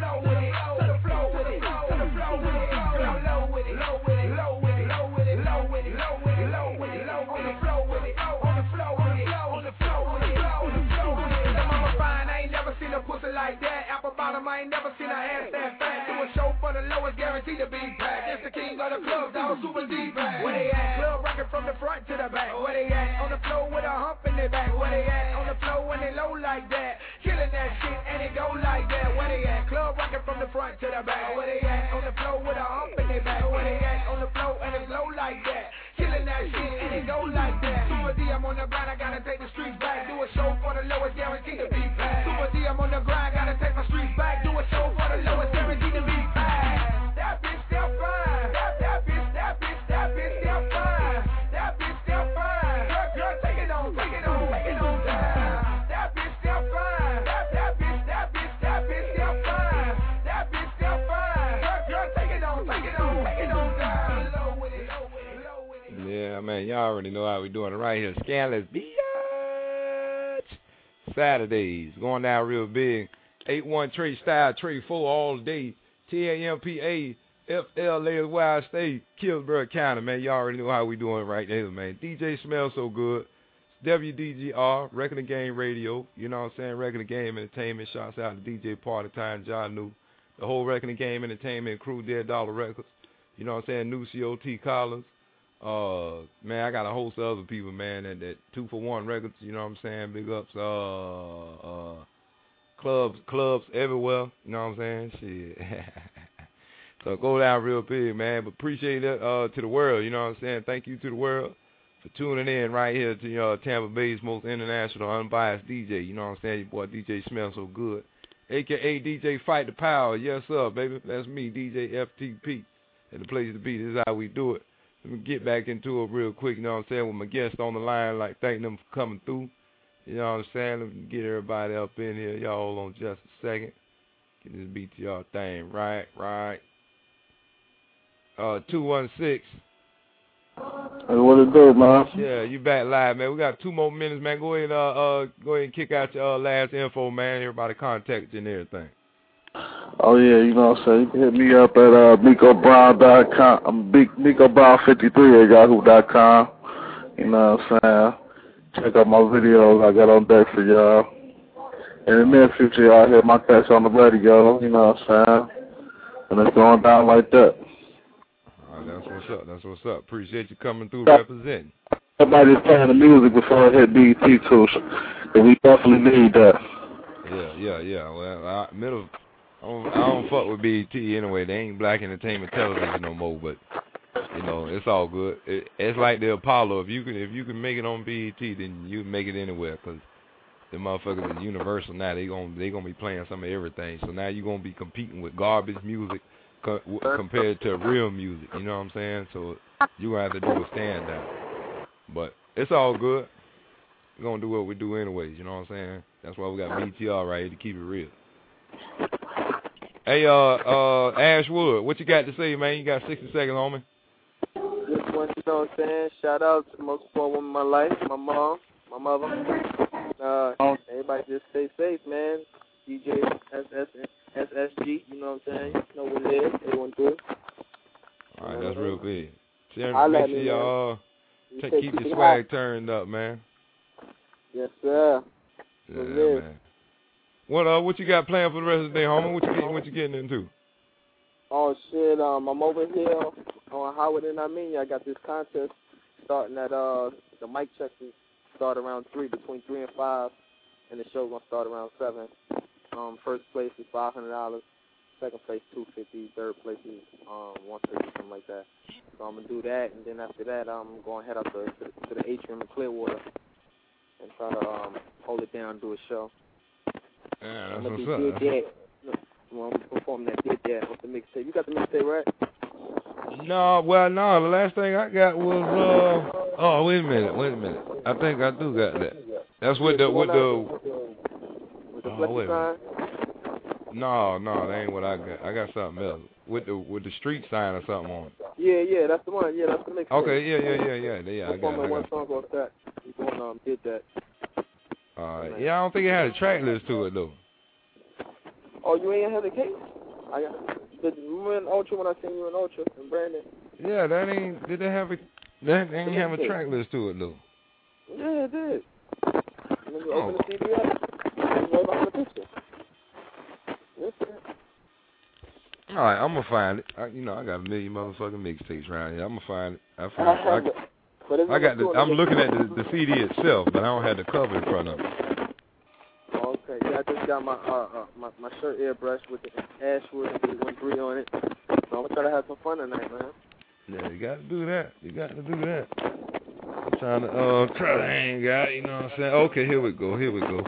Like that, apple bottom, I ain't never seen a ass that fat. Do a show for the lowest, guaranteed to be packed. It's the king of the club, dog, super D-back. Where they at? Club rockin' from the front to the back. Where they at? On the floor with a hump in their back. Where they at? On the floor when they low like that. Killing that shit and it go like that. Where they at? Club rockin' from the front to the back. Where they at? On the floor with a hump in their back. Where they at? On the floor and it's low like that. Killing that man. Y'all already know how we doing it right here. Scandalous Biatch. Saturdays. Going down real big. 8-1 Trade Style, Trade 4 all day. TAMPA, FLA, Wild State, Killsborough County, man. Y'all already know how we doing it right there, man. DJ Smells So Good. WDGR, Record and Game Radio. You know what I'm saying? Record and Game Entertainment. Shouts out to DJ Party Time, John New. The whole Record and Game Entertainment crew, Dead Dollar Records. You know what I'm saying? New COT Collins. Man, I got a host of other people, man, that 2-for-1 Records, you know what I'm saying? Big ups, clubs everywhere, you know what I'm saying? Shit. So go down real big, man, but appreciate it to the world, you know what I'm saying? Thank you to the world for tuning in right here to Tampa Bay's most international, unbiased DJ, you know what I'm saying? Your boy DJ Smells So Good, a.k.a. DJ Fight the Power. Yes, sir, baby. That's me, DJ FTP. And the place to be. This is how we do it. Let me get back into it real quick, you know what I'm saying, with my guests on the line, like thanking them for coming through. You know what I'm saying? Let me get everybody up in here. Y'all hold on just a second. Get this beat to y'all thing. Right. 216. Hey, what it do, man? Yeah, you back live, man. We got 2 more minutes, man. Go ahead and kick out your last info, man. Everybody contact you and everything. Oh, yeah, you know what I'm saying? You can hit me up at MikoBrown.com. I'm MikoBrown53 at Yahoo.com. You know what I'm saying? Check out my videos I got on deck for y'all. In the near future, y'all hear my cats on the radio. You know what I'm saying? And it's going down like that. All right, that's what's up. Appreciate you coming through representing. Everybody's playing the music before I hit BET too, so we definitely need that. Yeah. Well, I don't fuck with BET anyway. They ain't black entertainment television no more, but you know, it's all good. It's like the Apollo. If you can make it on BET, then you can make it anywhere, because the motherfuckers is universal now. They gonna be playing some of everything. So now you're gonna be competing with garbage music compared to real music. You know what I'm saying? So you gonna have to do a stand down. But it's all good. We're gonna do what we do anyways. You know what I'm saying? That's why we got BTR right here to keep it real. Hey, Ashwood, what you got to say, man? You got 60 seconds, homie. Just want you know what I'm saying? Shout out to the most important woman in my life, my mom, my mother. Everybody just stay safe, man. DJ SSG, you know what I'm saying? You know what it is. Everyone do it. All right, that's real big. Make sure y'all keep your swag turned up, man. Yes, sir. Yeah, man. What you got planned for the rest of the day, homie? What you getting into? Oh shit, I'm over here on Howard and Armenia. I got this contest starting at the mic checks start around 3, between 3 and 5, and the show gonna start around 7. First place is $500, second place $250, third place is $150, something like that. So I'm gonna do that, and then after that I'm gonna head up to the atrium in Clearwater and try to hold it down, do a show. Yeah, I'm that's gonna what's up. I'm performing that Did That with the mixtape. You got the mixtape, right? No, the last thing I got was wait a minute. I think I do got that. That's with the flexi sign? No, that ain't what I got. I got something else with the street sign or something on it. Yeah, that's the one. Yeah, that's the mixtape. Okay, yeah. I got one song off that. You going Did That. Yeah, I don't think it had a track list to it though. Oh, you ain't had the case? Remember in Ultra when I seen you in Ultra and Brandon? Yeah, that ain't have a track list to it though. Yeah, it did. And then you open the CD up, and right behind the picture. Yes, sir. All right, I'm gonna find it. I got a million motherfucking mixtapes around here. I'm gonna find it. I'm looking at the CD itself, but I don't have the cover in front of it. Okay, yeah, I just got my shirt airbrushed with the Ashwood 813 on it. So I'm gonna try to have some fun tonight, man. Yeah, you gotta do that. I'm trying to hang out, you know what I'm saying? Okay, here we go.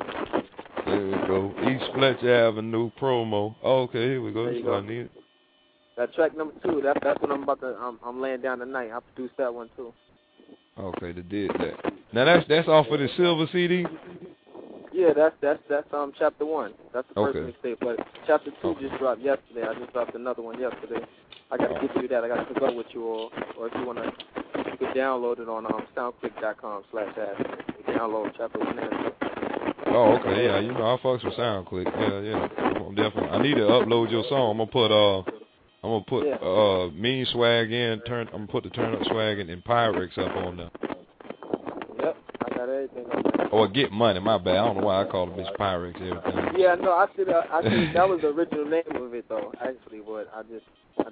East Fletcher Avenue promo. Okay, here we go. That's what I need. That track number 2, that's what I'm about to I'm laying down tonight. I produced that one too. Okay, they did that. Now that's off of the Silver CD? Yeah, that's chapter 1. That's the first mixtape. But chapter 2 just dropped yesterday. I just dropped another one yesterday. I got to give you that. I got to hook up with you all, or if you want to could download it on soundclick.com/Ask. Download chapter 1 and 2. Oh, okay, yeah, you know, I fucks with SoundClick. Yeah. I'm definitely. I need to upload your song. I'm gonna put Mean Swag in. I'm gonna put the Turn Up Swag and Pyrex up on there. Yep, I got everything on there. Or Get Money, my bad. I don't know why I call the bitch Pyrex everything. Yeah, no, I think that was the original name of it though. Actually, but I just.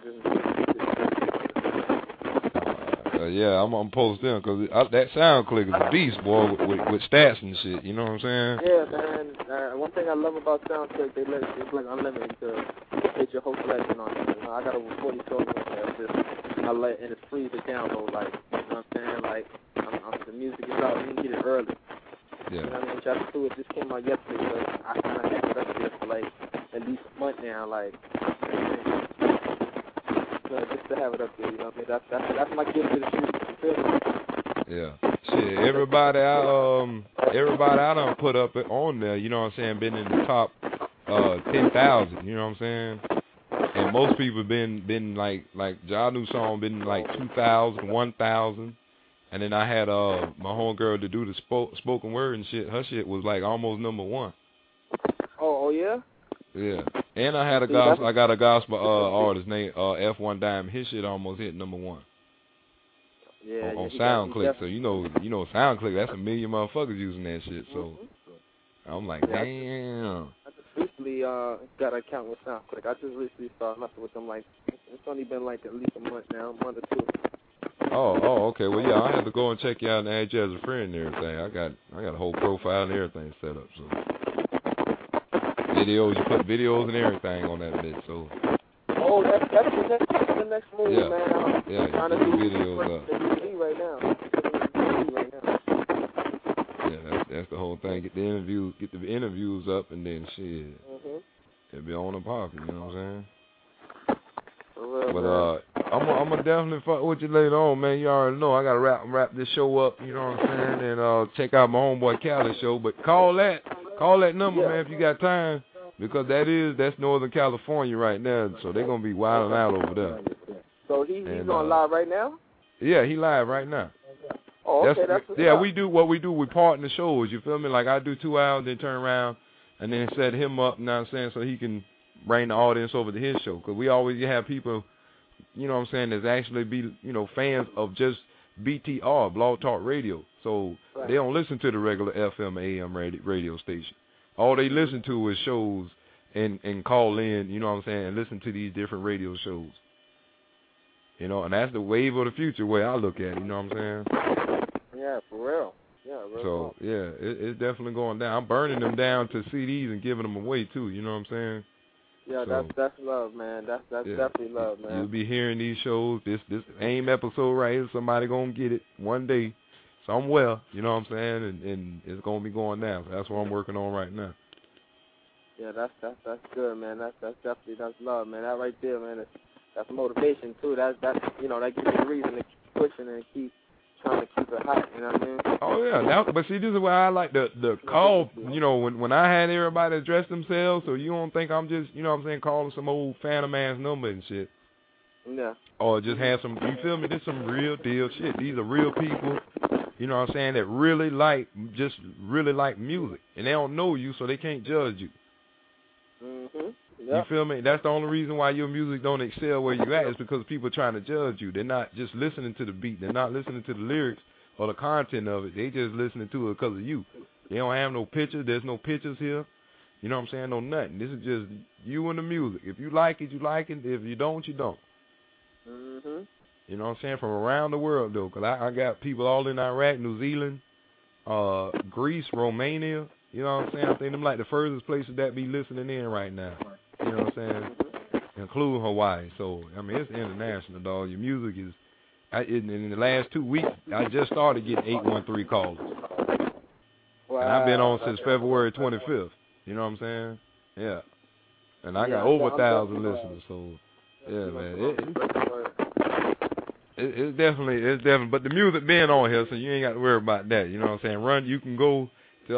Yeah, I'm gonna post them because that SoundClick is a beast, boy, with stats and shit. You know what I'm saying? Yeah, man. One thing I love about SoundClick, it's like unlimited to get your whole selection on it. You know, I got over 40 songs on there. And it's free to download. Like, you know what I'm saying? Like, the music is out. You can get it early. Yeah. You know what I mean? Chapter 2, it just came out yesterday, but I kind of had it up there for like at least a month now. Like. Just to have it up there, you know what I mean? That's my gift to the street. Yeah. Shit, everybody I done put up on there, you know what I'm saying, been in the top 10,000, you know what I'm saying? And most people been like Ja New song been like 2,000, 1,000. And then I had my homegirl to do the spoken word and shit. Her shit was like almost #1. Oh yeah? Yeah. And I had a gospel. I got a gospel artist named F1 Diamond. His shit almost hit #1. Yeah. On SoundClick. So you know SoundClick. That's a million motherfuckers using that shit. So I'm like, damn. I just recently got an account with SoundClick. I just recently started messing with them. Like it's only been like at least a month now, a month or two. Oh, okay. Well, yeah, I had to go and check you out and add you as a friend and everything. I got a whole profile and everything set up. So. Videos, you put videos and everything on that bitch, so. Oh, that's the next move, yeah. Man. Yeah, you put videos up. Right now. Yeah, that's the whole thing. Get the interviews up, and then shit, it'll be on and popping. You know what I'm saying? But I'm gonna definitely fuck with you later on, man. You already know I gotta wrap this show up. You know what I'm saying? And check out my homeboy Cali show. But call that number, man, if you got time. Because that's Northern California right now, so they're gonna be wilding out over there. So he's on live right now? Yeah, he live right now. Oh, okay, that's we do what we do. We partner shows. You feel me? Like I do 2 hours, then turn around, and then set him up. You know what I'm saying? So he can bring the audience over to his show. Because we always have people, you know what I'm saying, that's actually be fans of just BTR, Blog Talk Radio. So they don't listen to the regular FM, AM radio station. All they listen to is shows and call in, you know what I'm saying, and listen to these different radio shows. You know, and that's the wave of the future way I look at it, you know what I'm saying? Yeah, for real. Yeah, so, yeah, it's definitely going down. I'm burning them down to CDs and giving them away, too, you know what I'm saying? Yeah, so, that's love, man. That's definitely love, man. You'll be hearing these shows. This AIM episode right here, somebody going to get it one day. Somewhere, you know what I'm saying, and it's gonna be going down. So that's what I'm working on right now. Yeah, that's good, man. That's love, man. That right there, man. That's motivation too. That gives you a reason to keep pushing and keep trying to keep it hot. You know what I mean? Oh yeah, but see, this is why I like the call. You know, when I had everybody address themselves, so you don't think I'm just, you know what I'm saying, calling some old phantom ass number and shit. Yeah. Or just have some. You feel me? This some real deal shit. These are real people. You know what I'm saying, that really like music. And they don't know you, so they can't judge you. Yep. You feel me? That's the only reason why your music don't excel where you at is because people are trying to judge you. They're not just listening to the beat. They're not listening to the lyrics or the content of it. They just listening to it because of you. They don't have no pictures. There's no pictures here. You know what I'm saying? No nothing. This is just you and the music. If you like it, you like it. If you don't, you don't. You know what I'm saying? From around the world, though, because I got people all in Iraq, New Zealand, Greece, Romania. You know what I'm saying? I think them like the furthest places that be listening in right now. You know what I'm saying? Including Hawaii. So, I mean, it's international, dog. Your music is, in the last 2 weeks, I just started getting 813 calls. Wow. And I've been on since February 25th. You know what I'm saying? Yeah. And I got over 1,000 listeners, so, yeah, man. It's definitely, but the music been on here, so you ain't got to worry about that. You know what I'm saying? You can go to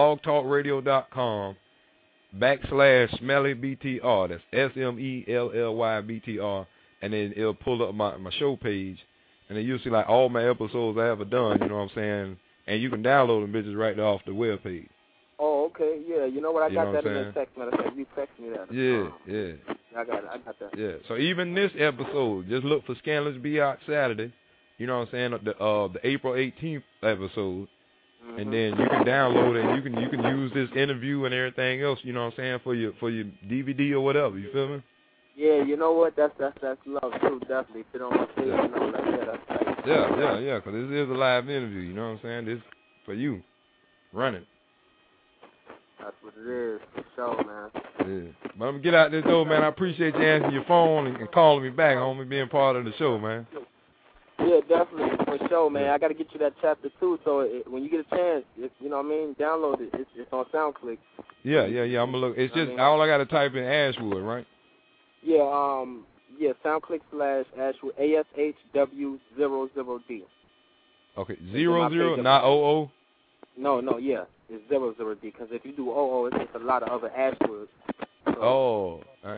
blogtalkradio.com/SmellyBTR. That's SmellyBTR, and then it'll pull up my show page, And then you'll see like all my episodes I ever done, you know what I'm saying? And you can download them bitches right there off the webpage. Oh, okay, yeah. You know what? I got that in the text. Matter of fact, you text me that. Yeah. I got that. Yeah. So even this episode, just look for Scandalous Be Out Saturday. You know what I'm saying? The April 18th episode. Mm-hmm. And then you can download it and you can use this interview and everything else, you know what I'm saying, for your DVD or whatever, you feel me? Yeah, you know what? That's love too, definitely. Sit on my page, you know, like that's right. Yeah, because this is a live interview, you know what I'm saying? This for you. Run it. That's what it is, for sure, man. Yeah. But I'm going to get out this door, man. I appreciate you answering your phone and calling me back, homie, being part of the show, man. Yeah, definitely, for sure, man. I got to get you that chapter 2, so when you get a chance, you know what I mean, download it. It's on SoundClick. Yeah, I'm going to look. It's just, all I got to type in Ashwood, right? Yeah, SoundClick/Ashwood, ASHW00D. Okay, 00, not 00? No, yeah, it's 00D, because if you do 00, it's just a lot of other Ashwoods. So,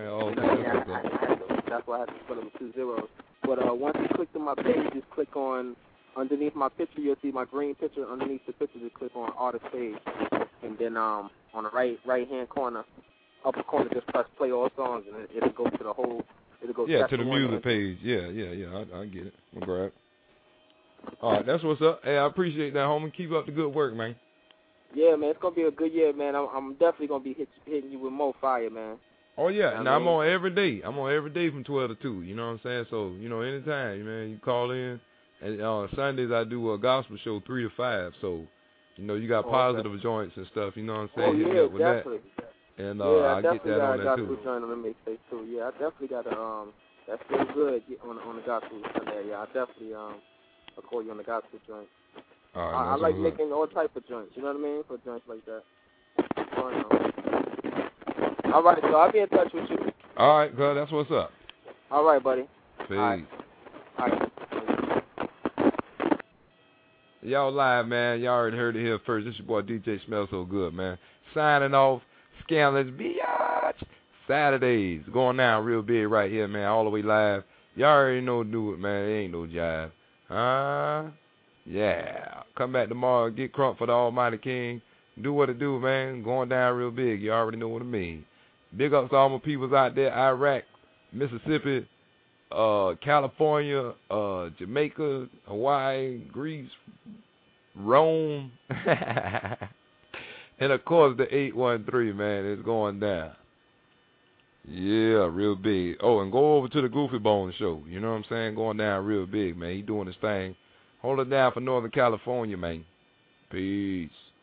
that's why I had to spell it with 2 zeros. But once you click to my page, just click on, underneath my picture, you'll see my green picture. Underneath the picture, just click on Artist Page. And then on the right-hand corner, upper corner, just press Play All Songs, and it'll go to the whole, it'll go to the music page. Yeah, I get it. I'm going to grab. All right, that's what's up. Hey, I appreciate that, homie. Keep up the good work, man. Yeah, man, it's going to be a good year, man. I'm definitely going to be hitting you with more fire, man. Oh, yeah. Now, I'm on every day. I'm on every day from 12 to 2. You know what I'm saying? So, you know, anytime, man, you call in. And on Sundays, I do a gospel show 3 to 5. So, you know, you got positive joints and stuff. You know what I'm saying? Oh, yeah, definitely. And I get that on that, too. I definitely got a gospel joint on the mixtape, too. Yeah, I definitely got a, that's still good on the gospel Sunday. Yeah, I definitely, I'll call you on the gospel joint. All right, I like making all type of joints, you know what I mean? For joints like that. All right, so I'll be in touch with you. All right, good. That's what's up. All right, buddy. Peace. All right. Y'all live, man. Y'all already heard it here first. This is your boy DJ Smells So Good, man. Signing off. Scandalous Biatch. Saturdays. Going down real big right here, man. All the way live. Y'all already know do it, man. It ain't no jive. Yeah. Come back tomorrow. Get crunk for the Almighty King. Do what it do, man. Going down real big. You already know what I mean. Big ups to all my peoples out there. Iraq, Mississippi, California, Jamaica, Hawaii, Greece, Rome. And, of course, the 813, man, is going down. Yeah, real big. Oh, and go over to the Goofy Bone show. You know what I'm saying? Going down real big, man. He doing his thing. Hold it down for Northern California, man. Peace.